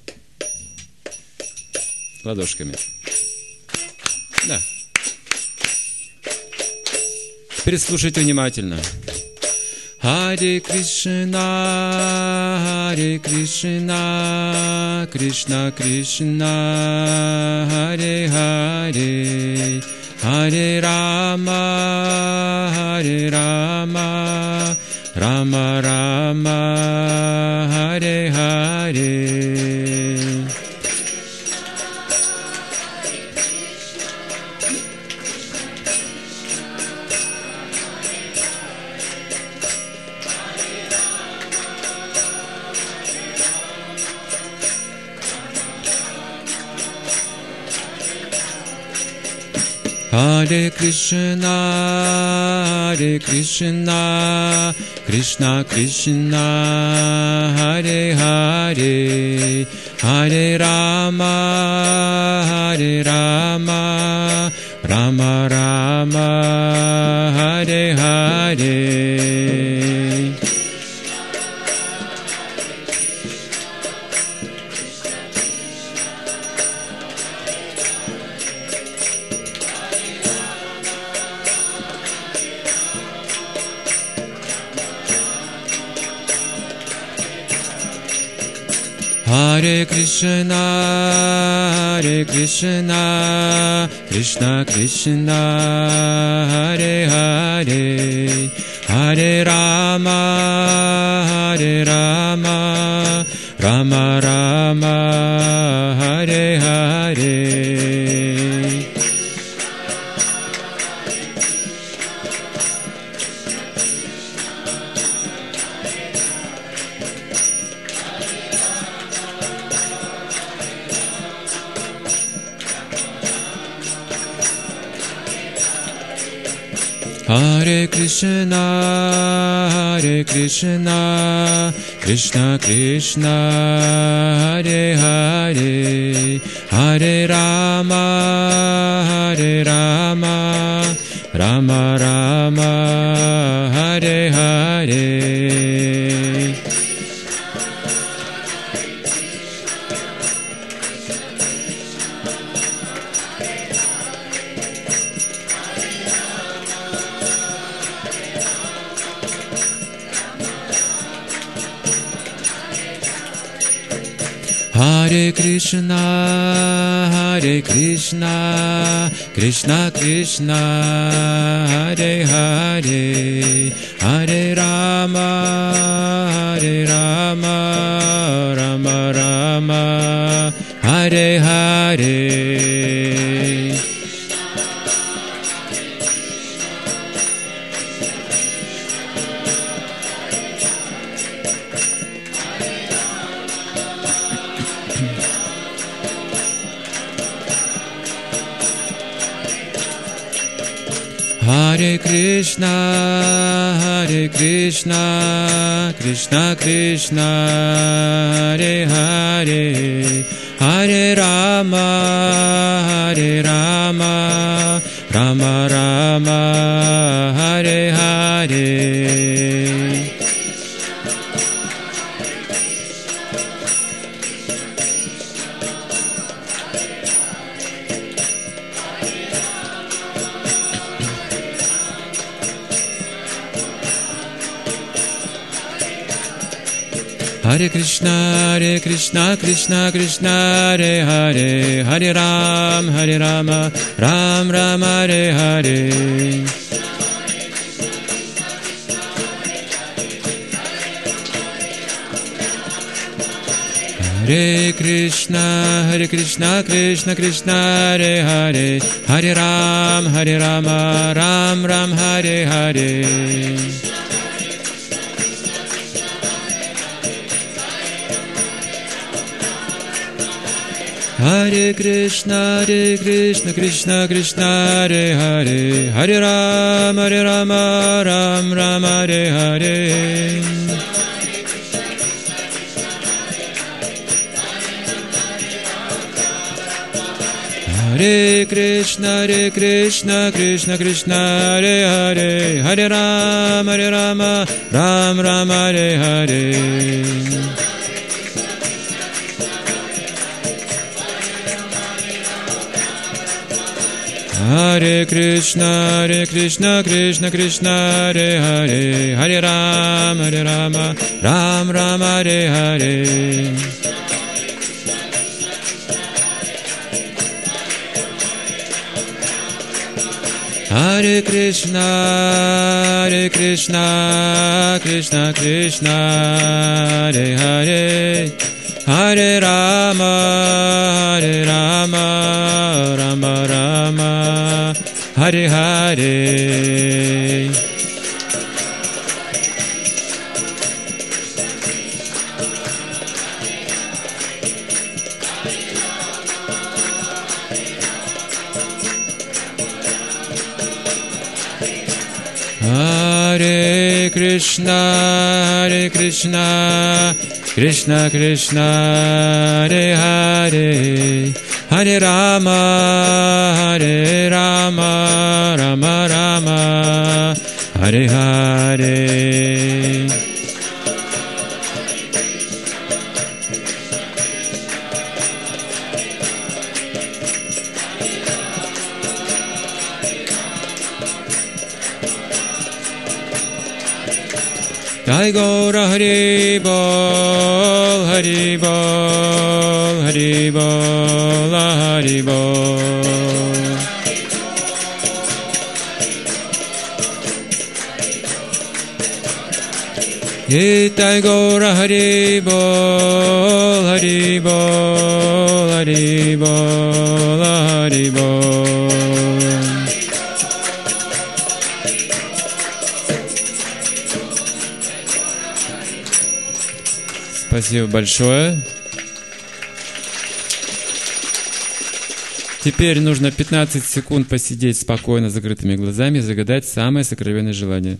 Ладошками. Да. Теперь слушайте внимательно. Харе Кришна, Кришна Кришна, Харе Харе, Харе Рама, Рама Рама, Харе Харе. Харе Кришна, Кришна Кришна, Харе Харе, Харе Рама, Рама Рама, Харе Харе. Харе Кришна, Кришна Кришна, Харе Харе, Харе Рама, Рама Рама, Харе Харе. Харе Кришна, Кришна Кришна, Харе Харе, Харе Рама, Рама Рама, Харе Харе. Харе Кришна, Кришна Кришна, Харе Харе, Харе Рама, Рама Рама, Харе Харе. Харе Кришна, Кришна Кришна, Харе Харе, Харе Рама, Рама Рама, Харе Харе. Hare Krishna, Krishna Krishna, Hare Hare, Hare Rama, Ram Ram, Hare Hare. Hare Krishna, Krishna Krishna, Hare Hare, Hare Rama, Ram Ram, Hare Hare. Hare Krishna, Krishna Krishna, Hare Hare, Hare Rama, Ram Ram, Hare Hare. Hare Krishna, Krishna Krishna, Hare Hare, Hare Rama, Ram Ram, Hare Hare. Hare Krishna, Krishna Krishna, Hare Hare, Hare Rama, Ram Ram, Hare Hare. Hare Krishna, Krishna Krishna, Hare Hare, Hare Rama, Rama Rama, Hare Hare. Hare Krishna, Krishna Krishna, Hare Hare, Hare Rama, Rama Rama, Hare Hare. Jai Gaura Hari Bol, Hari Bol, Hari Bol, Hari Bol. Jai Gaura Hari Bol, Hari Bol, Hari Bol, Hari Bol. Спасибо большое. Теперь нужно 15 секунд посидеть спокойно с закрытыми глазами и загадать самое сокровенное желание.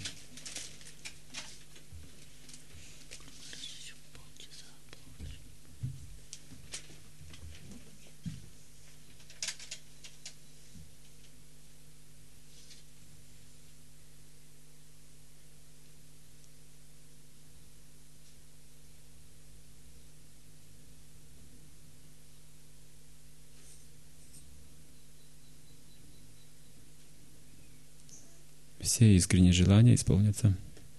Все искренние желания исполнятся.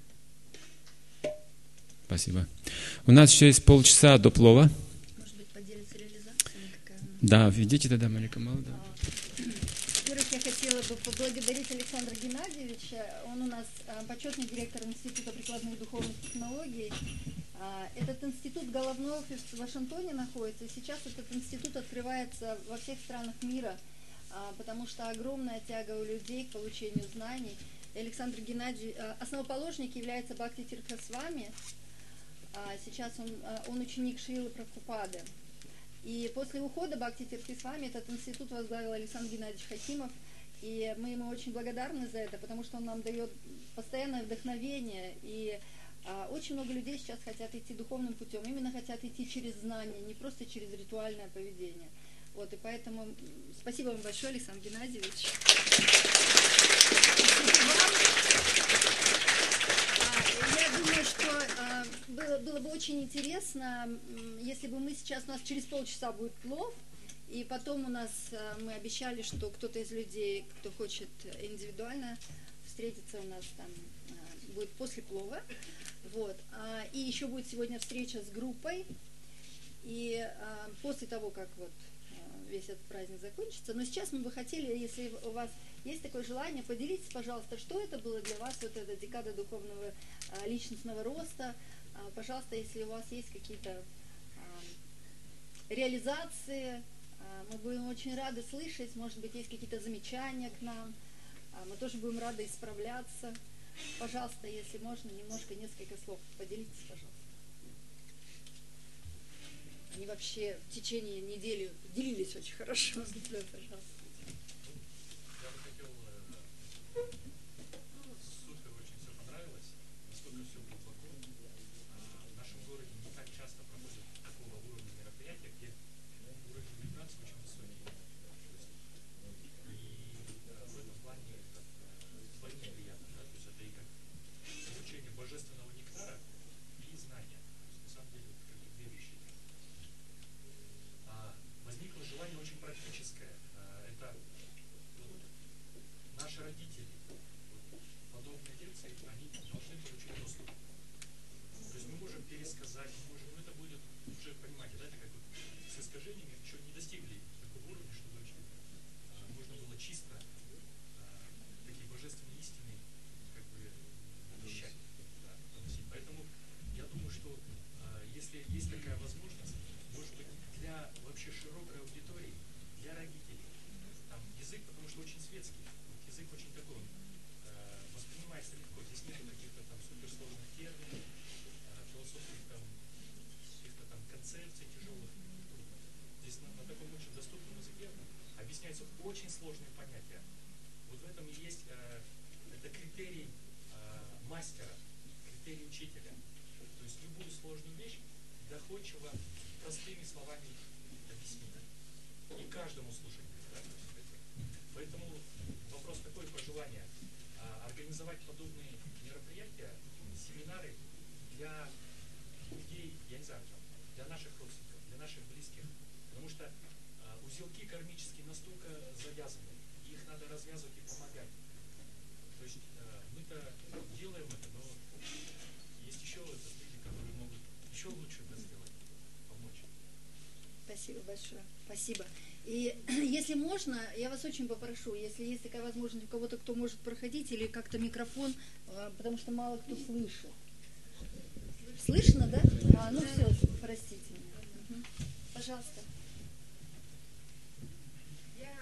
Спасибо. У нас еще есть полчаса до плова. Может быть, поделиться реализацией? Да, ведите тогда, Марика Мал. Да. Во-первых, я хотела бы поблагодарить Александра Геннадьевича. Он у нас почетный директор Института прикладных духовных технологий. Этот институт головной офис в Вашингтоне находится. И сейчас этот институт открывается во всех странах мира, потому что огромная тяга у людей к получению знаний. Александр Геннадьевич, основоположник является Бхакти Тиртха-Свами. Сейчас он ученик Шрилы Прабхупады. И после ухода Бхакти Тиртха-Свами этот институт возглавил Александр Геннадьевич Хакимов. И мы ему очень благодарны за это, потому что он нам дает постоянное вдохновение. И очень много людей сейчас хотят идти духовным путем, именно хотят идти через знания, не просто через ритуальное поведение. Вот, и поэтому спасибо вам большое, Александр Геннадьевич. Я думаю, что было бы очень интересно, если бы мы сейчас, у нас через полчаса будет плов, и потом у нас, мы обещали, что кто-то из людей, кто хочет индивидуально встретиться у нас там будет после плова. Вот. И еще будет сегодня встреча с группой. И после того, как вот весь этот праздник закончится. Но сейчас мы бы хотели, если у вас есть такое желание, поделитесь, пожалуйста, что это было для вас, вот эта декада духовного личностного роста. Пожалуйста, если у вас есть какие-то реализации, мы будем очень рады слышать, может быть, есть какие-то замечания к нам, мы тоже будем рады исправляться. Пожалуйста, если можно, немножко, несколько слов поделитесь, пожалуйста. Они вообще в течение недели делились очень хорошо. Да, пожалуйста. Я бы хотел, супер, очень все понравилось, настолько все глубоко. В нашем городе не так часто проходят такого уровня мероприятия, где уровень вибрации очень высокий. И в этом плане это вдвойне приятно, да? То есть это и как получение божественного нектара и знания. То есть на самом деле это как бы две вещи. Возникло желание очень практическое. Это вот, наши родители. Вот, подобные лекции, они должны получить доступ. То есть мы можем пересказать, мы можем, это будет уже, понимаете, да, это как бы с искажениями еще не достигли такого уровня, чтобы можно было чисто такие божественные истины как бы вещать, да, доносить. Поэтому я думаю, что если есть такая возможность, может быть, для вообще широкой аудитории, для родителей, там язык, потому что очень светский, вот язык очень такой, он воспринимается легко, здесь нет каких-то там суперсложных терминов, философских там, каких-то там концепций тяжелых. Здесь на таком очень доступном языке объясняются очень сложные понятия. Вот в этом и есть это критерий мастера, критерий учителя. То есть любую сложную вещь доходчиво, простыми словами объяснить. И каждому слушать. Да? Поэтому вопрос такой, пожелание организовать подобные мероприятия, семинары для людей, я не знаю, для наших родственников, для наших близких. Потому что узелки кармические настолько завязаны, и их надо развязывать и помогать. То есть мы-то делаем это, но есть еще люди, которые могут еще лучше это сделать, помочь. Спасибо большое. Спасибо. И если можно, я вас очень попрошу, если есть такая возможность у кого-то, кто может проходить, или как-то микрофон, потому что мало кто слышит. Слышно, да? Ну все, простите меня. Угу. Пожалуйста. Я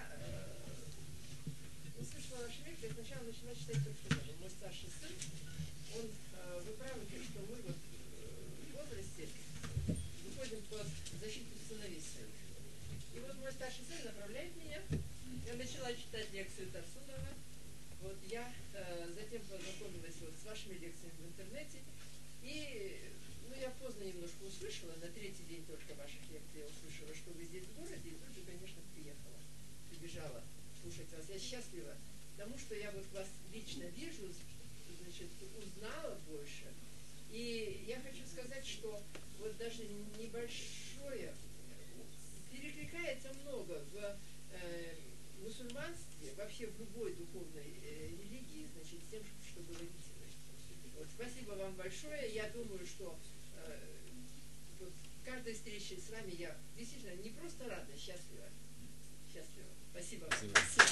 услышала ваш лекцию, и сначала начала читать только что. Мой старший сын, он, вы правы, что мы вот в возрасте выходим под защиту сыновей своих. И вот мой старший сын направляет меня. Я начала читать лекцию Тарсунова. Вот я затем познакомилась вот с вашими лекциями в интернете. И я поздно немножко услышала, на третий день только ваших лекций я услышала, что вы здесь в городе, и тут же, конечно, приехала, прибежала слушать вас. Я счастлива, потому что я вот вас лично вижу, значит, узнала больше. И я хочу сказать, что вот даже небольшое, перекликается много в мусульманстве, вообще в любой духовной религии, значит, с тем, что говорите вы. Вот, спасибо вам большое. Я думаю, что вот, каждой встрече с вами я действительно не просто рада, счастлива. Счастлива. Спасибо вам.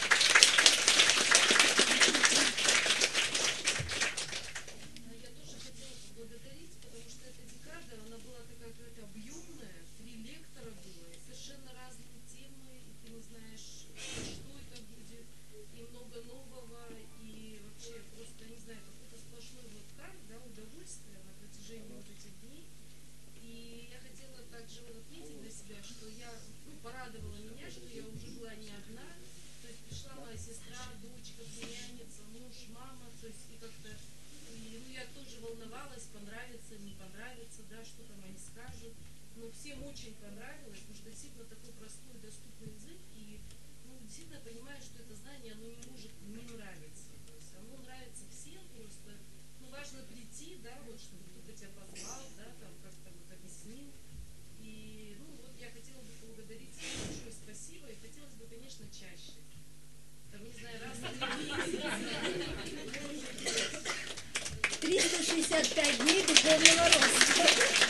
Я тоже хотела поблагодарить, потому что эта декада, она была такая какая-то объемная, 3 лектора было, и совершенно разные темы, и ты не знаешь, что это будет, и много нового, и вообще просто, не знаю, какой-то сплошной вот кайф, да, удовольствие на протяжении вот этих дней. И я хотела также вот отметить для себя, что я, порадовала меня, что я уже была не одна, то есть пришла моя сестра, дочка, племянница, муж, мама, то есть и как-то, я тоже волновалась, понравится, не понравится, да, что там они скажут, но всем очень понравилось, потому что действительно такой простой, доступный язык, и действительно понимаю, что это знание, оно не может не нравиться, то есть оно нравится всем, просто, важно прийти, да, вот, чтобы кто-то тебя позвал, да, там, как-то вот объяснил, и, вот я хотела бы поблагодарить, большое спасибо, и хотелось бы, конечно, чаще, там, не знаю, раз в 2 месяца. 365 дней духовного роста.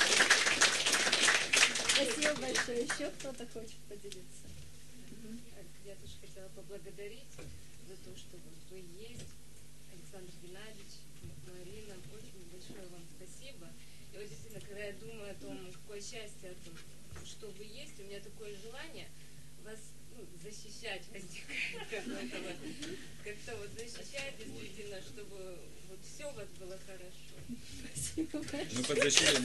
Спасибо большое. Еще кто-то хочет поделиться? Я тоже хотела поблагодарить за то, что вот вы есть, Александр Геннадьевич, Марина, очень большое вам спасибо. И вот действительно, когда я думаю о том, какое счастье, о том, что вы есть, у меня такое желание вас защищать возникает какое-то вот, как-то вот защищать действительно, чтобы вот все у вас было хорошо. Спасибо большое. Мы под защитой.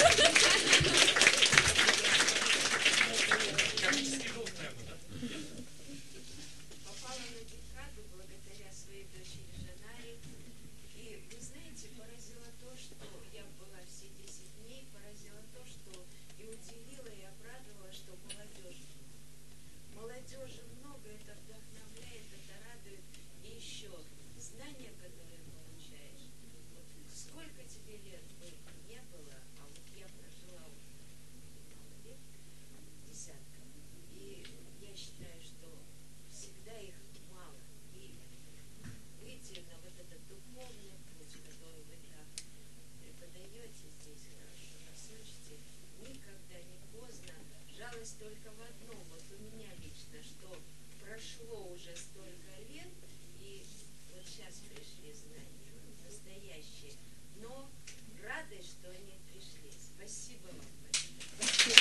Попала на декаду благодаря своей дочери Жанаре. И вы знаете, поразило то, что я была все 10 дней, поразило то, что и удивило, и обрадовало, что молодежи много, это вдохновляет, это радует. И еще знания, которые получаешь. Вот сколько тебе лет бы не было, а вот я прожила уже мало лет, десятков. И я считаю, что всегда их мало. И выйти на вот этот духовный путь, который вы так преподаете здесь, хорошо нас учите, никогда не поздно. Жалость только в одном, вот у меня лично, что прошло уже столько лет, и вот сейчас пришли знания настоящие, но рады, что они пришли. Спасибо вам большое.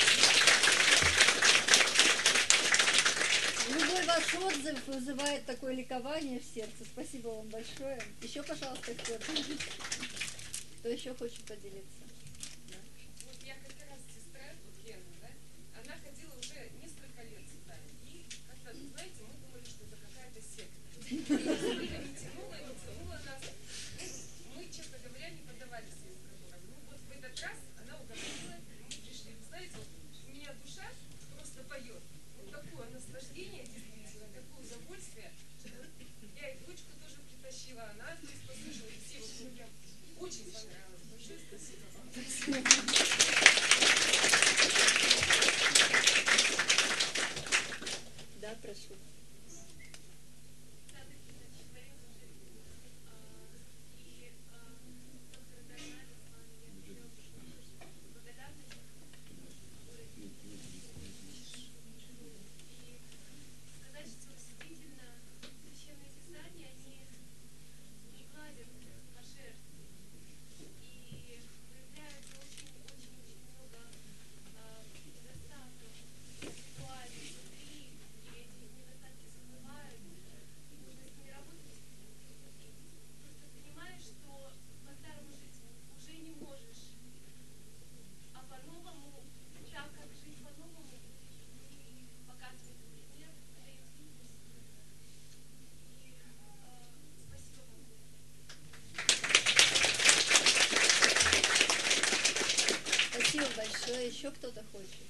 Любой ваш отзыв вызывает такое ликование в сердце. Спасибо вам большое. Еще, пожалуйста, кто еще хочет поделиться? Да. Вот я как раз сестра, вот Лена, да, она ходила уже несколько лет сюда. И как-то, знаете, мы думали, что это какая-то секта. Не тянула нас. Мы, честно говоря, не поддавались ей разговорам. Ну вот в этот раз она уговорила, мы пришли. Вы знаете, вот у меня душа просто поет. Вот такое наслаждение, действительно, такое удовольствие. Я и дочку тоже притащила, она здесь послушала, и все вот прям очень понравилось. Большое спасибо вам. Да, прошу. Сказать, что действительно священные писания, они не гладят по шерсти. И проявляется очень-очень много недостатков ситуаций внутри, и эти недостатки всплывают, и нужно с ними работать. И просто понимаешь, что по-старому жить уже не можешь, а по-новому, так как жить по-новому, и показывает пример, дает видимость. И спасибо вам. Спасибо большое. Еще кто-то хочет?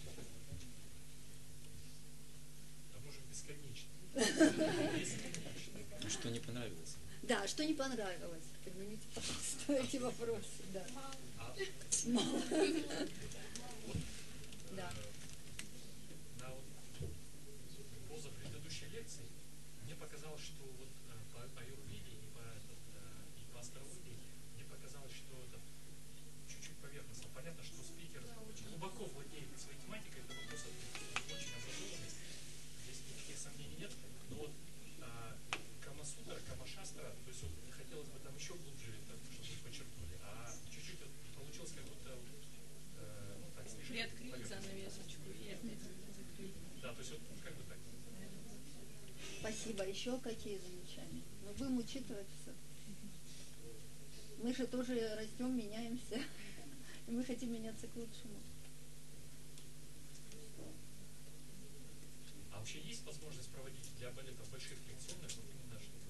А может бесконечно. Что не понравилось? Да, что не понравилось? Поднимите, пожалуйста, эти вопросы. Да. А Мало. вот Да. на вот поза предыдущей лекции мне показалось, что вот по аюрведе и по астрологии мне показалось, что это чуть-чуть поверхностно. Понятно, что спикер очень глубоко владеет своей тематикой, это вопрос очень образованный, здесь никаких сомнений нет, но вот Камасутра, Камашастра, то есть вот хотелось бы там еще глубже, чтобы вы подчеркнули, а чуть-чуть вот получилось как будто ну так, слишком Приоткрыть поверхностно. занавесочку и опять закрыть. Да, то есть вот как бы так. Спасибо. Еще какие замечания? Мы будем учитывать все. Мы же тоже растем, меняемся. И мы хотим меняться к лучшему. А вообще есть возможность проводить для балетов больших лекционных, вот именно чтобы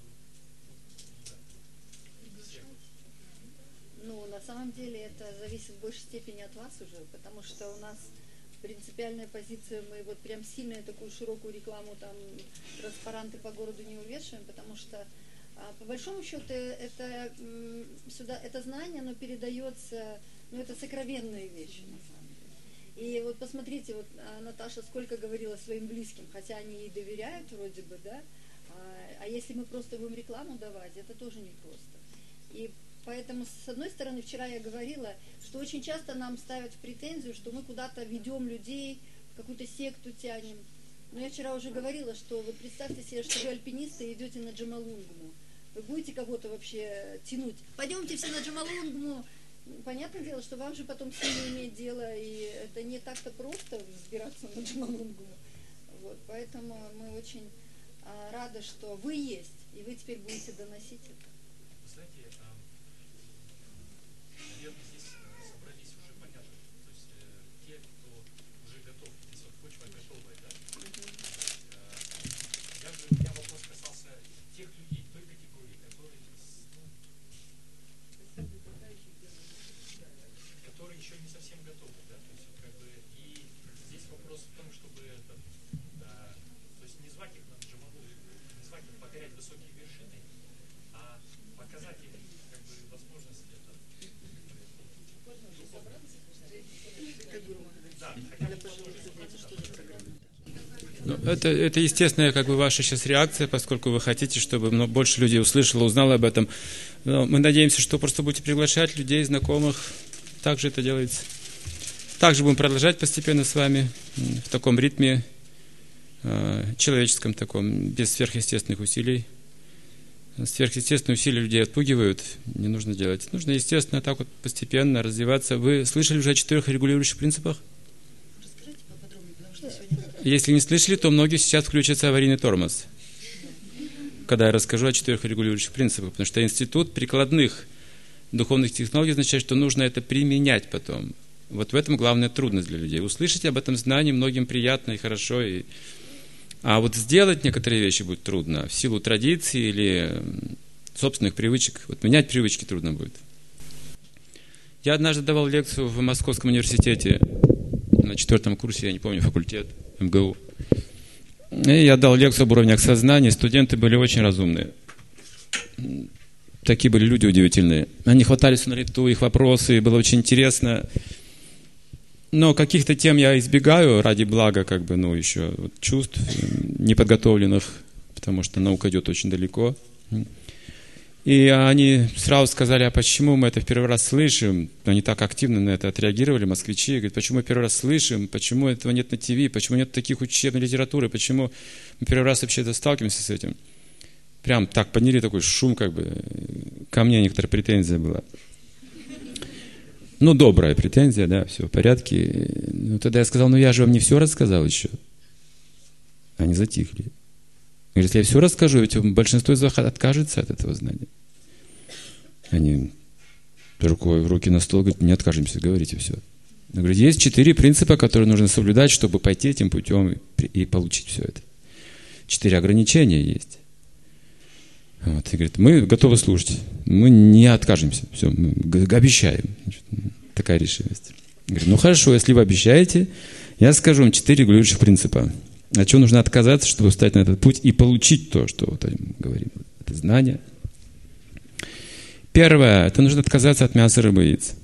всех вот. Ну, на самом деле это зависит в большей степени от вас уже, потому что у нас принципиальная позиция, мы вот прям сильную такую широкую рекламу, там, транспаранты по городу не увешиваем, потому что по большому счету это сюда, это знание, оно передается, ну, это сокровенные вещи на самом деле. И вот посмотрите, вот Наташа сколько говорила своим близким, хотя они ей доверяют вроде бы, да, а если мы просто будем рекламу давать, это тоже непросто. И Поэтому, с одной стороны, вчера я говорила, что очень часто нам ставят в претензию, что мы куда-то ведем людей, в какую-то секту тянем. Но я вчера уже говорила, что вы представьте себе, что вы альпинисты и идете на Джомолунгму. Вы будете кого-то вообще тянуть? Пойдемте все на Джомолунгму. Понятное дело, что вам же потом с ними иметь дело, и это не так-то просто взбираться на Джомолунгму. Вот, поэтому мы очень рады, что вы есть, и вы теперь будете доносить это. Знаете, наверное, здесь собрались уже понятно, то есть те, кто уже готов, здесь вот почва готовая, да? У меня вопрос касался тех людей, той категории, которые еще не совсем готовы, да? То есть как бы и здесь вопрос в том, чтобы то есть не звать их на Джомолунгму, не звать их покорять высокие вершины, а показать им как бы возможность это. Ну, это естественная как бы ваша сейчас реакция, поскольку вы хотите, чтобы больше людей услышало, узнало об этом. Но мы надеемся, что просто будете приглашать людей, знакомых. Также это делается. Также будем продолжать постепенно с вами в таком ритме, человеческом таком, без сверхъестественных усилий. Сверхъестественные усилия людей отпугивают, не нужно делать. Нужно, естественно, так вот постепенно развиваться. Вы слышали уже о 4 регулирующих принципах? Расскажите поподробнее, потому что сегодня... Если не слышали, то многие сейчас включатся аварийный тормоз, когда я расскажу о 4 регулирующих принципах, потому что институт прикладных духовных технологий означает, что нужно это применять потом. Вот в этом главная трудность для людей. Услышать об этом знании многим приятно и хорошо, а вот сделать некоторые вещи будет трудно в силу традиций или собственных привычек. Вот менять привычки трудно будет. Я однажды давал лекцию в Московском университете на 4-м курсе, я не помню, факультет МГУ. И я дал лекцию об уровнях сознания, студенты были очень разумные. Такие были люди удивительные. Они хватались на лету, их вопросы, было очень интересно. Но каких-то тем я избегаю ради блага, как бы, еще вот чувств неподготовленных, потому что наука идет очень далеко. И они сразу сказали, а почему мы это в первый раз слышим? Они так активно на это отреагировали, москвичи. Говорят, почему мы первый раз слышим? Почему этого нет на ТВ? Почему нет таких учебной литературы? Почему мы первый раз вообще сталкиваемся с этим? Прям так подняли такой шум, как бы. Ко мне некоторая претензия была. Добрая претензия, да, все в порядке. Тогда я сказал, я же вам не все рассказал еще. Они затихли. Говорит, если я все расскажу, ведь большинство из вас откажется от этого знания. Они рукой в руки на стол говорят, не откажемся, говорите все. Я говорю, есть 4 принципа, которые нужно соблюдать, чтобы пойти этим путем и получить все это. 4 ограничения есть. Вот, и говорит, мы готовы слушать, мы не откажемся, все, мы обещаем. Такая решимость. Говорит, хорошо, если вы обещаете, я скажу вам 4 регулирующих принципа. От чего нужно отказаться, чтобы встать на этот путь и получить то, что вот говорим, это знание. Первое, это нужно отказаться от мяса, рыбы и яиц.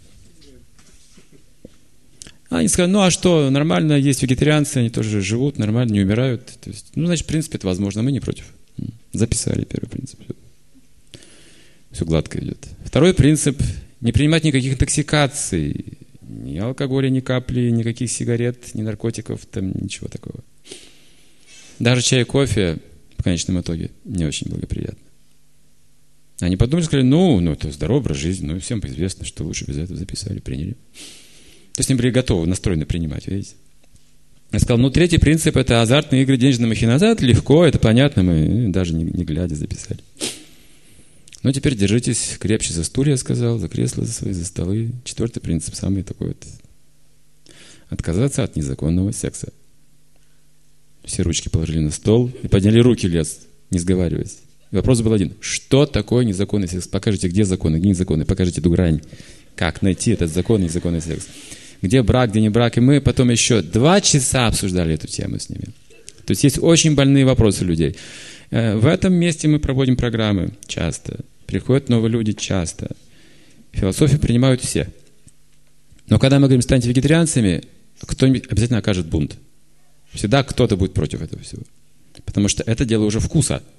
Они сказали, а что, нормально, есть вегетарианцы, они тоже живут, нормально, не умирают. То есть, значит, в принципе, это возможно, мы не против. Записали первый принцип. Все гладко идет. Второй принцип – не принимать никаких интоксикаций. Ни алкоголя, ни капли, никаких сигарет, ни наркотиков, там ничего такого. Даже чай и кофе, в конечном итоге, не очень благоприятно. Они подумали, сказали, это здоровый образ жизни, всем известно, что лучше без этого записали, приняли. То есть они были готовы, настроены принимать, видите. Я сказал, третий принцип – это азартные игры, денежные махинации. Это легко, это понятно, мы даже не глядя записали. Теперь держитесь крепче за стулья, я сказал, за кресла, за свои, за столы. 4-й принцип, самый такой вот. Отказаться от незаконного секса. Все ручки положили на стол и подняли руки лес, не сговариваясь. И вопрос был один. Что такое незаконный секс? Покажите, где законы, где незаконный. Покажите эту грань. Как найти этот законный, незаконный секс? Где брак, где не брак. И мы потом еще 2 часа обсуждали эту тему с ними. То есть очень больные вопросы у людей. В этом месте мы проводим программы часто. Приходят новые люди часто. Философию принимают все. Но когда мы говорим, станьте вегетарианцами, кто-нибудь обязательно окажет бунт. Всегда кто-то будет против этого всего. Потому что это дело уже вкуса.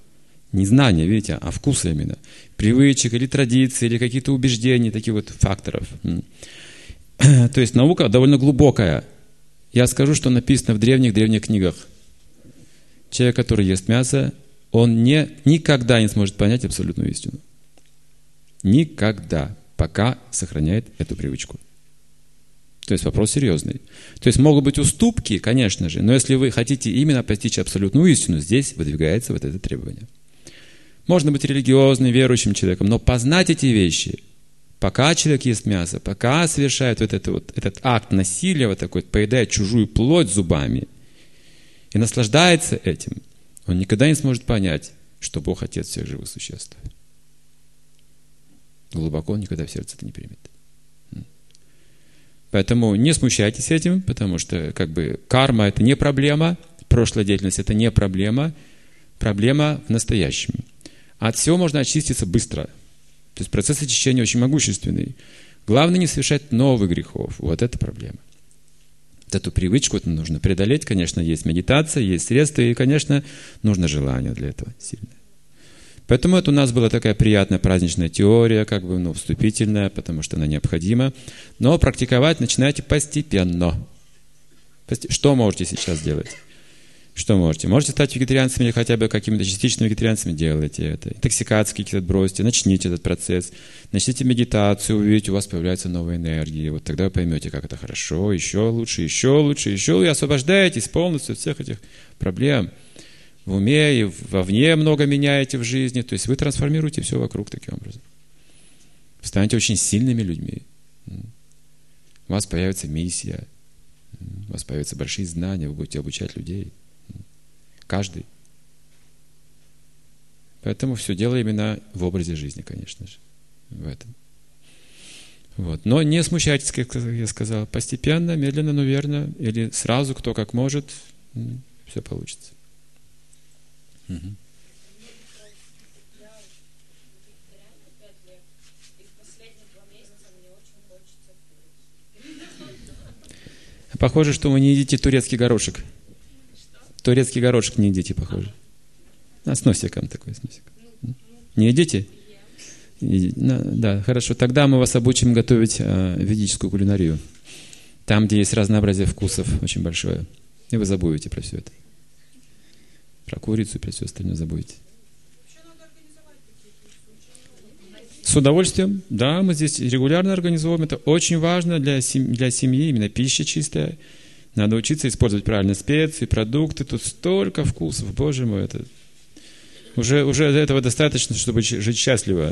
Не знания, видите, а вкуса именно. Привычек или традиций, или каких-то убеждений, таких вот факторов. То есть наука довольно глубокая. Я скажу, что написано в древних книгах. Человек, который ест мясо, он никогда не сможет понять абсолютную истину. Никогда, пока сохраняет эту привычку. То есть вопрос серьезный. То есть могут быть уступки, конечно же, но если вы хотите именно постичь абсолютную истину, здесь выдвигается вот это требование. Можно быть религиозным, верующим человеком, но познать эти вещи, пока человек ест мясо, пока совершает этот акт насилия, вот такой, поедает чужую плоть зубами и наслаждается этим, он никогда не сможет понять, что Бог Отец всех живых существ. Глубоко он никогда в сердце это не примет. Поэтому не смущайтесь этим, потому что карма – это не проблема, прошлая деятельность – это не проблема, проблема в настоящем. От всего можно очиститься быстро. То есть процесс очищения очень могущественный. Главное не совершать новых грехов. Вот это проблема. Вот эту привычку нужно преодолеть. Конечно, есть медитация, есть средства, и, конечно, нужно желание для этого сильное. Поэтому это у нас была такая приятная праздничная теория, вступительная, потому что она необходима. Но практиковать начинайте постепенно. Что можете сейчас делать? Что можете? Можете стать вегетарианцами или хотя бы какими-то частичными вегетарианцами, делайте это. Интоксикации какие-то отбросьте, начните этот процесс. Начните медитацию, увидите, у вас появляются новые энергии. Вот тогда вы поймете, как это хорошо, еще лучше, и освобождаетесь полностью от всех этих проблем. В уме и вовне много меняете в жизни. То есть вы трансформируете все вокруг таким образом. Станете очень сильными людьми. У вас появится миссия. У вас появятся большие знания. Вы будете обучать людей. Каждый. Поэтому все дело именно в образе жизни, конечно же. В этом. Вот. Но не смущайтесь, как я сказал. Постепенно, медленно, но верно. Или сразу, кто как может. Все получится. Угу. Похоже, что вы не едите турецкий горошек. Турецкий горошек не едите, похоже. С носиком такой, с носиком. Не едите? Да, хорошо. Тогда мы вас обучим готовить ведическую кулинарию. Там, где есть разнообразие вкусов очень большое. И вы забудете про все это. Про курицу и про все остальное забудете. С удовольствием. Да, мы здесь регулярно организовываем. Это очень важно для семьи, именно пища чистая. Надо учиться использовать правильно специи, продукты. Тут столько вкусов, Боже мой. Это... Уже этого достаточно, чтобы жить счастливо.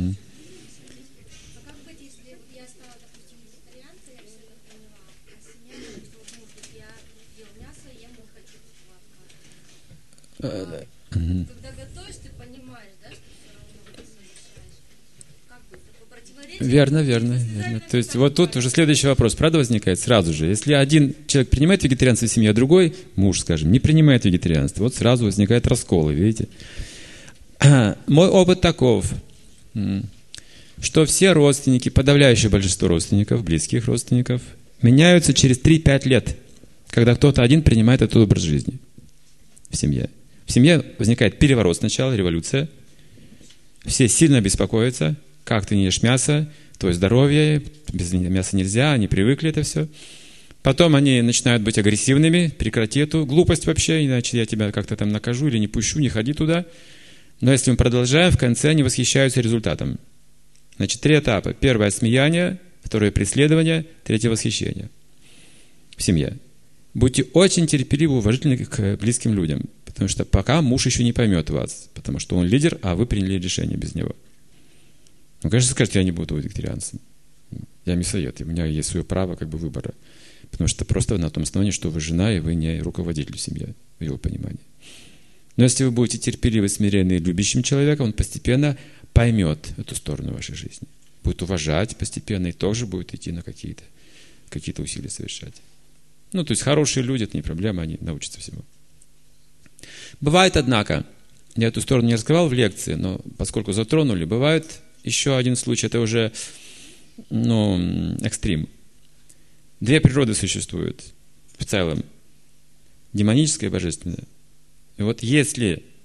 Когда готовишь, ты понимаешь, да, что все равно ты совершаешь. Как бы такое противоречие. Верно. То есть вот тут уже следующий вопрос, правда, возникает сразу же. Если один человек принимает вегетарианство в семье, а другой, муж, скажем, не принимает вегетарианство, вот сразу возникают расколы, видите. Мой опыт таков, что все родственники, подавляющее большинство родственников, близких родственников, меняются через 3-5 лет, когда кто-то один принимает этот образ жизни в семье. В семье возникает переворот сначала, революция. Все сильно беспокоятся, как ты не ешь мясо, твое здоровье, без мяса нельзя, они привыкли это все. Потом они начинают быть агрессивными, прекрати эту глупость вообще, иначе я тебя как-то там накажу или не пущу, не ходи туда. Но если мы продолжаем, в конце они восхищаются результатом. Значит, 3 этапа. Первое – смеяние, второе – преследование, третье – восхищение в семье. Будьте очень терпеливы, уважительны к близким людям, потому что пока муж еще не поймет вас, потому что он лидер, а вы приняли решение без него. Ну, конечно, скажете, я не буду вегетарианцем. Я мясоед, у меня есть свое право выбора. Потому что просто на том основании, что вы жена, и вы не руководитель семьи, в его понимании. Но если вы будете терпеливы, смиренны и любящим человеком, он постепенно поймет эту сторону вашей жизни. Будет уважать постепенно и тоже будет идти на какие-то усилия совершать. То есть хорошие люди, это не проблема, они научатся всему. Бывает, однако, я эту сторону не раскрывал в лекции, но поскольку затронули, бывает еще один случай, это уже экстрим. 2 природы существуют в целом. Демоническая и божественная. И вот если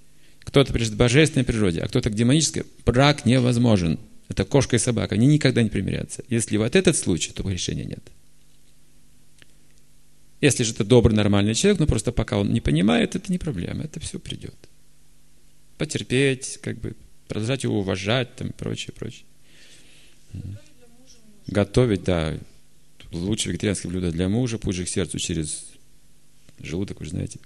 Кто-то придет к божественной природе, а кто-то к демонической. Брак невозможен. Это кошка и собака. Они никогда не примирятся. Если вот этот случай, то решения нет. Если же это добрый, нормальный человек, но просто пока он не понимает, это не проблема. Это все придет. Потерпеть, как бы продолжать его уважать, там, и прочее, прочее. Готовить, да. Лучшее вегетарианское блюдо для мужа, путь же к сердцу через желудок, вы же знаете.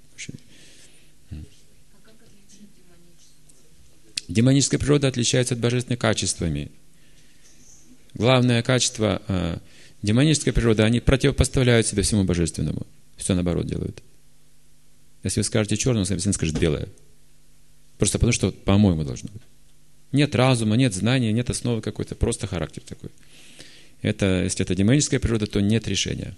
Демоническая природа отличается от божественной качествами. Главное качество демонической природы, они противопоставляют себя всему божественному. Все наоборот делают. Если вы скажете черное, он обязательно скажет белое. Просто потому, что по-моему должно быть. Нет разума, нет знания, нет основы какой-то, просто характер такой. Это, если это демоническая природа, то нет решения.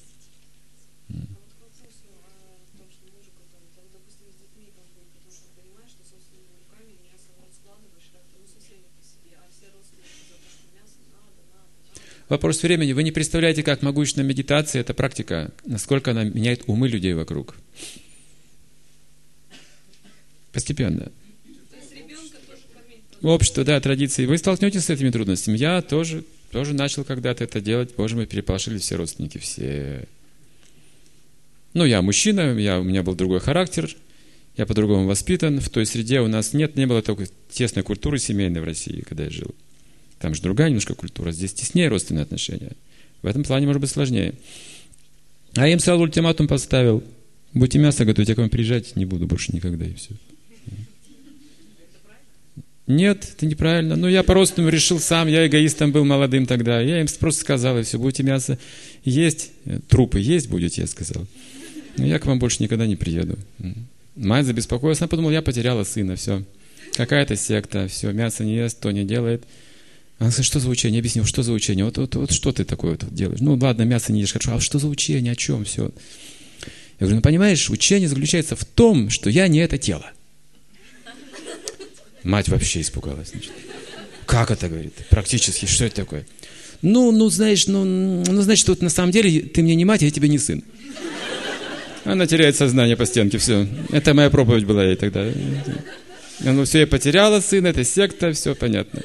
Вопрос времени. Вы не представляете, как могущественна медитация, эта практика, насколько она меняет умы людей вокруг. Постепенно. Общество, да, традиции. Вы столкнетесь с этими трудностями. Я тоже начал когда-то это делать. Боже мой, переполошились все родственники, все. Ну, я мужчина, у меня был другой характер, я по-другому воспитан. В той среде у нас не было такой тесной культуры семейной в России, когда я жил. Там же другая немножко культура, здесь теснее родственные отношения. В этом плане может быть сложнее. А я им сразу ультиматум поставил. Будете мясо готовить, я к вам приезжать не буду больше никогда, и все. Нет, это неправильно. Ну, я по-родственному решил сам, я эгоистом был молодым тогда. Я им просто сказал, и все, будете мясо есть, трупы есть будете, я сказал. Но я к вам больше никогда не приеду. Мать забеспокоилась, она подумала, я потеряла сына, все. Какая-то секта, все, мясо не ест, то не делает. Она сказала, что за учение? Объяснил, что за учение? Вот что ты такое вот делаешь? Ну, ладно, мясо не ешь, хорошо. А что за учение? О чем? Все. Я говорю, ну, понимаешь, учение заключается в том, что я не это тело. Мать вообще испугалась. Значит. Как это, говорит? Практически, что это такое? Ну, знаешь, значит, вот на самом деле ты мне не мать, а я тебе не сын. Она теряет сознание по стенке, все. Это моя проповедь была ей тогда. Ну, все, я потеряла сына, это секта, все понятно.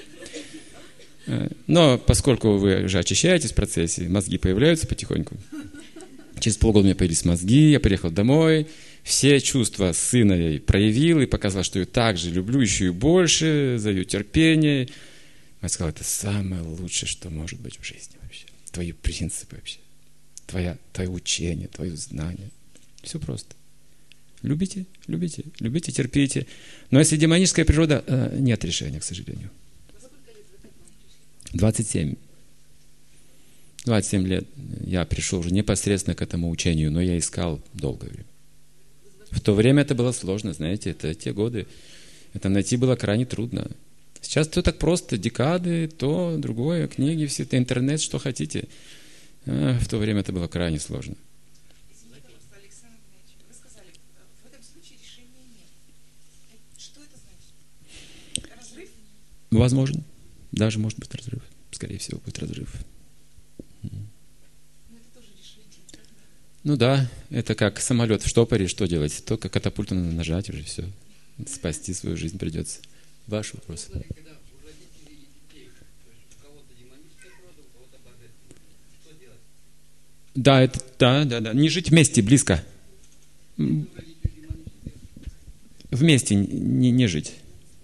Но поскольку вы уже очищаетесь в процессе, мозги появляются потихоньку. Через полгода у меня появились мозги, я приехал домой, все чувства сына я проявил и показал, что ее так же люблю, еще и больше, за ее терпение. Мать сказала, это самое лучшее, что может быть в жизни вообще. Твои принципы вообще, твое учение, твое знание. Все просто. Любите, любите, любите, терпите. Но если демоническая природа, нет решения, к сожалению. 27. 27 лет я пришел уже непосредственно к этому учению, но я искал долгое время. В то время это было сложно, знаете, это те годы. Это найти было крайне трудно. Сейчас все так просто, декады, то, другое, книги, все это, интернет, что хотите. В то время это было крайне сложно. Извините, пожалуйста, Александр Иванович, вы сказали, в этом случае решения нет. Что это значит? Разрыв? Возможно. Даже может быть разрыв. Скорее всего, будет разрыв. Ну да, это как самолет в штопоре, что делать? Только катапульту надо нажать, уже все. Спасти свою жизнь придется. Ваш вопрос. Да, это, да. Не жить вместе, близко. Вместе не жить.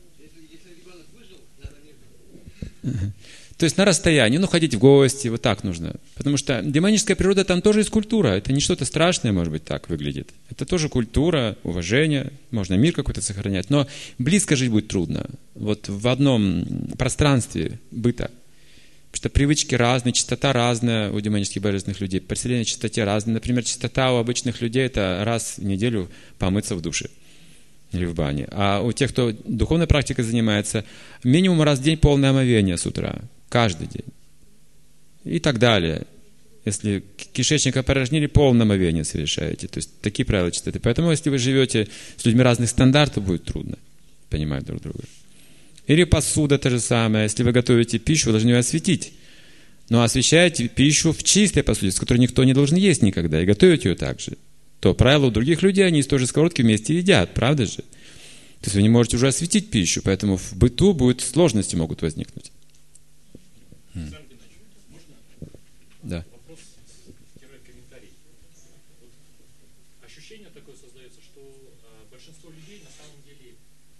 То есть на расстоянии, ходить в гости, вот так нужно. Потому что демоническая природа, там тоже есть культура. Это не что-то страшное, может быть, так выглядит. Это тоже культура, уважение. Можно мир какой-то сохранять. Но близко жить будет трудно. Вот в одном пространстве быта. Потому что привычки разные, частота разная у демонических божественных людей. Представление о частоте разное. Например, частота у обычных людей – это раз в неделю помыться в душе. Или в бане. А у тех, кто духовной практикой занимается, минимум раз в день полное омовение с утра. Каждый день. И так далее. Если кишечник опорожнили, полное омовение совершаете. То есть такие правила чистоты. Поэтому, если вы живете с людьми разных стандартов, будет трудно понимать друг друга. Или посуда то же самое. Если вы готовите пищу, вы должны ее осветить. Но освещаете пищу в чистой посуде, с которой никто не должен есть никогда. И готовить ее так же. То правило у других людей, они из той же сковородки вместе едят, правда же? То есть вы не можете уже осветить пищу, поэтому в быту сложности могут возникнуть. Александр Геннадьевич, можно Да. вопрос-комментарий? Вот ощущение такое создается, что большинство людей на самом деле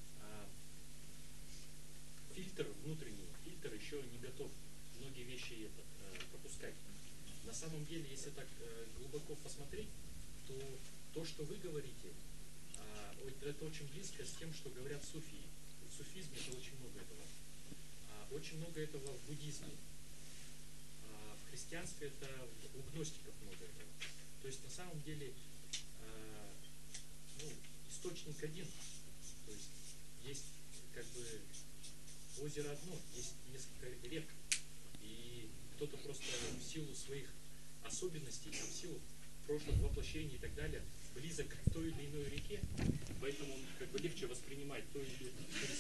внутренний фильтр еще не готов многие вещи пропускать. На самом деле, если так глубоко посмотреть, то то, что вы говорите, это очень близко с тем, что говорят суфии. В суфизме это очень много этого. Очень много этого в буддизме. В христианстве это у гностиков много этого. То есть на самом деле источник один. То есть есть как бы озеро одно, есть несколько рек. И кто-то просто в силу своих особенностей, в силу прошлых воплощений и так далее, близок к той или иной реке, поэтому он как бы легче воспринимать то или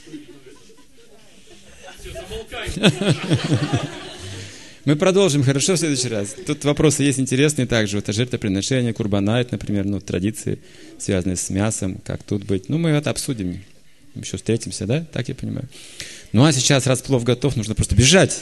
иное. Все, замолкаем. Мы продолжим, хорошо, в следующий раз. Тут вопросы есть интересные также. Вот жертвоприношение, курбанайт, например, традиции, связанные с мясом, как тут быть. Мы это обсудим. Еще встретимся, да? Так я понимаю. Ну а сейчас, раз плов готов, нужно просто бежать.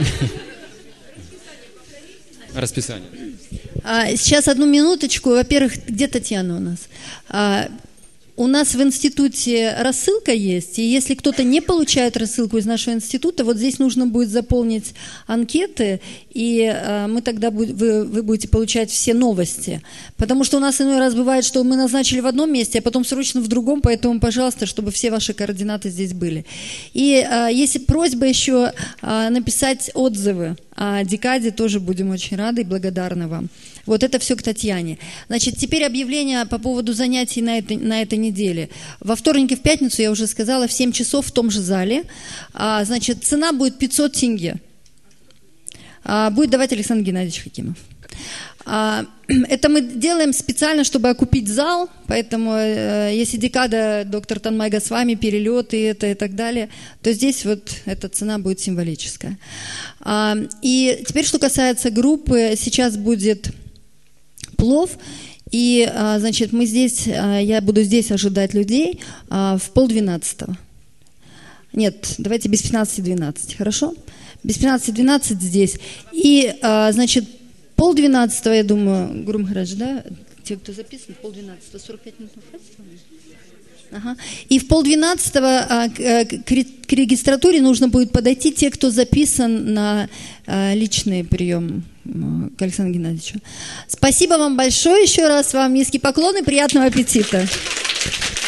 Расписание. Сейчас одну минуточку. Во-первых, где Татьяна у нас? У нас в институте рассылка есть, и если кто-то не получает рассылку из нашего института, вот здесь нужно будет заполнить анкеты, и мы тогда вы будете получать все новости. Потому что у нас иной раз бывает, что мы назначили в одном месте, а потом срочно в другом, поэтому, пожалуйста, чтобы все ваши координаты здесь были. И если просьба еще написать отзывы о декаде, тоже будем очень рады и благодарны вам. Вот это все к Татьяне. Значит, теперь объявление по поводу занятий на этой неделе. Во вторник и в пятницу, я уже сказала, в 7 часов в том же зале. Значит, цена будет 500 тенге. Будет давать Александр Геннадьевич Хакимов. Это мы делаем специально, чтобы окупить зал, поэтому если декада, доктор Танмай Госвами, перелеты и так далее, то здесь вот эта цена будет символическая. И теперь, что касается группы, сейчас будет плов, и, значит, я буду здесь ожидать людей в 11:30. Нет, давайте без 15:12, хорошо? Без 15:12 здесь. И, значит, 11:30, я думаю, Гуру Махарадж, да? Те, кто записан, 11:30, 45 минут хватит? Ага. И в 11:30 к регистратуре нужно будет подойти те, кто записан на личный прием к Александру Геннадьевичу. Спасибо вам большое еще раз, вам низкий поклон и приятного аппетита.